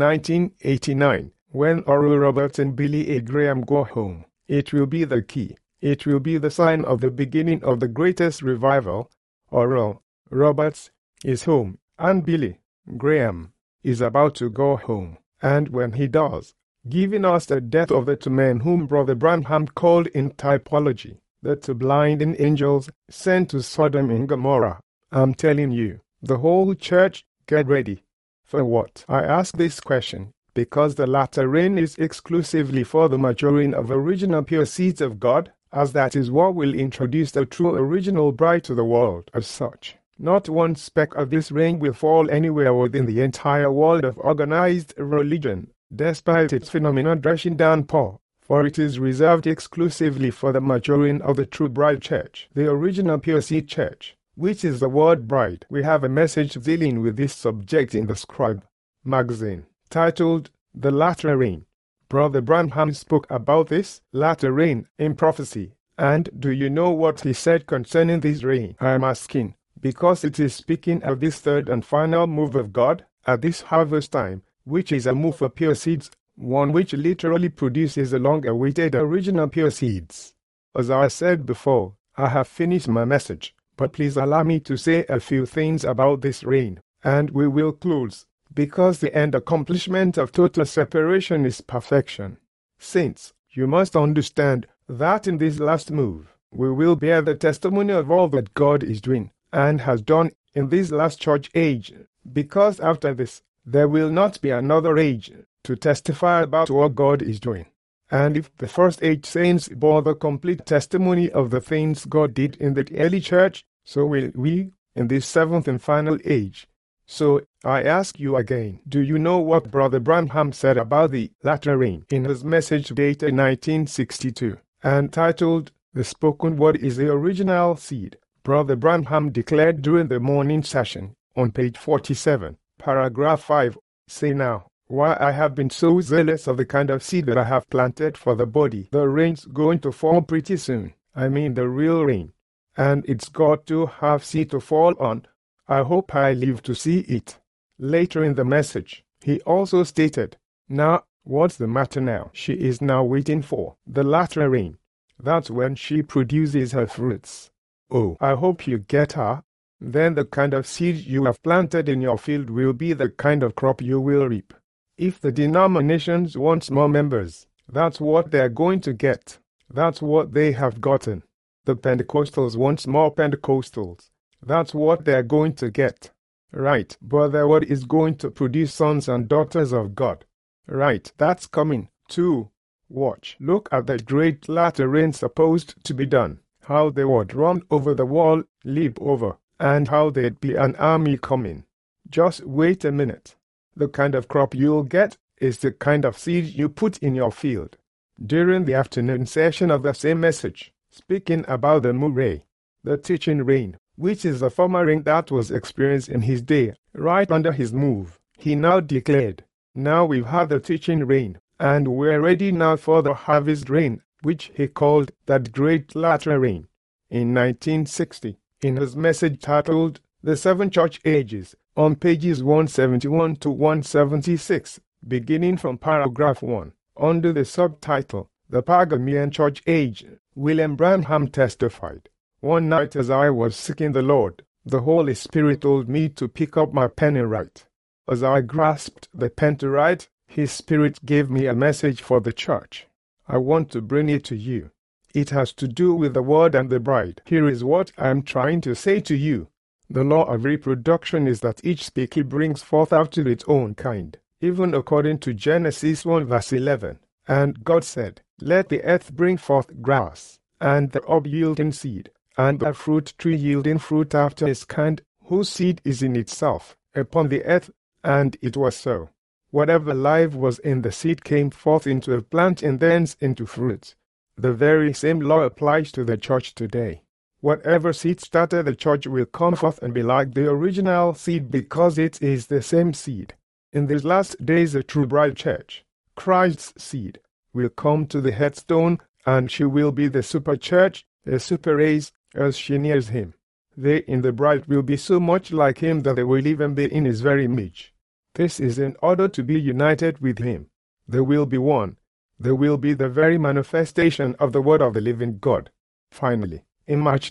1989, when Oral Roberts and Billy A. Graham go home, it will be the key. It will be the sign of the beginning of the greatest revival. Oral Roberts is home, and Billy Graham is about to go home. And when he does, giving us the death of the two men whom Brother Branham called in typology, the two blinding angels sent to Sodom and Gomorrah. I'm telling you, the whole church, get ready. For what? I ask this question, because the latter rain is exclusively for the maturing of original pure seeds of God, as that is what will introduce the true original bride to the world as such. Not one speck of this rain will fall anywhere within the entire world of organized religion, despite its phenomenon drashing downpour, for it is reserved exclusively for the maturing of the true bride church, the original pure seed church, which is the word bride. We have a message dealing with this subject in the Scribe magazine, titled The Latter Rain. Brother Branham spoke about this latter rain in prophecy, and do you know what he said concerning this rain? I am asking, because it is speaking of this third and final move of God at this harvest time, which is a move for pure seeds, one which literally produces the long-awaited original pure seeds. As I said before, I have finished my message, but please allow me to say a few things about this rain, and we will close, because the end accomplishment of total separation is perfection. Saints, you must understand that in this last move, we will bear the testimony of all that God is doing and has done in this last church age, because after this, there will not be another age to testify about what God is doing. And if the first age saints bore the complete testimony of the things God did in the early church, so will we in this seventh and final age. So I ask you again, do you know what Brother Branham said about the latter rain in his message dated 1962, and titled, "The Spoken Word is the Original Seed"? Brother Branham declared during the morning session, on page 47, paragraph 5, "Say now, why I have been so zealous of the kind of seed that I have planted for the body. The rain's going to fall pretty soon. I mean the real rain. And it's got to have seed to fall on. I hope I live to see it." Later in the message, he also stated, "Now, what's the matter now? She is now waiting for the latter rain. That's when she produces her fruits. Oh, I hope you get her. Then the kind of seed you have planted in your field will be the kind of crop you will reap. If the denominations want more members, that's what they're going to get. That's what they have gotten. The Pentecostals want more Pentecostals. That's what they're going to get. Right, but the word is going to produce sons and daughters of God. Right, that's coming, too. Watch, look at the great latter rain supposed to be done. How they would run over the wall, leap over, and how there'd be an army coming. Just wait a minute. The kind of crop you'll get is the kind of seed you put in your field. During the afternoon session of the same message, speaking about the Murray, the teaching rain, which is the former rain that was experienced in his day, right under his move, he now declared, "Now we've had the teaching rain, and we're ready now for the harvest rain," which he called that great latter rain. In 1960, in his message titled The Seven Church Ages, on pages 171 to 176, beginning from paragraph 1, under the subtitle, The Pergamian Church Age, William Branham testified, "One night as I was seeking the Lord, the Holy Spirit told me to pick up my pen and write. As I grasped the pen to write, His Spirit gave me a message for the church. I want to bring it to you. It has to do with the Word and the bride. Here is what I am trying to say to you. The law of reproduction is that each species brings forth after its own kind. even according to Genesis 1 verse 11. And God said, "Let the earth bring forth grass, and the herb yielding seed, and a fruit tree yielding fruit after its kind, whose seed is in itself, upon the earth." And it was so. Whatever life was in the seed came forth into a plant and thence into fruit. The very same law applies to the church today. Whatever seed started the church will come forth and be like the original seed because it is the same seed. In these last days the true bride church, Christ's seed, will come to the headstone, and she will be the super church, a super race, as she nears him. They in the bride will be so much like him that they will even be in his very image. This is in order to be united with him. They will be one. They will be the very manifestation of the word of the living God. Finally, in March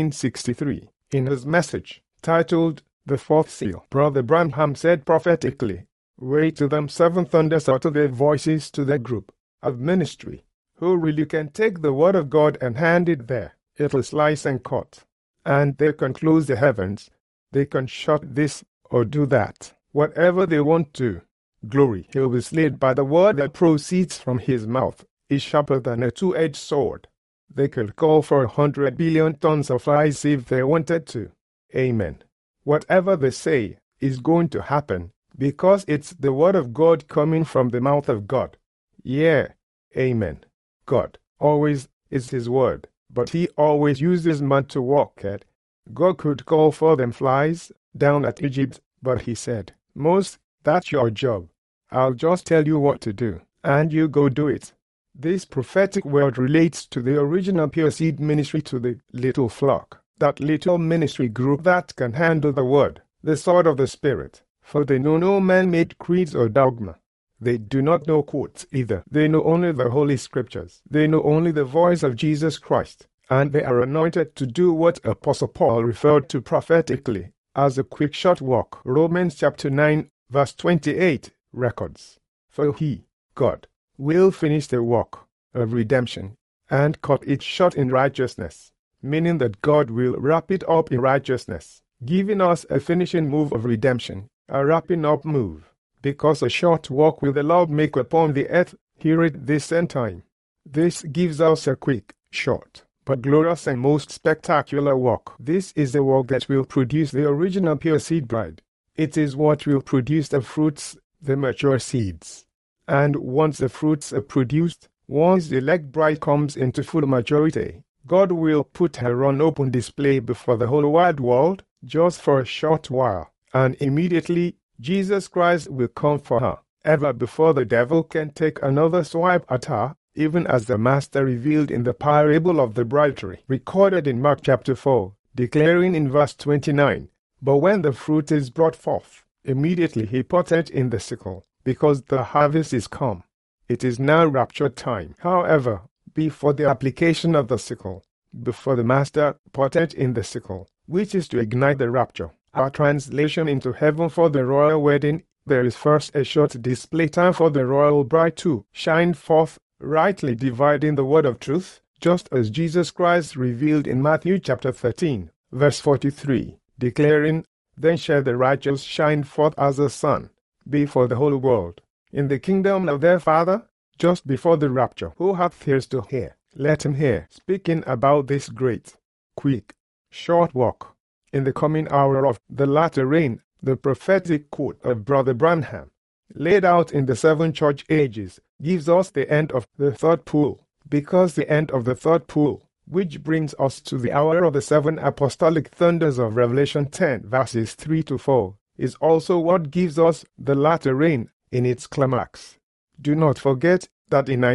1963, in his message, titled The Fourth Seal, Brother Branham said prophetically, "Wait till them seven thunders utter their voices to the group of ministry, who really can take the word of God and hand it there. It'll slice and cut. And they can close the heavens. They can shut this or do that. Whatever they want to. Glory, he'll be slayed by the word that proceeds from his mouth, is sharper than a two-edged sword. They could call for 100 billion tons of ice if they wanted to. Amen. Whatever they say is going to happen, because it's the word of God coming from the mouth of God. Yeah. Amen. God always is his word, but he always uses man to walk at. God could call for them flies down at Egypt, but he said, "Moses, that's your job. I'll just tell you what to do, and you go do it." This prophetic word relates to the original Pure Seed ministry, to the little flock, that little ministry group that can handle the word, the sword of the Spirit. For they know no man-made creeds or dogma. They do not know quotes either. They know only the Holy Scriptures. They know only the voice of Jesus Christ, and they are anointed to do what Apostle Paul referred to prophetically as a quick short walk. Romans chapter 9, verse 28 records, "For he, God, will finish the work of redemption and cut it short in righteousness," meaning that God will wrap it up in righteousness, giving us a finishing move of redemption, a wrapping up move, because a short walk will the Lord make upon the earth, hear it this end time. This gives us a quick, short, but glorious and most spectacular walk. This is the walk that will produce the original pure seed bride. It is what will produce the fruits, the mature seeds. And once the fruits are produced, once the elect bride comes into full maturity, God will put her on open display before the whole wide world, just for a short while, and immediately Jesus Christ will come for her, ever before the devil can take another swipe at her, even as the Master revealed in the parable of the bride tree, recorded in Mark chapter 4, declaring in verse 29, "But when the fruit is brought forth, immediately he putteth in the sickle, because the harvest is come." It is now rapture time. However, before the application of the sickle, before the Master putteth in the sickle, which is to ignite the rapture, our translation into heaven for the royal wedding, there is first a short display time for the royal bride to shine forth, rightly dividing the word of truth, just as Jesus Christ revealed in Matthew chapter 13, verse 43, declaring, "Then shall the righteous shine forth as the sun before the whole world, in the kingdom of their Father." Just before the rapture, who hath ears to hear, let him hear. Speaking about this great, quick, short walk, in the coming hour of the latter rain, the prophetic quote of Brother Branham, laid out in the 7 church ages, gives us the end of the third pool, because the end of the third pool, which brings us to the hour of the 7 apostolic thunders of Revelation 10, verses 3 to 4, is also what gives us the latter rain in its climax. Do not forget that in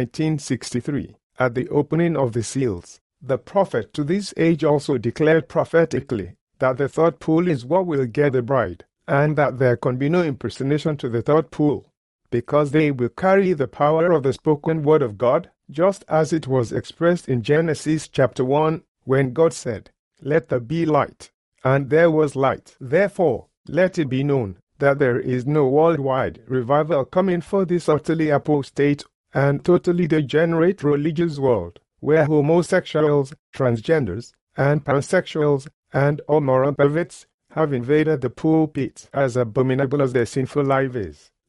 1963, at the opening of the seals, the prophet to this age also declared prophetically that the third pool is what will get the bride, and that there can be no impersonation to the third pool, because they will carry the power of the spoken word of God, just as it was expressed in Genesis chapter 1, when God said, "Let there be light," and there was light. Therefore, let it be known that there is no worldwide revival coming for this utterly apostate and totally degenerate religious world, where homosexuals, transgenders, and pansexuals, and all moral perverts have invaded the pulpit, as abominable as their sinful life is,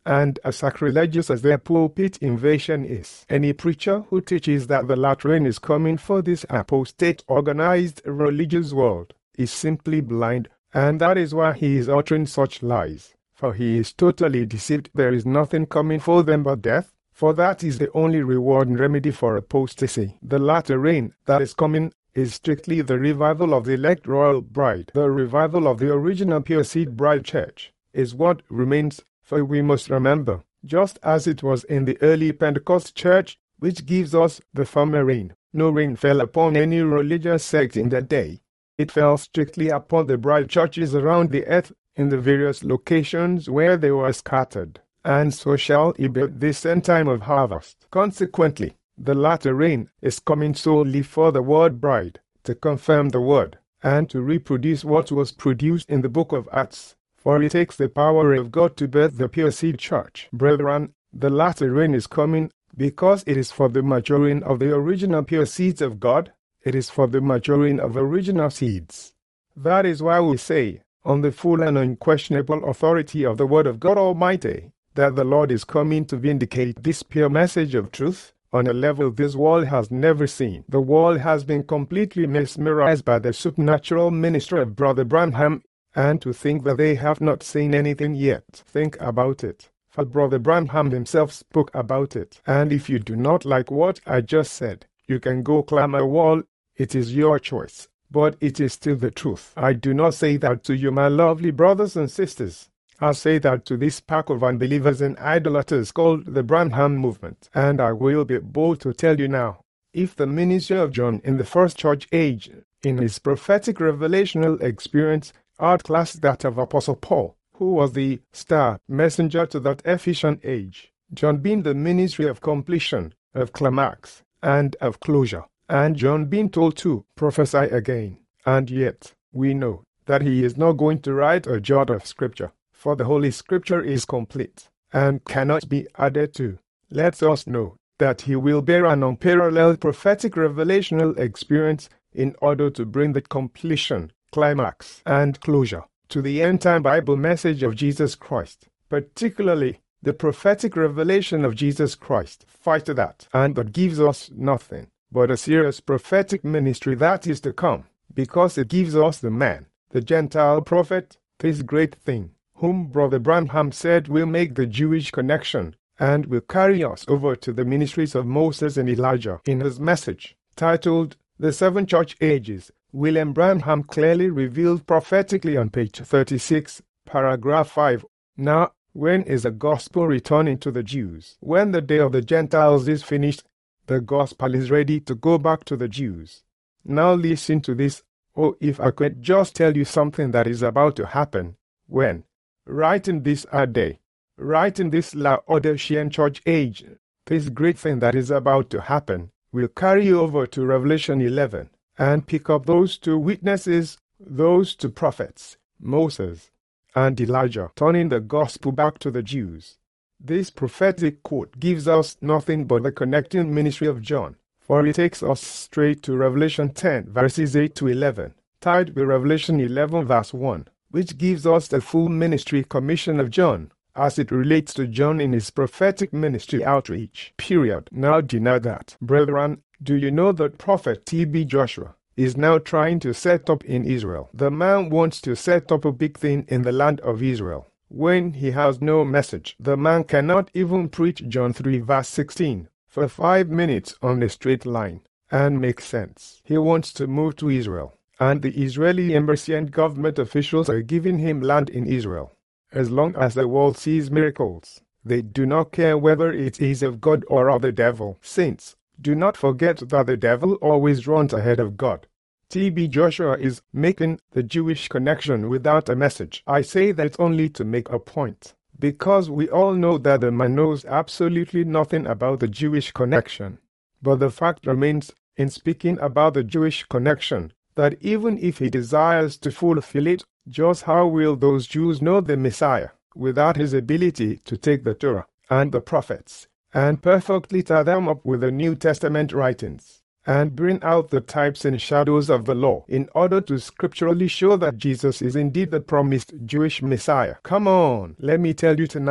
and as sacrilegious as their pulpit invasion is. Any preacher who teaches that the latter rain is coming for this apostate organized religious world is simply blind, and that is why he is uttering such lies. For he is totally deceived. There is nothing coming for them but death, for that is the only reward and remedy for apostasy. The latter rain that is coming is strictly the revival of the elect royal bride. The revival of the original pure seed bride church is what remains, for we must remember, just as it was in the early Pentecost church, which gives us the former rain, no rain fell upon any religious sect in that day. It fell strictly upon the bride churches around the earth in the various locations where they were scattered, and so shall it be this end time of harvest. Consequently, the latter rain is coming solely for the word bride, to confirm the word, and to reproduce what was produced in the book of Acts. For it takes the power of God to birth the pure seed church. Brethren, the latter rain is coming because it is for the maturing of the original pure seeds of God. It is for the maturing of original seeds. That is why we say, on the full and unquestionable authority of the word of God Almighty, that the Lord is coming to vindicate this pure message of truth on a level this world has never seen. The world has been completely mesmerized by the supernatural ministry of Brother Branham, and to think that they have not seen anything yet. Think about it. For Brother Branham himself spoke about it. And if you do not like what I just said, you can go climb a wall. It is your choice. But it is still the truth. I do not say that to you, my lovely brothers and sisters. I say that to this pack of unbelievers and idolaters called the Branham movement. And I will be bold to tell you now, if the ministry of John in the first church age, in his prophetic revelational experience, outclassed that of Apostle Paul, who was the star messenger to that Ephesian age, John being the ministry of completion, of climax, and of closure, and John being told to prophesy again. And yet, we know that he is not going to write a jot of scripture, for the Holy Scripture is complete, and cannot be added to. Let us know that he will bear an unparalleled prophetic revelational experience in order to bring the completion, climax, and closure to the end-time Bible message of Jesus Christ, particularly the prophetic revelation of Jesus Christ. Fight that, and that gives us nothing but a serious prophetic ministry that is to come, because it gives us the man, the Gentile prophet, this great thing, whom Brother Branham said will make the Jewish connection, and will carry us over to the ministries of Moses and Elijah. In his message, titled The Seven Church Ages, William Branham clearly revealed prophetically on page 36, paragraph 5, now, when is the gospel returning to the Jews? When the day of the Gentiles is finished, the gospel is ready to go back to the Jews. Now listen to this. Oh, if I could just tell you something that is about to happen. When? Right in this our day. Right in this Laodicean church age. This great thing that is about to happen will carry you over to Revelation 11 and pick up those two witnesses, those two prophets, Moses and Elijah, turning the gospel back to the Jews. This prophetic quote gives us nothing but the connecting ministry of John, for it takes us straight to Revelation 10, verses 8 to 11, tied with Revelation 11, verse 1, which gives us the full ministry commission of John, as it relates to John in his prophetic ministry outreach, period. Now deny that. Brethren, do you know that Prophet T.B. Joshua is now trying to set up in Israel? The man wants to set up a big thing in the land of Israel. When he has no message, the man cannot even preach John 3 verse 16 for 5 minutes on a straight line and make sense. He wants to move to Israel, and the Israeli embassy and government officials are giving him land in Israel. As long as the world sees miracles, they do not care whether it is of God or of the devil. Saints, do not forget that the devil always runs ahead of God. T.B. Joshua is making the Jewish connection without a message. I say that only to make a point, because we all know that the man knows absolutely nothing about the Jewish connection. But the fact remains, in speaking about the Jewish connection, that even if he desires to fulfill it, just how will those Jews know the Messiah without his ability to take the Torah and the prophets and perfectly tie them up with the New Testament writings and bring out the types and shadows of the law in order to scripturally show that Jesus is indeed the promised Jewish Messiah? Come on, let me tell you tonight,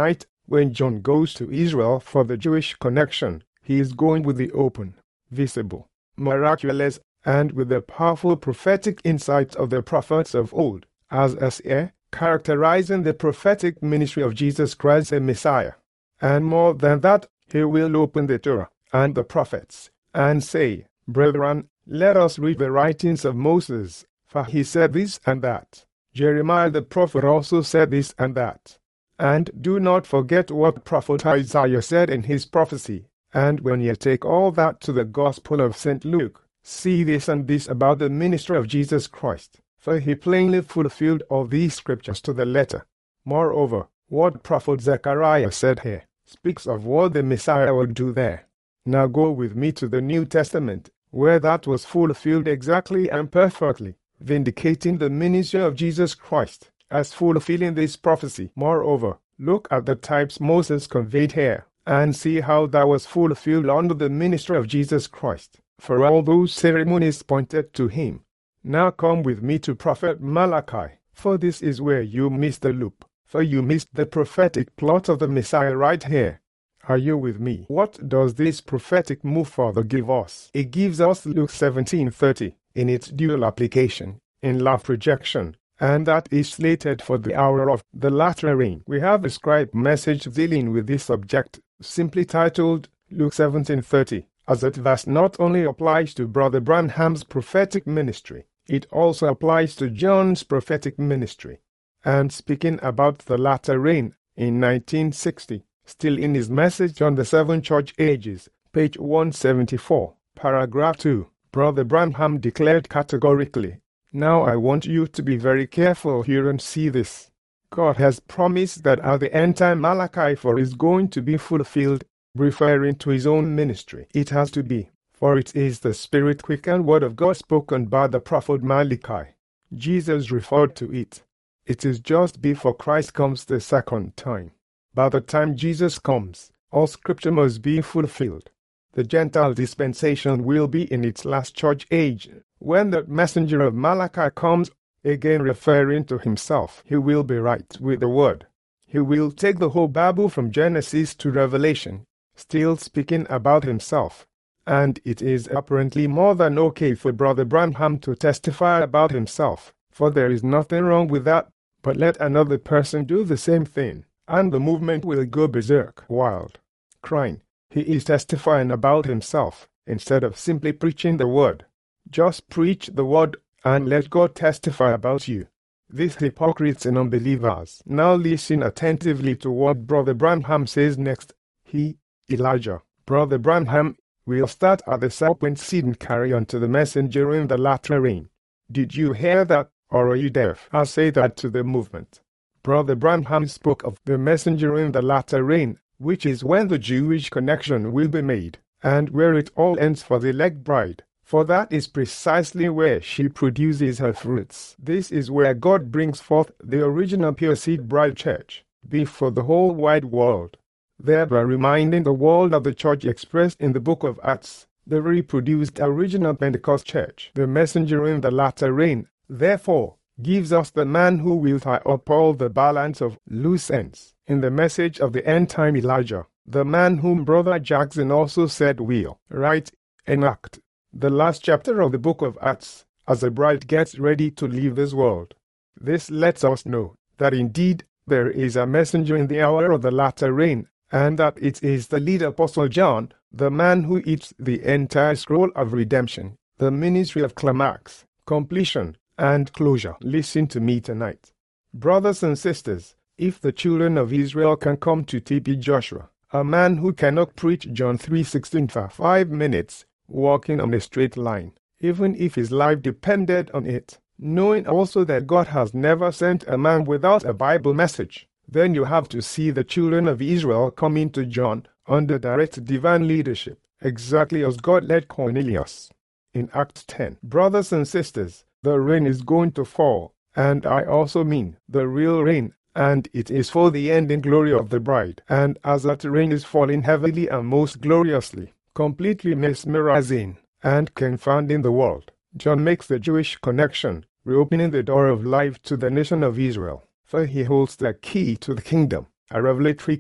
When John goes to Israel for the Jewish connection, he is going with the open, visible, miraculous, and with the powerful prophetic insights of the prophets of old, as a seer, characterizing the prophetic ministry of Jesus Christ the Messiah. And more than that, he will open the Torah and the prophets, and say, "Brethren, let us read the writings of Moses, for he said this and that. Jeremiah the prophet also said this and that. And do not forget what prophet Isaiah said in his prophecy. And when you take all that to the Gospel of St. Luke, see this and this about the ministry of Jesus Christ, for he plainly fulfilled all these scriptures to the letter. Moreover, what prophet Zechariah said here speaks of what the Messiah will do there. Now go with me to the New Testament, where that was fulfilled exactly and perfectly, vindicating the ministry of Jesus Christ as fulfilling this prophecy. Moreover, look at the types Moses conveyed here, and see how that was fulfilled under the ministry of Jesus Christ, for all those ceremonies pointed to him. Now come with me to Prophet Malachi, for this is where you missed the loop, for you missed the prophetic plot of the Messiah right here. Are you with me? What does this prophetic move further give us? It gives us Luke 17:30 in its dual application, in love projection, and that is slated for the hour of the latter rain. We have a scribe message dealing with this subject, simply titled Luke 17:30, as that verse not only applies to Brother Branham's prophetic ministry, it also applies to John's prophetic ministry. And speaking about the latter rain in 1960, still in his message on the seven church ages, page 174, paragraph 2, Brother Branham declared categorically, "Now I want you to be very careful here and see this. God has promised that at the end time Malachi 4 is going to be fulfilled," referring to his own ministry. It has to be, for it is the spirit-quickened word of God spoken by the prophet Malachi. Jesus referred to it. It is just before Christ comes the second time. By the time Jesus comes, all scripture must be fulfilled. The Gentile dispensation will be in its last church age. When the messenger of Malachi comes, again referring to himself, he will be right with the word. He will take the whole Bible from Genesis to Revelation, still speaking about himself. And it is apparently more than okay for Brother Branham to testify about himself, for there is nothing wrong with that. But let another person do the same thing, and the movement will go berserk, wild, crying. He is testifying about himself, instead of simply preaching the word. Just preach the word, and let God testify about you. These hypocrites and unbelievers. Now listen attentively to what Brother Branham says next. He, Elijah, Brother Branham, will start at the serpent seed and carry on to the messenger in the latter rain. Did you hear that, or are you deaf? I say that to the movement. Brother Branham spoke of the messenger in the latter rain, which is when the Jewish connection will be made, and where it all ends for the elect bride, for that is precisely where she produces her fruits. This is where God brings forth the original pure seed bride church, before the whole wide world, thereby reminding the world of the church expressed in the book of Acts, the reproduced original Pentecost church. The messenger in the latter rain, therefore, gives us the man who will tie up all the balance of loose ends. In the message of the end-time Elijah, the man whom Brother Jackson also said will write and act the last chapter of the book of Acts, as the bride gets ready to leave this world. This lets us know that indeed there is a messenger in the hour of the latter rain, and that it is the lead apostle John, the man who eats the entire scroll of redemption, the ministry of climax, completion, and closure. Listen to me tonight. Brothers and sisters, if the children of Israel can come to T.B. Joshua, a man who cannot preach John 3:16 for 5 minutes, walking on a straight line, even if his life depended on it, knowing also that God has never sent a man without a Bible message, then you have to see the children of Israel coming to John under direct divine leadership, exactly as God led Cornelius. In Acts 10, brothers and sisters, the rain is going to fall, and I also mean the real rain, and it is for the ending glory of the bride. And as that rain is falling heavily and most gloriously, completely mesmerizing and confounding the world, John makes the Jewish connection, reopening the door of life to the nation of Israel, for he holds the key to the kingdom, a revelatory key,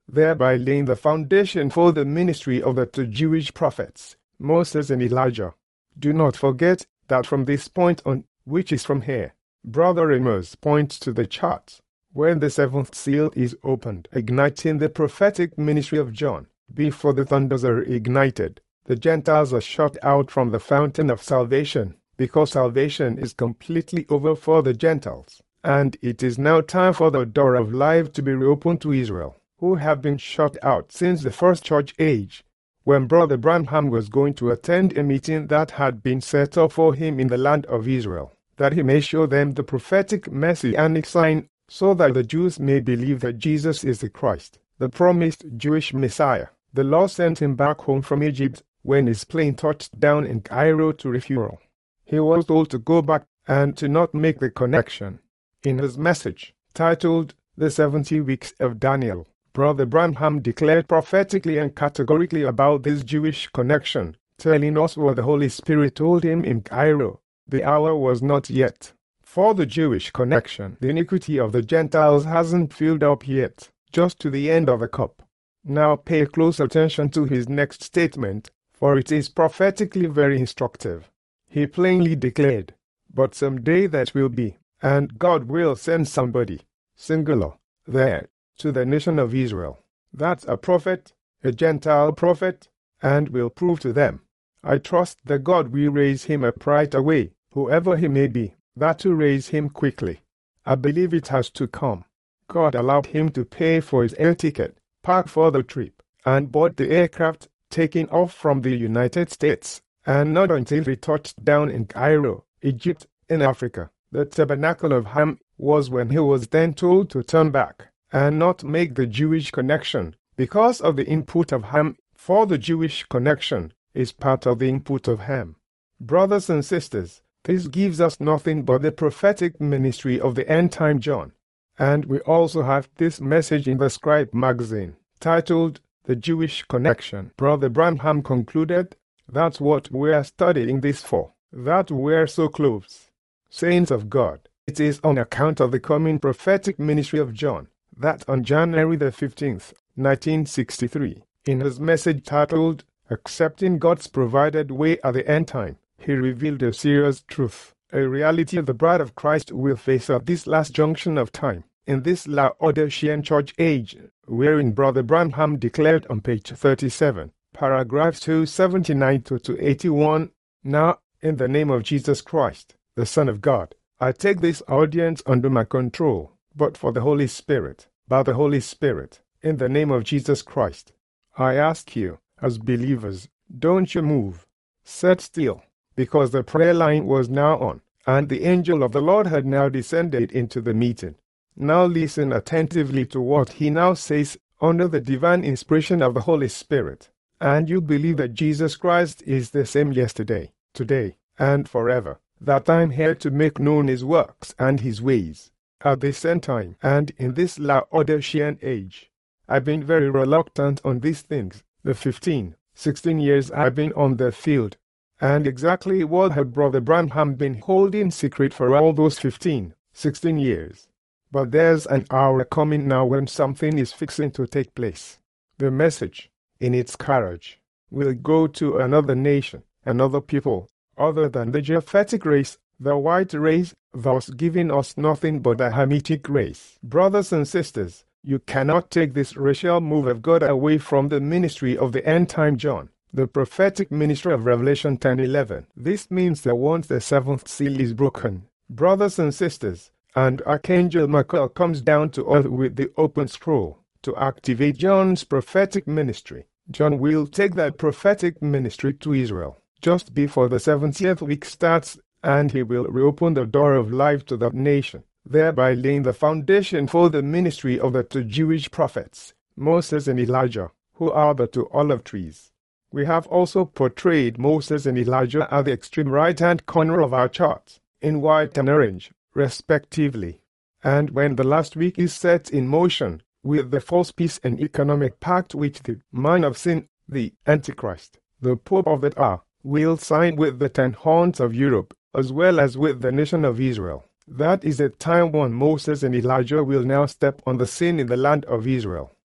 thereby laying the foundation for the ministry of the two Jewish prophets, Moses and Elijah. Do not forget that from this point on, which is from here, Brother Amos points to the chart when the seventh seal is opened, igniting the prophetic ministry of John. Before the thunders are ignited, the Gentiles are shut out from the fountain of salvation, because salvation is completely over for the Gentiles, and it is now time for the door of life to be reopened to Israel, who have been shut out since the first church age, when Brother Branham was going to attend a meeting that had been set up for him in the land of Israel, that he may show them the prophetic messianic sign, so that the Jews may believe that Jesus is the Christ, the promised Jewish Messiah. The Lord sent him back home from Egypt when his plane touched down in Cairo to refuel. He was told to go back and to not make the connection. In his message, titled The 70 Weeks of Daniel, Brother Branham declared prophetically and categorically about this Jewish connection, telling us what the Holy Spirit told him in Cairo. The hour was not yet for the Jewish connection. The iniquity of the Gentiles hasn't filled up yet, just to the end of the cup. Now pay close attention to his next statement, for it is prophetically very instructive. He plainly declared, "But someday that will be, and God will send somebody, singular, there, to the nation of Israel. That's a prophet, a Gentile prophet, and will prove to them. I trust that God will raise him up right away, whoever he may be, that to raise him quickly. I believe it has to come." God allowed him to pay for his air ticket, park for the trip, and board the aircraft, taking off from the United States, and not until he touched down in Cairo, Egypt, in Africa, the Tabernacle of Ham, was when he was then told to turn back and not make the Jewish connection, because of the input of Ham, for the Jewish connection is part of the input of Ham. Brothers and sisters, this gives us nothing but the prophetic ministry of the end-time John. And we also have this message in the Scribe magazine, titled The Jewish Connection. Brother Branham concluded, "That's what we're studying this for, that we're so close. Saints of God, it is on account of the coming prophetic ministry of John, that on January the 15th, 1963, in his message titled, Accepting God's Provided Way at the End Time, he revealed a serious truth, a reality the bride of Christ will face at this last junction of time, in this Laodicean church age, wherein Brother Branham declared on page 37, paragraphs 279 to 281, "Now, in the name of Jesus Christ, the Son of God, I take this audience under my control, but for the Holy Spirit, by the Holy Spirit, in the name of Jesus Christ, I ask you, as believers, don't you move. Sit still," because the prayer line was now on, and the angel of the Lord had now descended into the meeting. Now listen attentively to what he now says under the divine inspiration of the Holy Spirit, and you believe that Jesus Christ is the same yesterday, today, and forever, that I am here to make known his works and his ways. At the same time, and in this Laodicean age, I've been very reluctant on these things, the 16 years I've been on the field, and exactly what had Brother Branham been holding secret for all those 16 years. But there's an hour coming now when something is fixing to take place. The message, in its courage, will go to another nation, another people, other than the Japhetic race, the white race, thus giving us nothing but a Hamitic race. Brothers and sisters, you cannot take this racial move of God away from the ministry of the end-time John, the prophetic ministry of Revelation 10:11. This means that once the seventh seal is broken, brothers and sisters, and Archangel Michael comes down to earth with the open scroll to activate John's prophetic ministry, John will take that prophetic ministry to Israel just before the 70th week starts, and he will reopen the door of life to that nation, thereby laying the foundation for the ministry of the two Jewish prophets, Moses and Elijah, who are the two olive trees. We have also portrayed Moses and Elijah at the extreme right-hand corner of our chart, in white and orange, respectively. And when the last week is set in motion, with the false peace and economic pact which the man of sin, the Antichrist, the Pope of that hour, will sign with the 10 horns of Europe, as well as with the nation of Israel, that is the time when Moses and Elijah will now step on the scene in the land of Israel.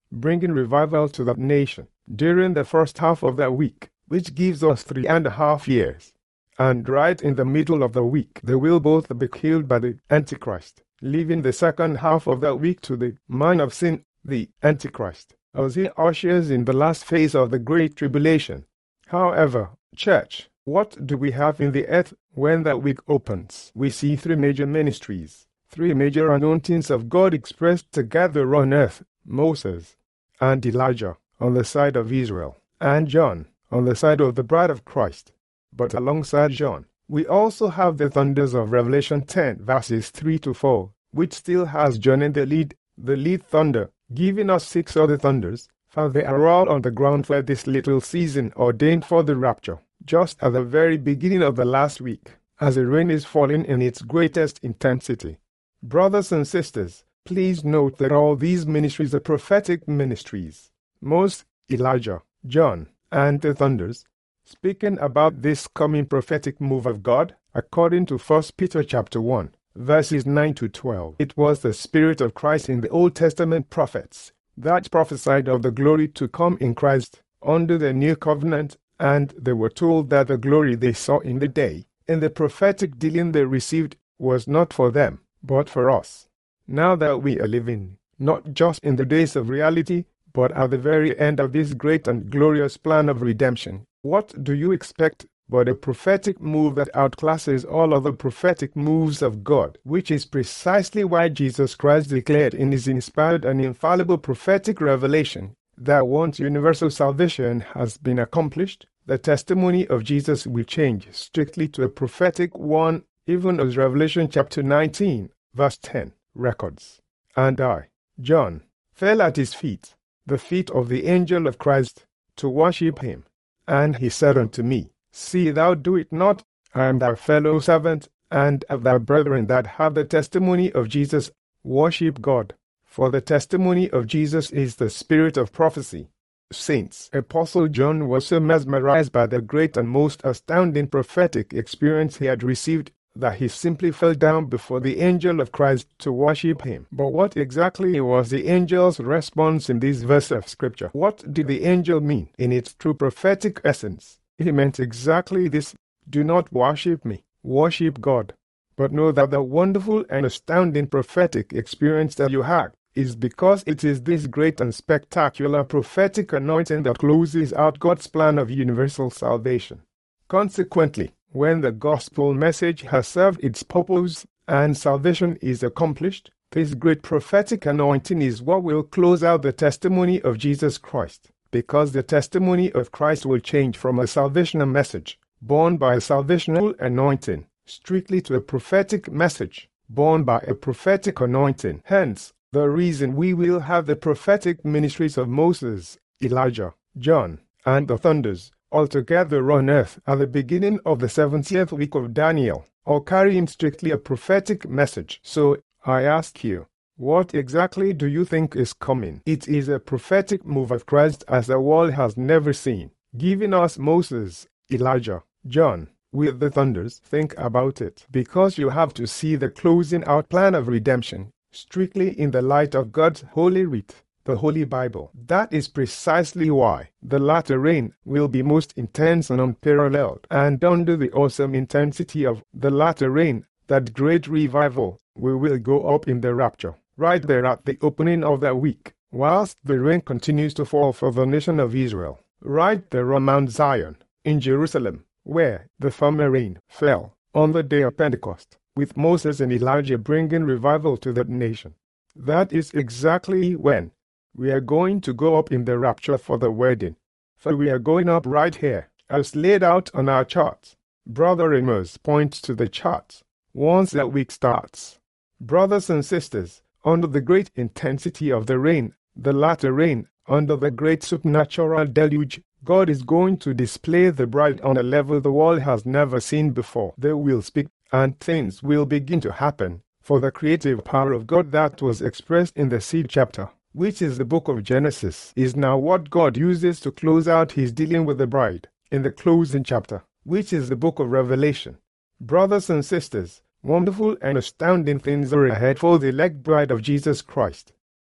bringing revival to that nation during the first half of that week, which gives us 3.5 years. And right in the middle of the week, they will both be killed by the Antichrist, leaving the second half of that week to the man of sin, the Antichrist, as he ushers in the last phase of the Great Tribulation. However, church, what do we have in the earth when that week opens? We see 3 major ministries, 3 major anointings of God expressed together on earth: Moses and Elijah on the side of Israel, and John on the side of the bride of Christ. But alongside John, we also have the thunders of Revelation 10 verses 3 to 4, which still has John in the lead thunder, giving us 6 other thunders, for they are all on the ground for this little season ordained for the rapture, just at the very beginning of the last week, as the rain is falling in its greatest intensity. Brothers and sisters, please note that all these ministries are prophetic ministries. Moses, Elijah, John, and the thunders, speaking about this coming prophetic move of God, according to 1 Peter chapter 1, verses 9 to 12. It was the Spirit of Christ in the Old Testament prophets that prophesied of the glory to come in Christ under the new covenant, and they were told that the glory they saw in the day, in the prophetic dealing they received, was not for them, but for us. Now that we are living, not just in the days of reality, but at the very end of this great and glorious plan of redemption, what do you expect but a prophetic move that outclasses all other prophetic moves of God, which is precisely why Jesus Christ declared in his inspired and infallible prophetic revelation that once universal salvation has been accomplished, the testimony of Jesus will change strictly to a prophetic one, even as Revelation chapter 19, verse 10 records. And I, John, fell at his feet, the feet of the angel of Christ, to worship him. And he said unto me, See thou do it not. I am thy fellow servant, and of thy brethren that have the testimony of Jesus. Worship God, for the testimony of Jesus is the spirit of prophecy. Saints, Apostle John was so mesmerized by the great and most astounding prophetic experience he had received that he simply fell down before the angel of Christ to worship him. But what exactly was the angel's response in this verse of Scripture? What did the angel mean in its true prophetic essence? He meant exactly this: do not worship me, worship God. But know that the wonderful and astounding prophetic experience that you had is because it is this great and spectacular prophetic anointing that closes out God's plan of universal salvation. Consequently, when the gospel message has served its purpose and salvation is accomplished, this great prophetic anointing is what will close out the testimony of Jesus Christ, because the testimony of Christ will change from a salvational message, born by a salvational anointing, strictly to a prophetic message, born by a prophetic anointing. Hence, the reason we will have the prophetic ministries of Moses, Elijah, John, and the thunders altogether on earth at the beginning of the 70th week of Daniel, all carrying strictly a prophetic message. So, I ask you, what exactly do you think is coming? It is a prophetic move of Christ as the world has never seen, giving us Moses, Elijah, John, with the thunders. Think about it, because you have to see the closing out plan of redemption strictly in the light of God's holy writ, the Holy Bible. That is precisely why the latter rain will be most intense and unparalleled, and under the awesome intensity of the latter rain, that great revival, we will go up in the rapture, right there at the opening of that week, whilst the rain continues to fall for the nation of Israel, right there on Mount Zion, in Jerusalem, where the former rain fell on the day of Pentecost, with Moses and Elijah bringing revival to that nation. That is exactly when we are going to go up in the rapture for the wedding, for we are going up right here, as laid out on our charts. Brother Amos points to the charts once that week starts. Brothers and sisters, under the great intensity of the rain, the latter rain, under the great supernatural deluge, God is going to display the bride on a level the world has never seen before. They will speak, and things will begin to happen, for the creative power of God that was expressed in the seed chapter, which is the book of Genesis, is now what God uses to close out his dealing with the bride in the closing chapter, which is the book of Revelation. Brothers and sisters, wonderful and astounding things are ahead for the elect bride of Jesus Christ.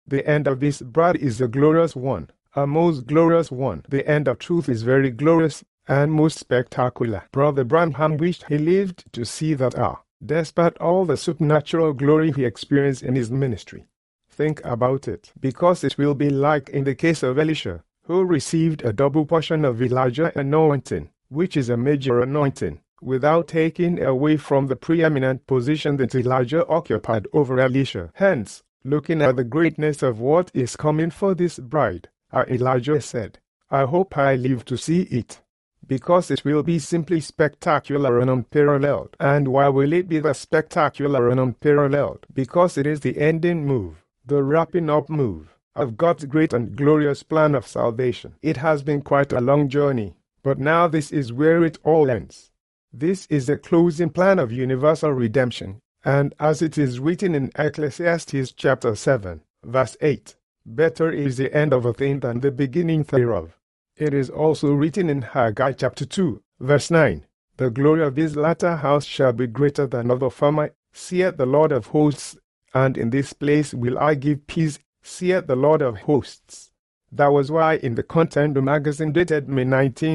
The end of this bride is a glorious one, a most glorious one. The end of truth is very glorious and most spectacular. Brother Branham wished he lived to see that hour, despite all the supernatural glory he experienced in his ministry. Think about it, because it will be like in the case of Elisha, who received a double portion of Elijah's anointing, which is a major anointing, without taking away from the preeminent position that Elijah occupied over Elisha. Hence, looking at the greatness of what is coming for this bride, Elijah said, "I hope I live to see it, because it will be simply spectacular and unparalleled." And why will it be the spectacular and unparalleled? Because it is the ending move, the wrapping up move, of God's great and glorious plan of salvation. It has been quite a long journey, but now this is where it all ends. This is the closing plan of universal redemption, and as it is written in Ecclesiastes chapter 7, verse 8, "Better is the end of a thing than the beginning thereof." It is also written in Haggai chapter 2, verse 9, "The glory of this latter house shall be greater than of the former, saith the Lord of hosts, and in this place will I give peace, saith the Lord of hosts." That was why in the Contender magazine dated May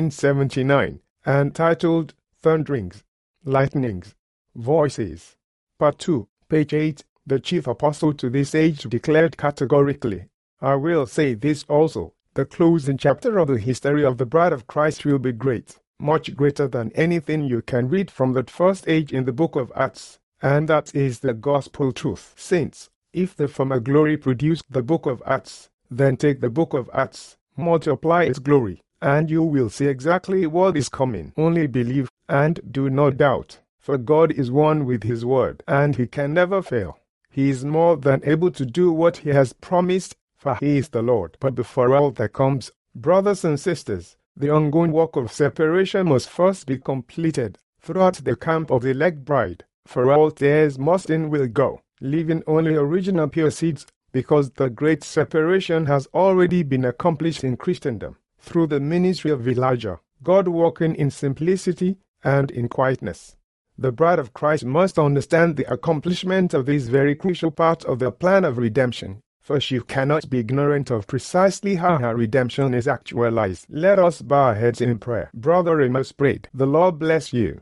1979, and titled Thunderings, Lightnings, Voices, Part 2, page 8, the chief apostle to this age declared categorically, "I will say this also, the closing chapter of the history of the bride of Christ will be great, much greater than anything you can read from that first age in the book of Acts, and that is the gospel truth." Saints, if the former glory produced the book of Acts, then take the book of Acts, multiply its glory, and you will see exactly what is coming. Only believe, and do not doubt, for God is one with his word, and he can never fail. He is more than able to do what he has promised, for he is the Lord. But before all that comes, brothers and sisters, the ongoing work of separation must first be completed throughout the camp of the elect bride, for all tares must and will go, leaving only original pure seeds, because the great separation has already been accomplished in Christendom, through the ministry of Elijah, God working in simplicity and in quietness. The bride of Christ must understand the accomplishment of this very crucial part of the plan of redemption, for she cannot be ignorant of precisely how her redemption is actualized. Let us bow our heads in prayer. Brother Amos prayed. The Lord bless you.